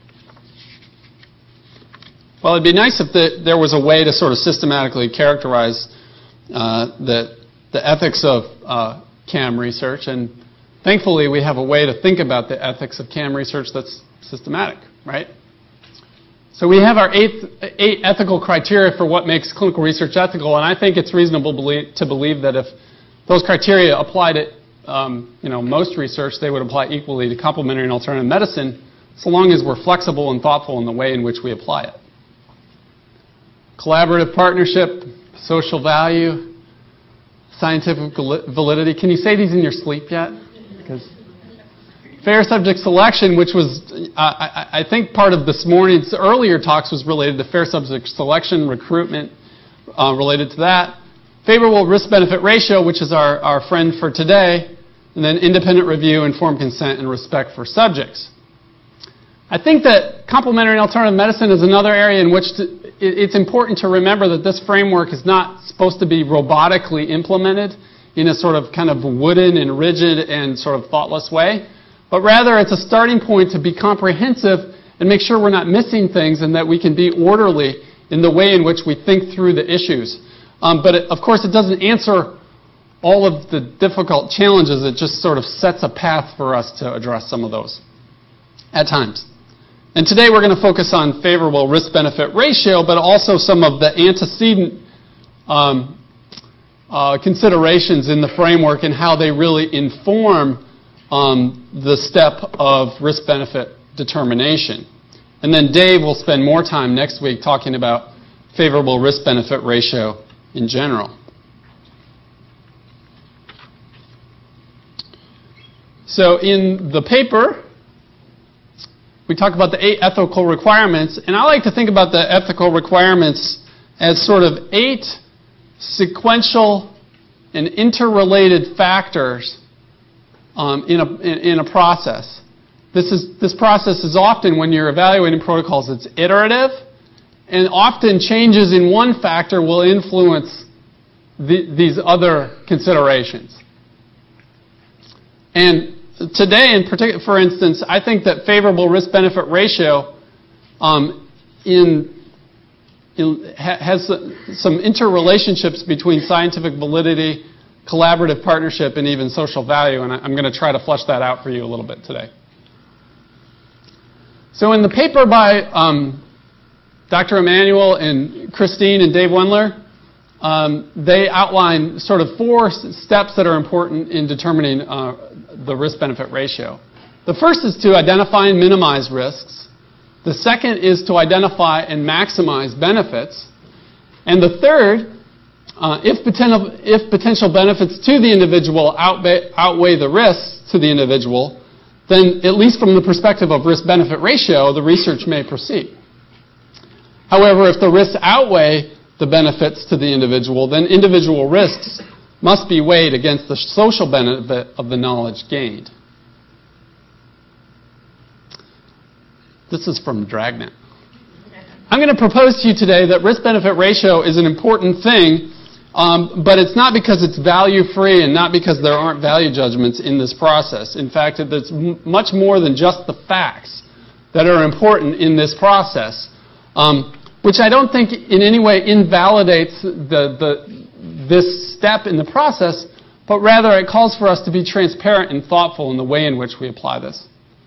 Well, it'd be nice if the, there was a way to sort of systematically characterize uh, the, the ethics of uh, C A M research, and thankfully we have a way to think about the ethics of C A M research that's systematic, right? So we have our eight, eight ethical criteria for what makes clinical research ethical, and I think it's reasonable believe, to believe that if those criteria applied to um, you know, most research, they would apply equally to complementary and alternative medicine, so long as we're flexible and thoughtful in the way in which we apply it. Collaborative partnership, social value, scientific validity. Can you say these in your sleep yet? Because fair subject selection, which was, uh, I, I think part of this morning's earlier talks was related to fair subject selection, recruitment, uh, related to that. Favorable risk-benefit ratio, which is our, our friend for today. And then independent review, informed consent, and respect for subjects. I think that complementary and alternative medicine is another area in which to, it's important to remember that this framework is not supposed to be robotically implemented in a sort of kind of wooden and rigid and sort of thoughtless way, but rather it's a starting point to be comprehensive and make sure we're not missing things and that we can be orderly in the way in which we think through the issues. Um, but it, of course, it doesn't answer all of the difficult challenges. It just sort of sets a path for us to address some of those at times. And today we're going to focus on favorable risk-benefit ratio, but also some of the antecedent um, uh, considerations in the framework and how they really inform um, the step of risk-benefit determination. And then Dave will spend more time next week talking about favorable risk-benefit ratio in general. So in the paper, we talk about the eight ethical requirements, and I like to think about the ethical requirements as sort of eight sequential and interrelated factors um, in, a, in a process. This, is, this process is often, when you're evaluating protocols, it's iterative, and often changes in one factor will influence the, these other considerations. And today, in particular, for instance, I think that favorable risk-benefit ratio um, in, in, ha, has some interrelationships between scientific validity, collaborative partnership, and even social value, and I, I'm going to try to flesh that out for you a little bit today. So in the paper by um, Doctor Emanuel and Christine and Dave Wendler, um, they outline sort of four steps that are important in determining uh, the risk-benefit ratio. The first is to identify and minimize risks. The second is to identify and maximize benefits. And the third, uh, if, potential, if potential benefits to the individual outweigh, outweigh the risks to the individual, then at least from the perspective of risk-benefit ratio, the research may proceed. However, if the risks outweigh the benefits to the individual, then individual risks must be weighed against the social benefit of the knowledge gained. This is from Dragnet. I'm going to propose to you today that risk-benefit ratio is an important thing, um, but it's not because it's value-free and not because there aren't value judgments in this process. In fact, it's m- much more than just the facts that are important in this process, um, which I don't think in any way invalidates the, the, this step in the process, but rather it calls for us to be transparent and thoughtful in the way in which we apply this.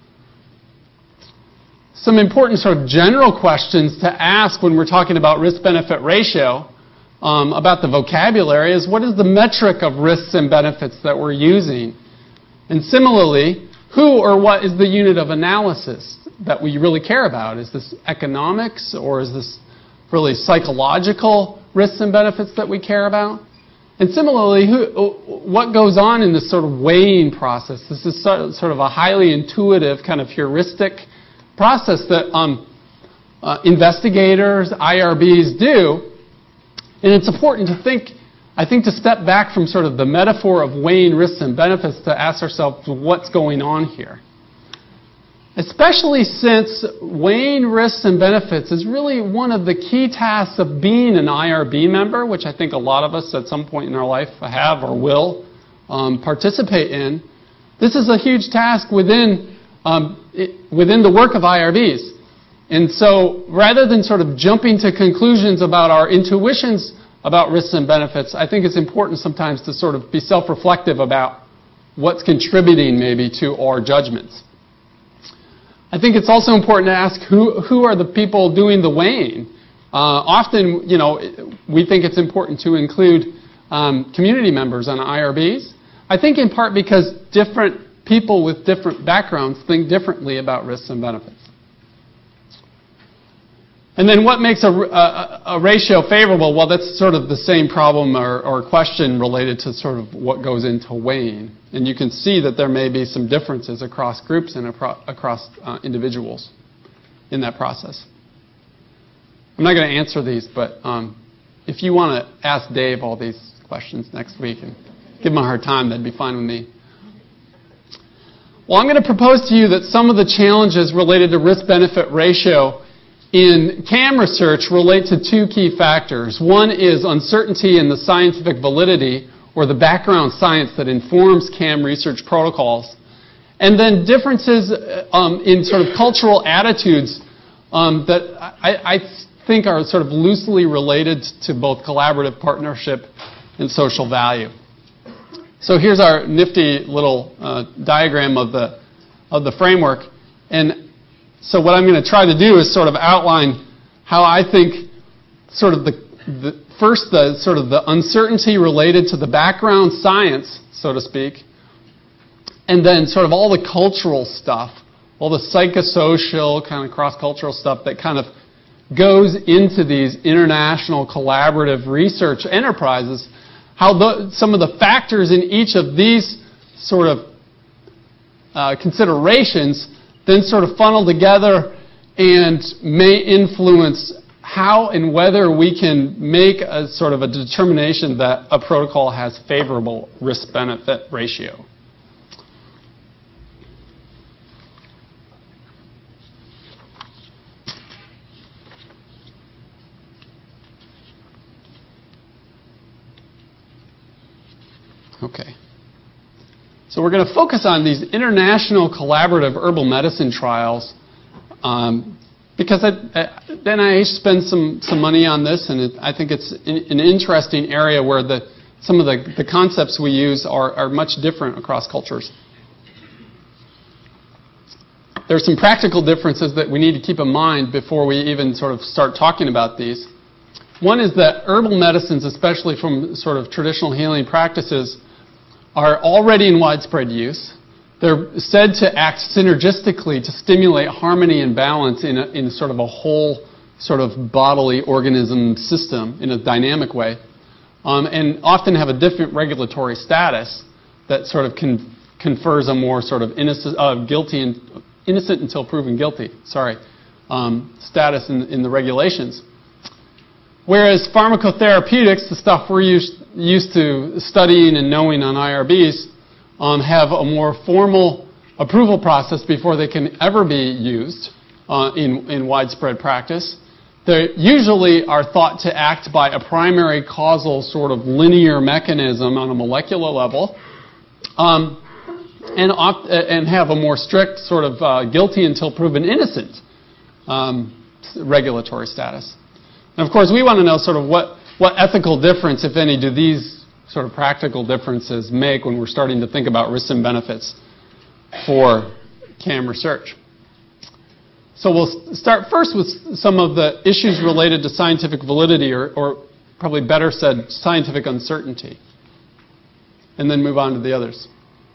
Some important sort of general questions to ask when we're talking about risk-benefit ratio um, about the vocabulary is, what is the metric of risks and benefits that we're using? And similarly, who or what is the unit of analysis that we really care about? Is this economics, or is this really psychological risks and benefits that we care about? And similarly, who, what goes on in this sort of weighing process? This is sort of a highly intuitive, kind of heuristic process that um, uh, investigators, I R Bs do. And it's important to think, I think, to step back from sort of the metaphor of weighing risks and benefits to ask ourselves what's going on here. Especially since weighing risks and benefits is really one of the key tasks of being an I R B member, which I think a lot of us at some point in our life have or will um, participate in. This is a huge task within, um, it, within the work of I R Bs. And so rather than sort of jumping to conclusions about our intuitions about risks and benefits, I think it's important sometimes to sort of be self-reflective about what's contributing maybe to our judgments. I think it's also important to ask who, who are the people doing the weighing. Uh, often, you know, we think it's important to include um, community members on I R Bs. I think in part because different people with different backgrounds think differently about risks and benefits. And then what makes a, a, a ratio favorable? Well, that's sort of the same problem or, or question related to sort of what goes into weighing. And you can see that there may be some differences across groups and apro- across uh, individuals in that process. I'm not going to answer these, but um, if you want to ask Dave all these questions next week and give him a hard time, that'd be fine with me. Well, I'm going to propose to you that some of the challenges related to risk-benefit ratio in C A M research relate to two key factors. One is uncertainty in the scientific validity, or the background science that informs C A M research protocols. And then differences um, in sort of cultural attitudes um, that I, I think are sort of loosely related to both collaborative partnership and social value. So here's our nifty little uh, diagram of the, of the framework. And so what I'm going to try to do is sort of outline how I think sort of the, the first the sort of the uncertainty related to the background science, so to speak, and then sort of all the cultural stuff, all the psychosocial kind of cross-cultural stuff that kind of goes into these international collaborative research enterprises, how the, some of the factors in each of these sort of uh, considerations then sort of funnel together and may influence how and whether we can make a sort of a determination that a protocol has favorable risk-benefit ratio. Okay. So we're going to focus on these international collaborative herbal medicine trials um, because I, I, the N I H spends some, some money on this, and it, I think it's in, an interesting area where the, some of the, the concepts we use are, are much different across cultures. There are some practical differences that we need to keep in mind before we even sort of start talking about these. One is that herbal medicines, especially from sort of traditional healing practices, are already in widespread use. They're said to act synergistically to stimulate harmony and balance in, a, in sort of a whole sort of bodily organism system in a dynamic way, um, and often have a different regulatory status that sort of con- confers a more sort of innocent, uh, guilty and innocent until proven guilty, sorry, um, status in, in the regulations. Whereas pharmacotherapeutics, the stuff we're used, used to studying and knowing on I R Bs, um, have a more formal approval process before they can ever be used. uh, in, in widespread practice. They usually are thought to act by a primary causal sort of linear mechanism on a molecular level, um, and, opt, and have a more strict sort of uh, guilty until proven innocent um, regulatory status. And of course, we want to know sort of what, what ethical difference, if any, do these sort of practical differences make when we're starting to think about risks and benefits for C A M research. So we'll start first with some of the issues related to scientific validity, or, or probably better said, scientific uncertainty, and then move on to the others.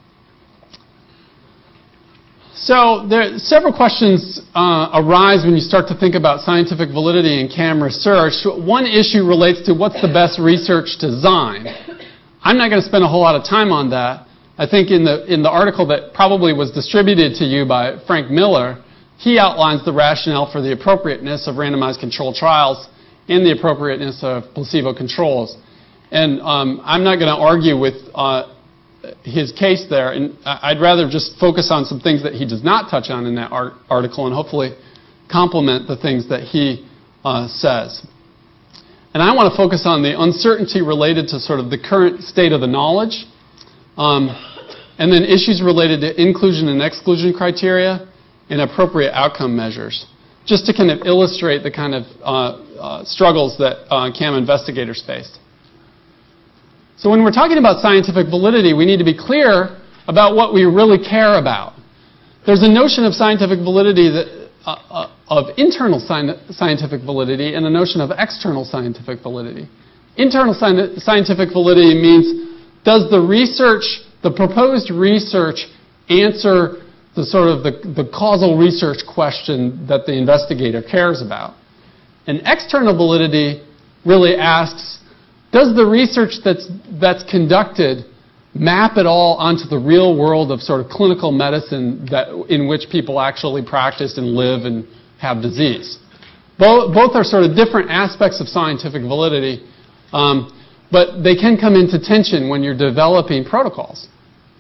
So there several questions uh, arise when you start to think about scientific validity in C A M research. One issue relates to what's the best research design. I'm not going to spend a whole lot of time on that. I think in the, in the article that probably was distributed to you by Frank Miller, he outlines the rationale for the appropriateness of randomized controlled trials and the appropriateness of placebo controls. And um, I'm not going to argue with uh, his case there, and I'd rather just focus on some things that he does not touch on in that art article and hopefully complement the things that he uh, says. And I want to focus on the uncertainty related to sort of the current state of the knowledge, um, and then issues related to inclusion and exclusion criteria and appropriate outcome measures, just to kind of illustrate the kind of uh, uh, struggles that uh, C A M investigators faced. So when we're talking about scientific validity, we need to be clear about what we really care about. There's a notion of scientific validity that, uh, uh, of internal sci- scientific validity and a notion of external scientific validity. Internal sci- scientific validity means, does the research, the proposed research, answer the sort of the, the causal research question that the investigator cares about? And external validity really asks, does the research that's, that's conducted map at all onto the real world of sort of clinical medicine that, in which people actually practice and live and have disease? Both, both are sort of different aspects of scientific validity, um, but they can come into tension when you're developing protocols.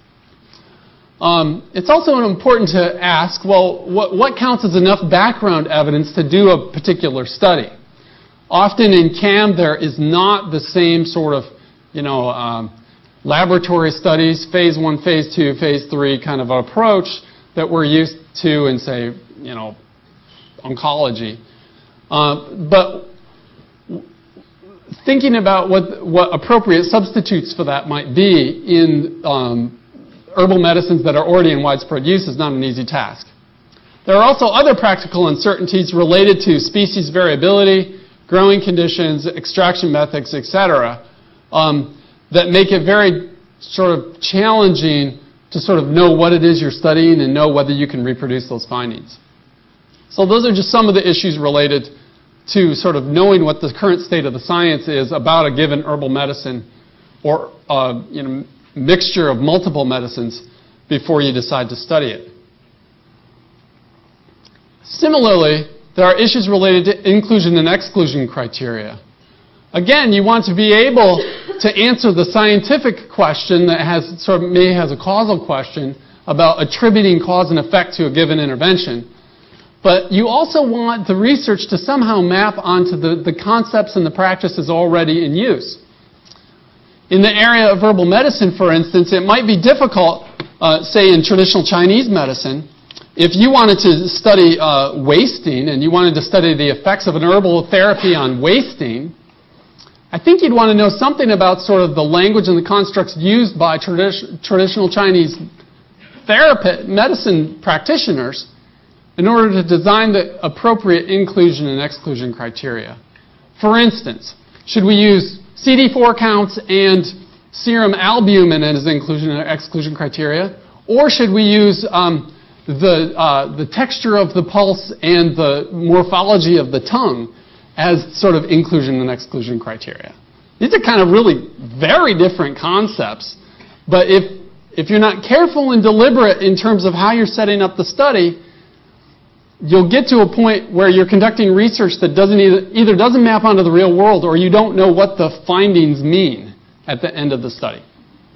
Um, it's also important to ask, well, what, what counts as enough background evidence to do a particular study? Often in C A M, there is not the same sort of, you know, um, laboratory studies, phase one, phase two, phase three kind of approach that we're used to in, say, you know, oncology. Uh, but thinking about what, what appropriate substitutes for that might be in um, herbal medicines that are already in widespread use is not an easy task. There are also other practical uncertainties related to species variability, growing conditions, extraction methods, et cetera, um, that make it very sort of challenging to sort of know what it is you're studying and know whether you can reproduce those findings. So those are just some of the issues related to sort of knowing what the current state of the science is about a given herbal medicine or uh, you know, mixture of multiple medicines before you decide to study it. Similarly, there are issues related to inclusion and exclusion criteria. Again, you want to be able to answer the scientific question that has sort of maybe has a causal question about attributing cause and effect to a given intervention. But you also want the research to somehow map onto the, the concepts and the practices already in use. In the area of herbal medicine, for instance, it might be difficult, uh, say in traditional Chinese medicine, if you wanted to study uh, wasting and you wanted to study the effects of an herbal therapy on wasting, I think you'd want to know something about sort of the language and the constructs used by tradi- traditional Chinese therapy, medicine practitioners in order to design the appropriate inclusion and exclusion criteria. For instance, should we use C D four counts and serum albumin as inclusion and exclusion criteria, or should we use um, the, uh, the texture of the pulse and the morphology of the tongue as sort of inclusion and exclusion criteria? These are kind of really very different concepts, but if, if you're not careful and deliberate in terms of how you're setting up the study, you'll get to a point where you're conducting research that doesn't either, either doesn't map onto the real world or you don't know what the findings mean at the end of the study.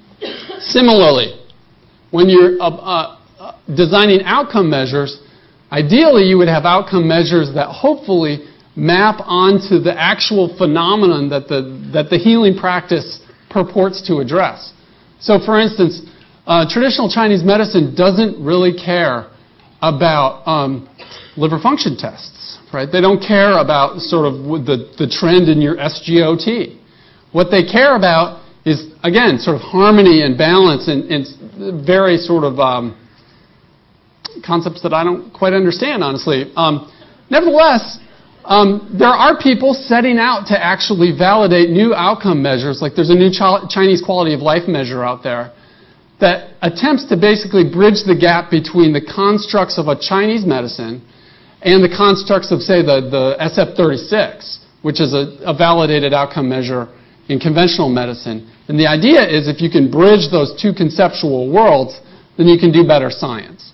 Similarly, when you're uh, uh, designing outcome measures, Ideally, you would have outcome measures that hopefully map onto the actual phenomenon that the, that the healing practice purports to address. So, for instance, uh, traditional Chinese medicine doesn't really care about um, liver function tests, right? They don't care about sort of the, the trend in your S G O T. What they care about is, again, sort of harmony and balance and, and very sort of um, concepts that I don't quite understand, honestly. Um, nevertheless, um, there are people setting out to actually validate new outcome measures, like there's a new Ch- Chinese quality of life measure out there that attempts to basically bridge the gap between the constructs of a Chinese medicine and the constructs of, say, the, the S F thirty-six, which is a, a validated outcome measure in conventional medicine. And the idea is if you can bridge those two conceptual worlds, then you can do better science.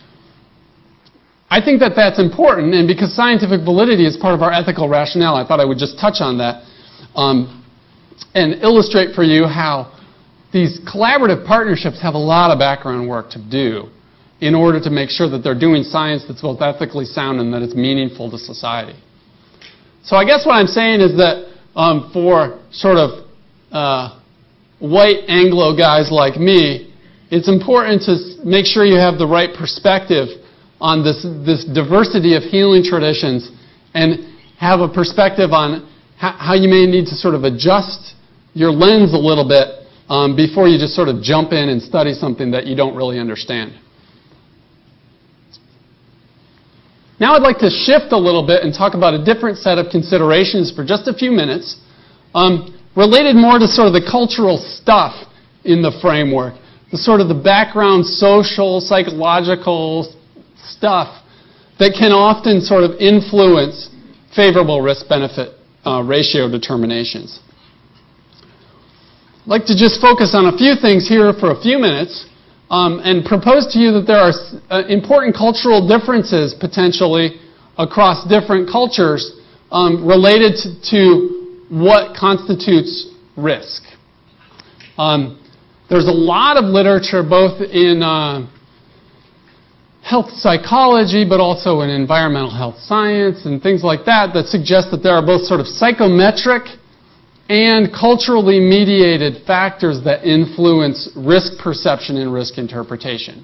I think that that's important, and because scientific validity is part of our ethical rationale, I thought I would just touch on that um, and illustrate for you how these collaborative partnerships have a lot of background work to do in order to make sure that they're doing science that's both ethically sound and that it's meaningful to society. So I guess what I'm saying is that um, for sort of uh, white Anglo guys like me, it's important to make sure you have the right perspective on this, this diversity of healing traditions and have a perspective on how, how you may need to sort of adjust your lens a little bit um, before you just sort of jump in and study something that you don't really understand. Now I'd like to shift a little bit and talk about a different set of considerations for just a few minutes, um, related more to sort of the cultural stuff in the framework, the sort of the background social, psychological stuff that can often sort of influence favorable risk-benefit uh, ratio determinations. I'd like to just focus on a few things here for a few minutes um, and propose to you that there are uh, important cultural differences potentially across different cultures um, related to, to what constitutes risk. Um, there's a lot of literature both in uh, health psychology, but also in environmental health science and things like that, that suggest that there are both sort of psychometric and culturally mediated factors that influence risk perception and risk interpretation.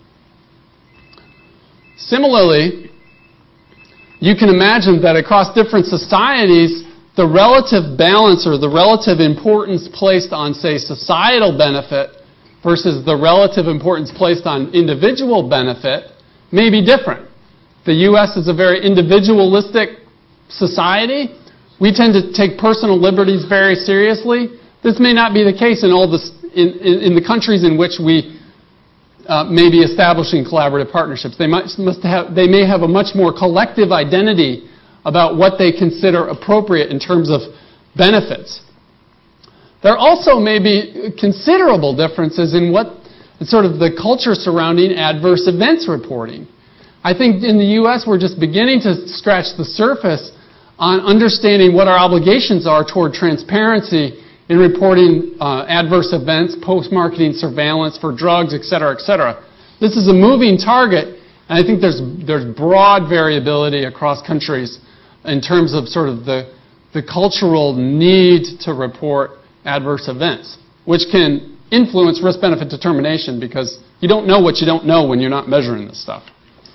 Similarly, you can imagine that across different societies, the relative balance or the relative importance placed on, say, societal benefit versus the relative importance placed on individual benefit may be different. The U S is a very individualistic society. We tend to take personal liberties very seriously. This may not be the case in all the, in, in, in the countries in which we uh, may be establishing collaborative partnerships. They, might, must have, they may have a much more collective identity about what they consider appropriate in terms of benefits. There also may be considerable differences in what sort of the culture surrounding adverse events reporting. I think in the U S we're just beginning to scratch the surface on understanding what our obligations are toward transparency in reporting uh, adverse events, post-marketing surveillance for drugs, et cetera, et cetera. This is a moving target, and I think there's there's broad variability across countries in terms of sort of the, the cultural need to report adverse events, which can influence risk-benefit determination because you don't know what you don't know when you're not measuring this stuff.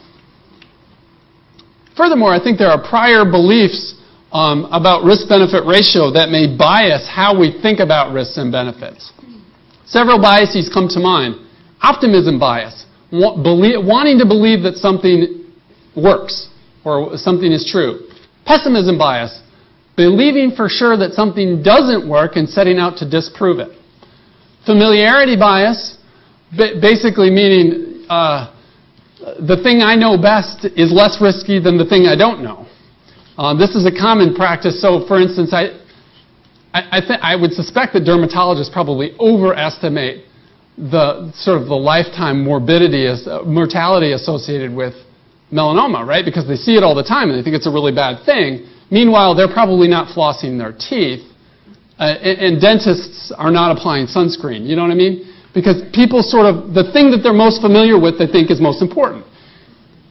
Furthermore, I think there are prior beliefs um, about risk-benefit ratio that may bias how we think about risks and benefits. Several biases come to mind. Optimism bias, wa- believe, wanting to believe that something works or something is true. Pessimism bias, believing for sure that something doesn't work and setting out to disprove it. Familiarity bias, basically meaning uh, the thing I know best is less risky than the thing I don't know. Uh, this is a common practice. So, for instance, I, I, I, th- I would suspect that dermatologists probably overestimate the sort of the lifetime morbidity, as, uh, mortality associated with melanoma, right? Because they see it all the time and they think it's a really bad thing. Meanwhile, they're probably not flossing their teeth. Uh, and, and dentists are not applying sunscreen. You know what I mean? Because people sort of, the thing that they're most familiar with, they think is most important.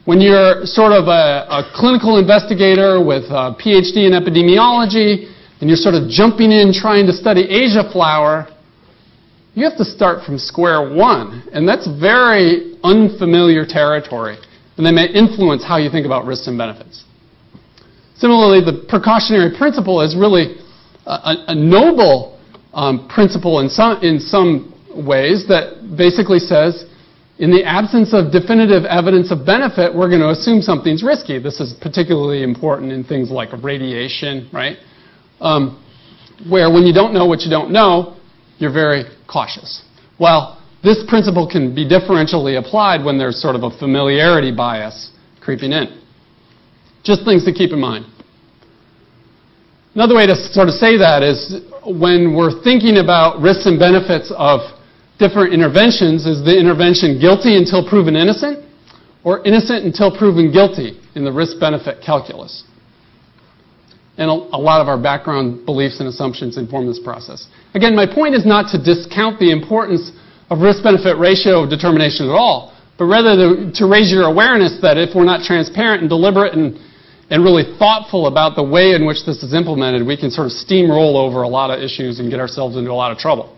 when you're sort of a, a clinical investigator with a P H D in epidemiology, and you're sort of jumping in trying to study Asia flower, you have to start from square one. And that's very unfamiliar territory. And they may influence how you think about risks and benefits. Similarly, the precautionary principle is really a, a noble um, principle in some, in some ways that basically says, in the absence of definitive evidence of benefit, we're going to assume something's risky. This is particularly important in things like radiation, right? Um, where when you don't know what you don't know, you're very cautious. Well, this principle can be differentially applied when there's sort of a familiarity bias creeping in. Just things to keep in mind. Another way to sort of say that is when we're thinking about risks and benefits of different interventions, is the intervention guilty until proven innocent or innocent until proven guilty in the risk-benefit calculus? And a, a lot of our background beliefs and assumptions inform this process. Again, my point is not to discount the importance of risk-benefit ratio determination at all, but rather to, to raise your awareness that if we're not transparent and deliberate and, and really thoughtful about the way in which this is implemented, we can sort of steamroll over a lot of issues and get ourselves into a lot of trouble.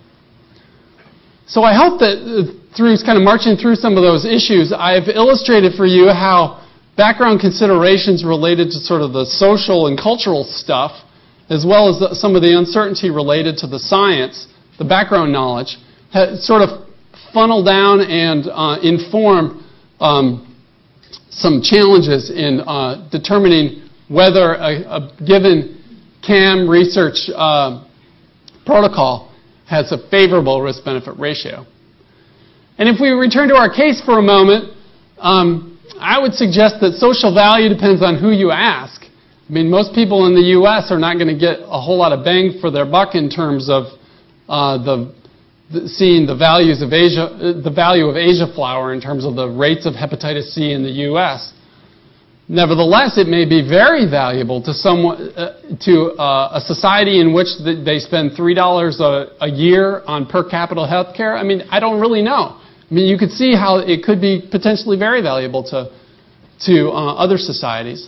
So I hope that through kind of marching through some of those issues, I've illustrated for you how background considerations related to sort of the social and cultural stuff, as well as the, some of the uncertainty related to the science, the background knowledge, has sort of funnel down and uh, inform um, some challenges in uh, determining whether a, a given C A M research uh, protocol has a favorable risk-benefit ratio. And if we return to our case for a moment, um, I would suggest that social value depends on who you ask. I mean, most people in the U S are not going to get a whole lot of bang for their buck in terms of uh, the, the seeing the values of Asia, the value of Asia flower in terms of the rates of hepatitis C in the U S. Nevertheless, it may be very valuable to someone, uh, to uh, a society in which th- they spend three dollars a, a year on per capita health care. I mean, I don't really know. I mean, you could see how it could be potentially very valuable to, to uh, other societies.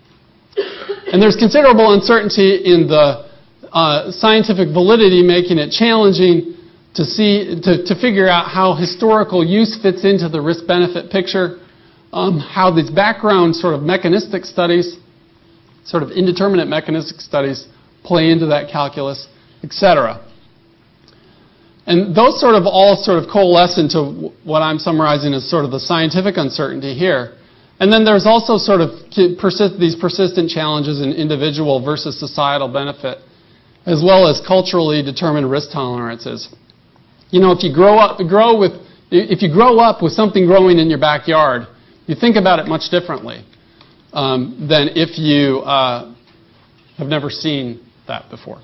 And there's considerable uncertainty in the uh, scientific validity, making it challenging to see, to, to figure out how historical use fits into the risk-benefit picture. Um, how these background sort of mechanistic studies, sort of indeterminate mechanistic studies, play into that calculus, et cetera. And those sort of all sort of coalesce into what I'm summarizing as sort of the scientific uncertainty here. And then there's also sort of persist, these persistent challenges in individual versus societal benefit, as well as culturally determined risk tolerances. You know, if you grow up, grow with, if you grow up with something growing in your backyard, you think about it much differently um, than if you uh, have never seen that before.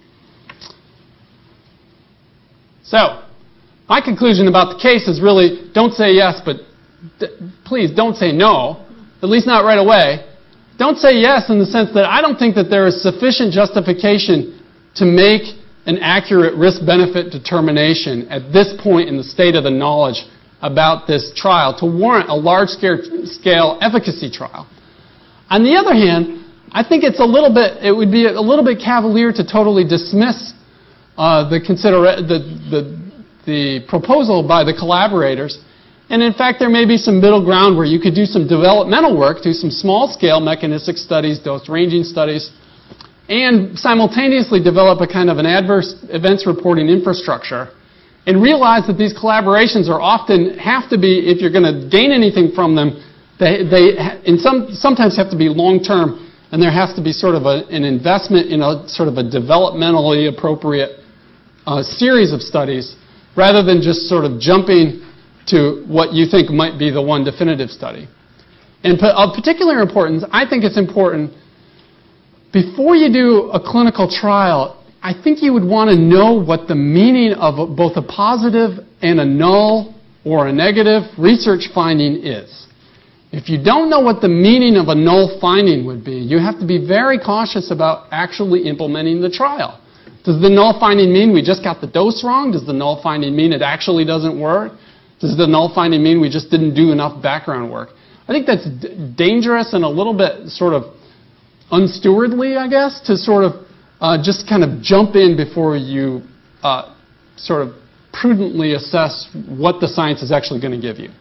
So, my conclusion about the case is really don't say yes, but d- please don't say no, at least not right away. Don't say yes in the sense that I don't think that there is sufficient justification to make an accurate risk-benefit determination at this point in the state of the knowledge about this trial to warrant a large-scale efficacy trial. On the other hand, I think it's a little bit, it would be a little bit cavalier to totally dismiss uh, the, considera- the, the, the proposal by the collaborators. And in fact, there may be some middle ground where you could do some developmental work, do some small-scale mechanistic studies, dose-ranging studies, and simultaneously develop a kind of an adverse events reporting infrastructure and realize that these collaborations are often have to be, if you're going to gain anything from them, they, they in some, sometimes have to be long-term, and there has to be sort of a, an investment in a sort of a developmentally appropriate uh, series of studies, rather than just sort of jumping to what you think might be the one definitive study. And of particular importance, I think it's important, before you do a clinical trial, I think you would want to know what the meaning of both a positive and a null or a negative research finding is. If you don't know what the meaning of a null finding would be, you have to be very cautious about actually implementing the trial. Does the null finding mean we just got the dose wrong? Does the null finding mean it actually doesn't work? Does the null finding mean we just didn't do enough background work? I think that's d- dangerous and a little bit sort of unstewardly, I guess, to sort of uh, just kind of jump in before you uh, sort of prudently assess what the science is actually going to give you.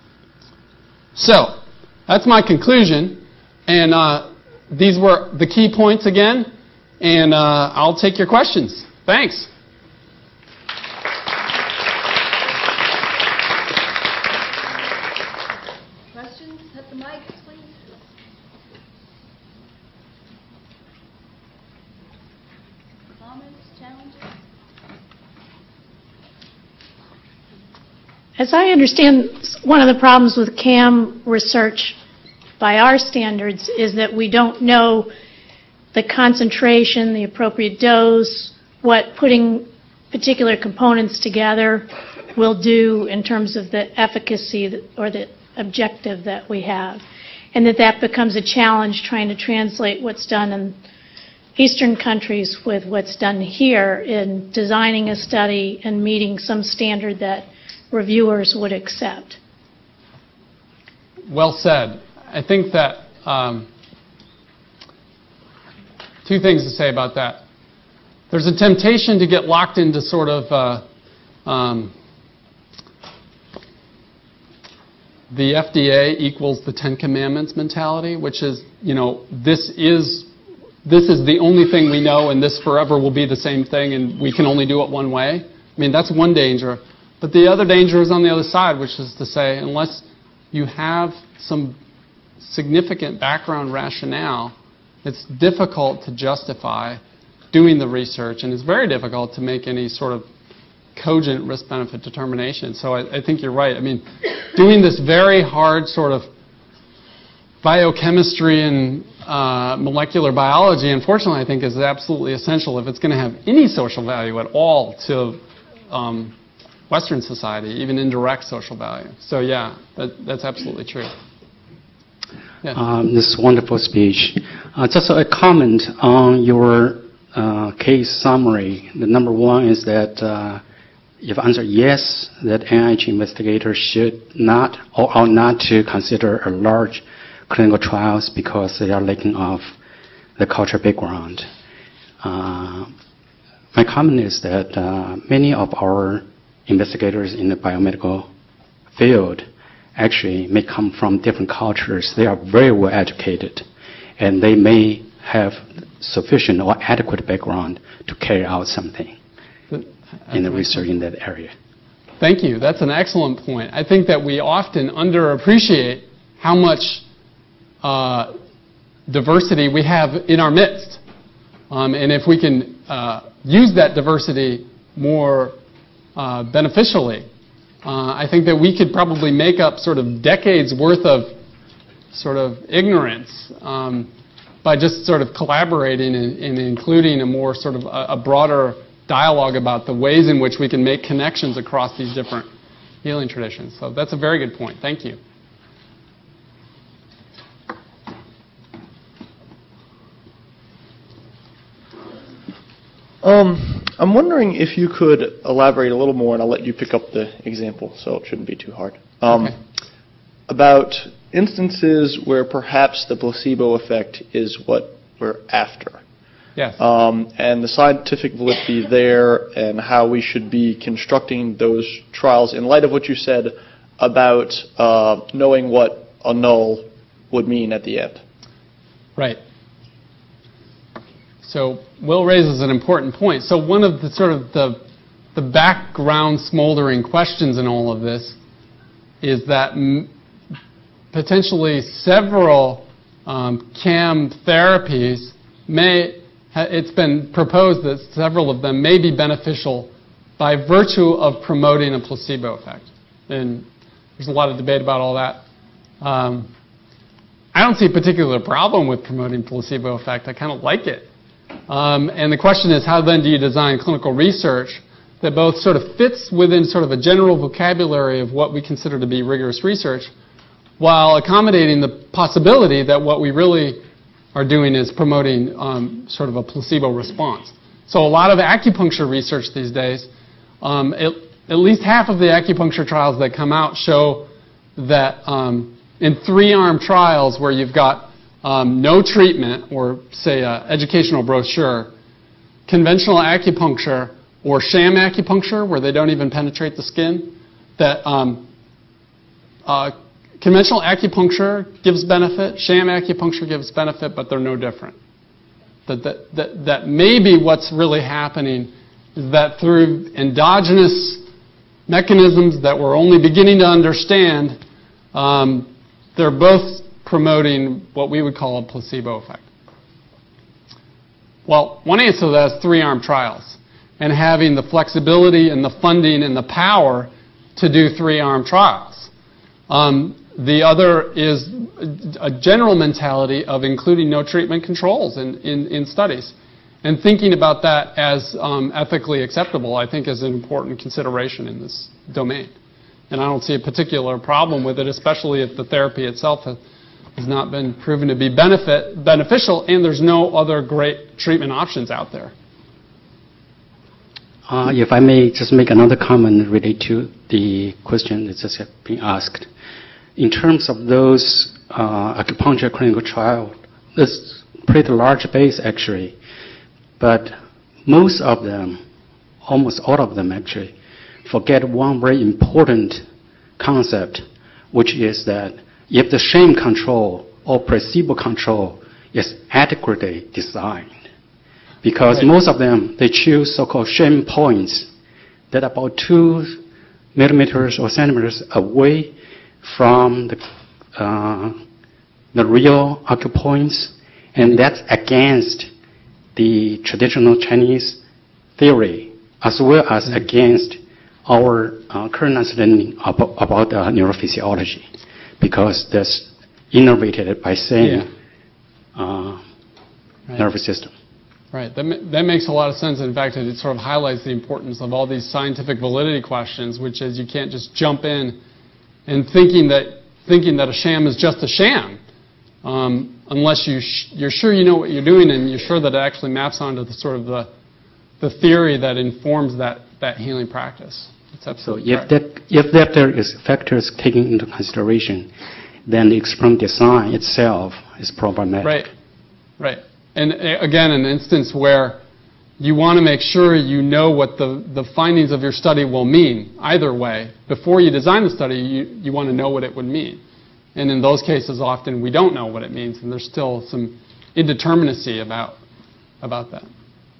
So, that's my conclusion, and uh, these were the key points again, and uh, I'll take your questions. Thanks. Questions at the mic, please. Comments, challenges? As I understand, one of the problems with C A M research by our standards is that we don't know the concentration, the appropriate dose, what putting particular components together will do in terms of the efficacy or the objective that we have. And that that becomes a challenge trying to translate what's done in Eastern countries with what's done here in designing a study and meeting some standard that reviewers would accept. Well said. I think that um, two things to say about that. There's a temptation to get locked into sort of uh, um, the F D A equals the Ten Commandments mentality, which is, you know, this is this is the only thing we know, and this forever will be the same thing, and we can only do it one way. I mean, that's one danger. But the other danger is on the other side, which is to say, unless you have some significant background rationale, it's difficult to justify doing the research, and it's very difficult to make any sort of cogent risk-benefit determination. So I, I think you're right. I mean, doing this very hard sort of biochemistry and uh, molecular biology, unfortunately, I think is absolutely essential if it's going to have any social value at all to um, Western society, even indirect social value. So yeah, that, that's absolutely true. Yeah. Um, this wonderful speech. Uh, just a comment on your uh, case summary. The number one is that uh, you've answered yes, that N I H investigators should not or ought not to consider a large clinical trials because they are lacking of the cultural background. Uh, my comment is that uh, many of our investigators in the biomedical field actually may come from different cultures. They are very well educated, and they may have sufficient or adequate background to carry out something in the research in that area. Thank you. That's an excellent point. I think that we often underappreciate how much uh, diversity we have in our midst. Um, and if we can uh, use that diversity more uh, beneficially, uh, I think that we could probably make up sort of decades worth of sort of ignorance um, by just sort of collaborating and, and including a more sort of a, a broader dialogue about the ways in which we can make connections across these different healing traditions. So that's a very good point. Thank you. Um, I'm wondering if you could elaborate a little more, and I'll let you pick up the example, so it shouldn't be too hard, um, okay. about instances where perhaps the placebo effect is what we're after. Yes. Um, and the scientific validity there and how we should be constructing those trials in light of what you said about uh, knowing what a null would mean at the end. Right. So Will raises an important point. So one of the sort of the, the background smoldering questions in all of this is that m- potentially several um, C A M therapies may, ha- it's been proposed that several of them may be beneficial by virtue of promoting a placebo effect. And there's a lot of debate about all that. Um, I don't see a particular problem with promoting placebo effect. I kind of like it. Um, and the question is, how then do you design clinical research that both sort of fits within sort of a general vocabulary of what we consider to be rigorous research, while accommodating the possibility that what we really are doing is promoting um, sort of a placebo response. So a lot of acupuncture research these days, um, it, at least half of the acupuncture trials that come out show that um, in three-arm trials where you've got um, no treatment, or say an educational brochure, conventional acupuncture, or sham acupuncture, where they don't even penetrate the skin, that um, uh, conventional acupuncture gives benefit, sham acupuncture gives benefit, but they're no different. That, that, that, that maybe what's really happening is that through endogenous mechanisms that we're only beginning to understand, um, they're both promoting what we would call a placebo effect. Well, one answer to that is three-arm trials, and having the flexibility and the funding and the power to do three-arm trials. Um, the other is a general mentality of including no treatment controls in, in, in studies. And thinking about that as um, ethically acceptable, I think, is an important consideration in this domain. And I don't see a particular problem with it, especially if the therapy itself has, has not been proven to be benefit, beneficial, and there's no other great treatment options out there. Uh, if I may just make another comment related to the question that's just being asked. In terms of those uh, acupuncture clinical trials, it's pretty large base actually, but most of them, almost all of them actually, forget one very important concept, which is that if the sham control or placebo control is adequately designed, because right. most of them, they choose so-called sham points that are about two millimeters or centimeters away from the, uh, the real acupoints, and that's against the traditional Chinese theory, as well as mm-hmm. against our uh, current understanding about, about uh, neurophysiology, because that's innervated by same yeah. uh, right. nervous system. Right. That, ma- that makes a lot of sense. In fact, it sort of highlights the importance of all these scientific validity questions, which is you can't just jump in and thinking that thinking that a sham is just a sham, um, unless you sh- you're sure you know what you're doing and you're sure that it actually maps onto the sort of the the theory that informs that, that healing practice. That's absolutely so if that if that there is factors taken into consideration, then the experiment design itself is problematic. Right. Right. And again, an instance where you want to make sure you know what the, the findings of your study will mean either way. Before you design the study, you, you want to know what it would mean. And in those cases, often we don't know what it means, and there's still some indeterminacy about, about that.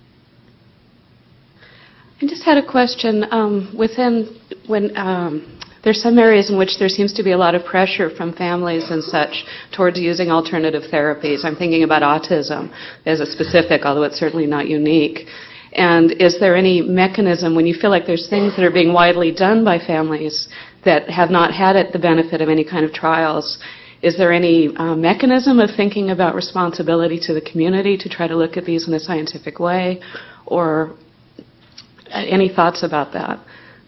I just had a question. Um, within, when um, there's some areas in which there seems to be a lot of pressure from families and such towards using alternative therapies. I'm thinking about autism as a specific, although it's certainly not unique. And is there any mechanism when you feel like there's things that are being widely done by families that have not had it, the benefit of any kind of trials? Is there any uh, mechanism of thinking about responsibility to the community to try to look at these in a scientific way? Or any thoughts about that?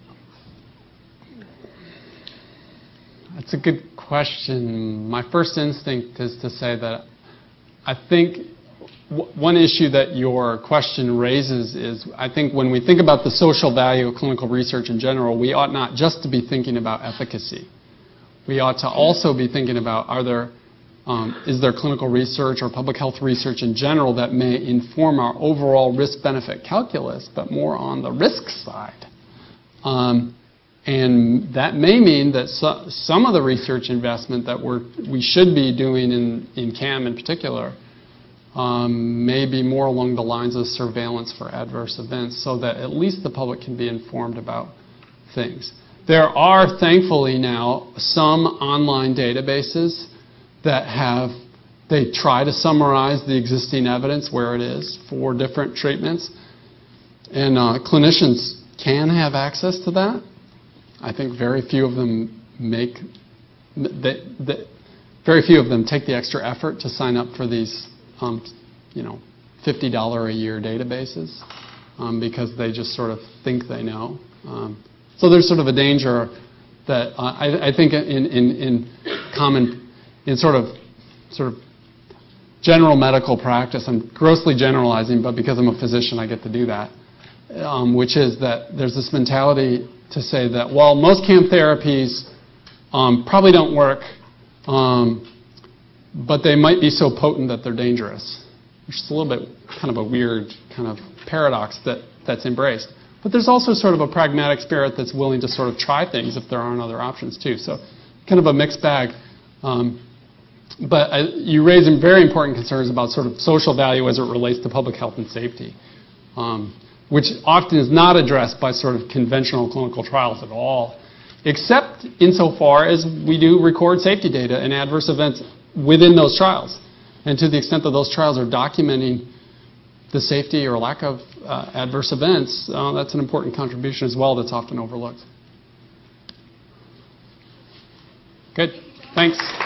That's a good question. My first instinct is to say that I think w- one issue that your question raises is I think when we think about the social value of clinical research in general, we ought not just to be thinking about efficacy. We ought to also be thinking about are there, um, is there clinical research or public health research in general that may inform our overall risk-benefit calculus, but more on the risk side. Um, And that may mean that so, some of the research investment that we're, we should be doing in, in C A M in particular um, may be more along the lines of surveillance for adverse events so that at least the public can be informed about things. There are, thankfully now, some online databases that have, they try to summarize the existing evidence where it is for different treatments. And uh, clinicians can have access to that. I think very few of them make, they, they, very few of them take the extra effort to sign up for these, um, you know, fifty dollars a year databases um, because they just sort of think they know. Um, so there's sort of a danger that uh, I, I think in, in, in common, in sort of, sort of general medical practice, I'm grossly generalizing, but because I'm a physician, I get to do that, um, which is that there's this mentality to say that, well, most C A M therapies um, probably don't work um, but they might be so potent that they're dangerous. Which is a little bit kind of a weird kind of paradox that, that's embraced. But there's also sort of a pragmatic spirit that's willing to sort of try things if there aren't other options too. So kind of a mixed bag. Um, but I, you raise some very important concerns about sort of social value as it relates to public health and safety, um, which often is not addressed by sort of conventional clinical trials at all, except insofar as we do record safety data and adverse events within those trials. And to the extent that those trials are documenting the safety or lack of uh, adverse events, uh, that's an important contribution as well that's often overlooked. Good. Thanks.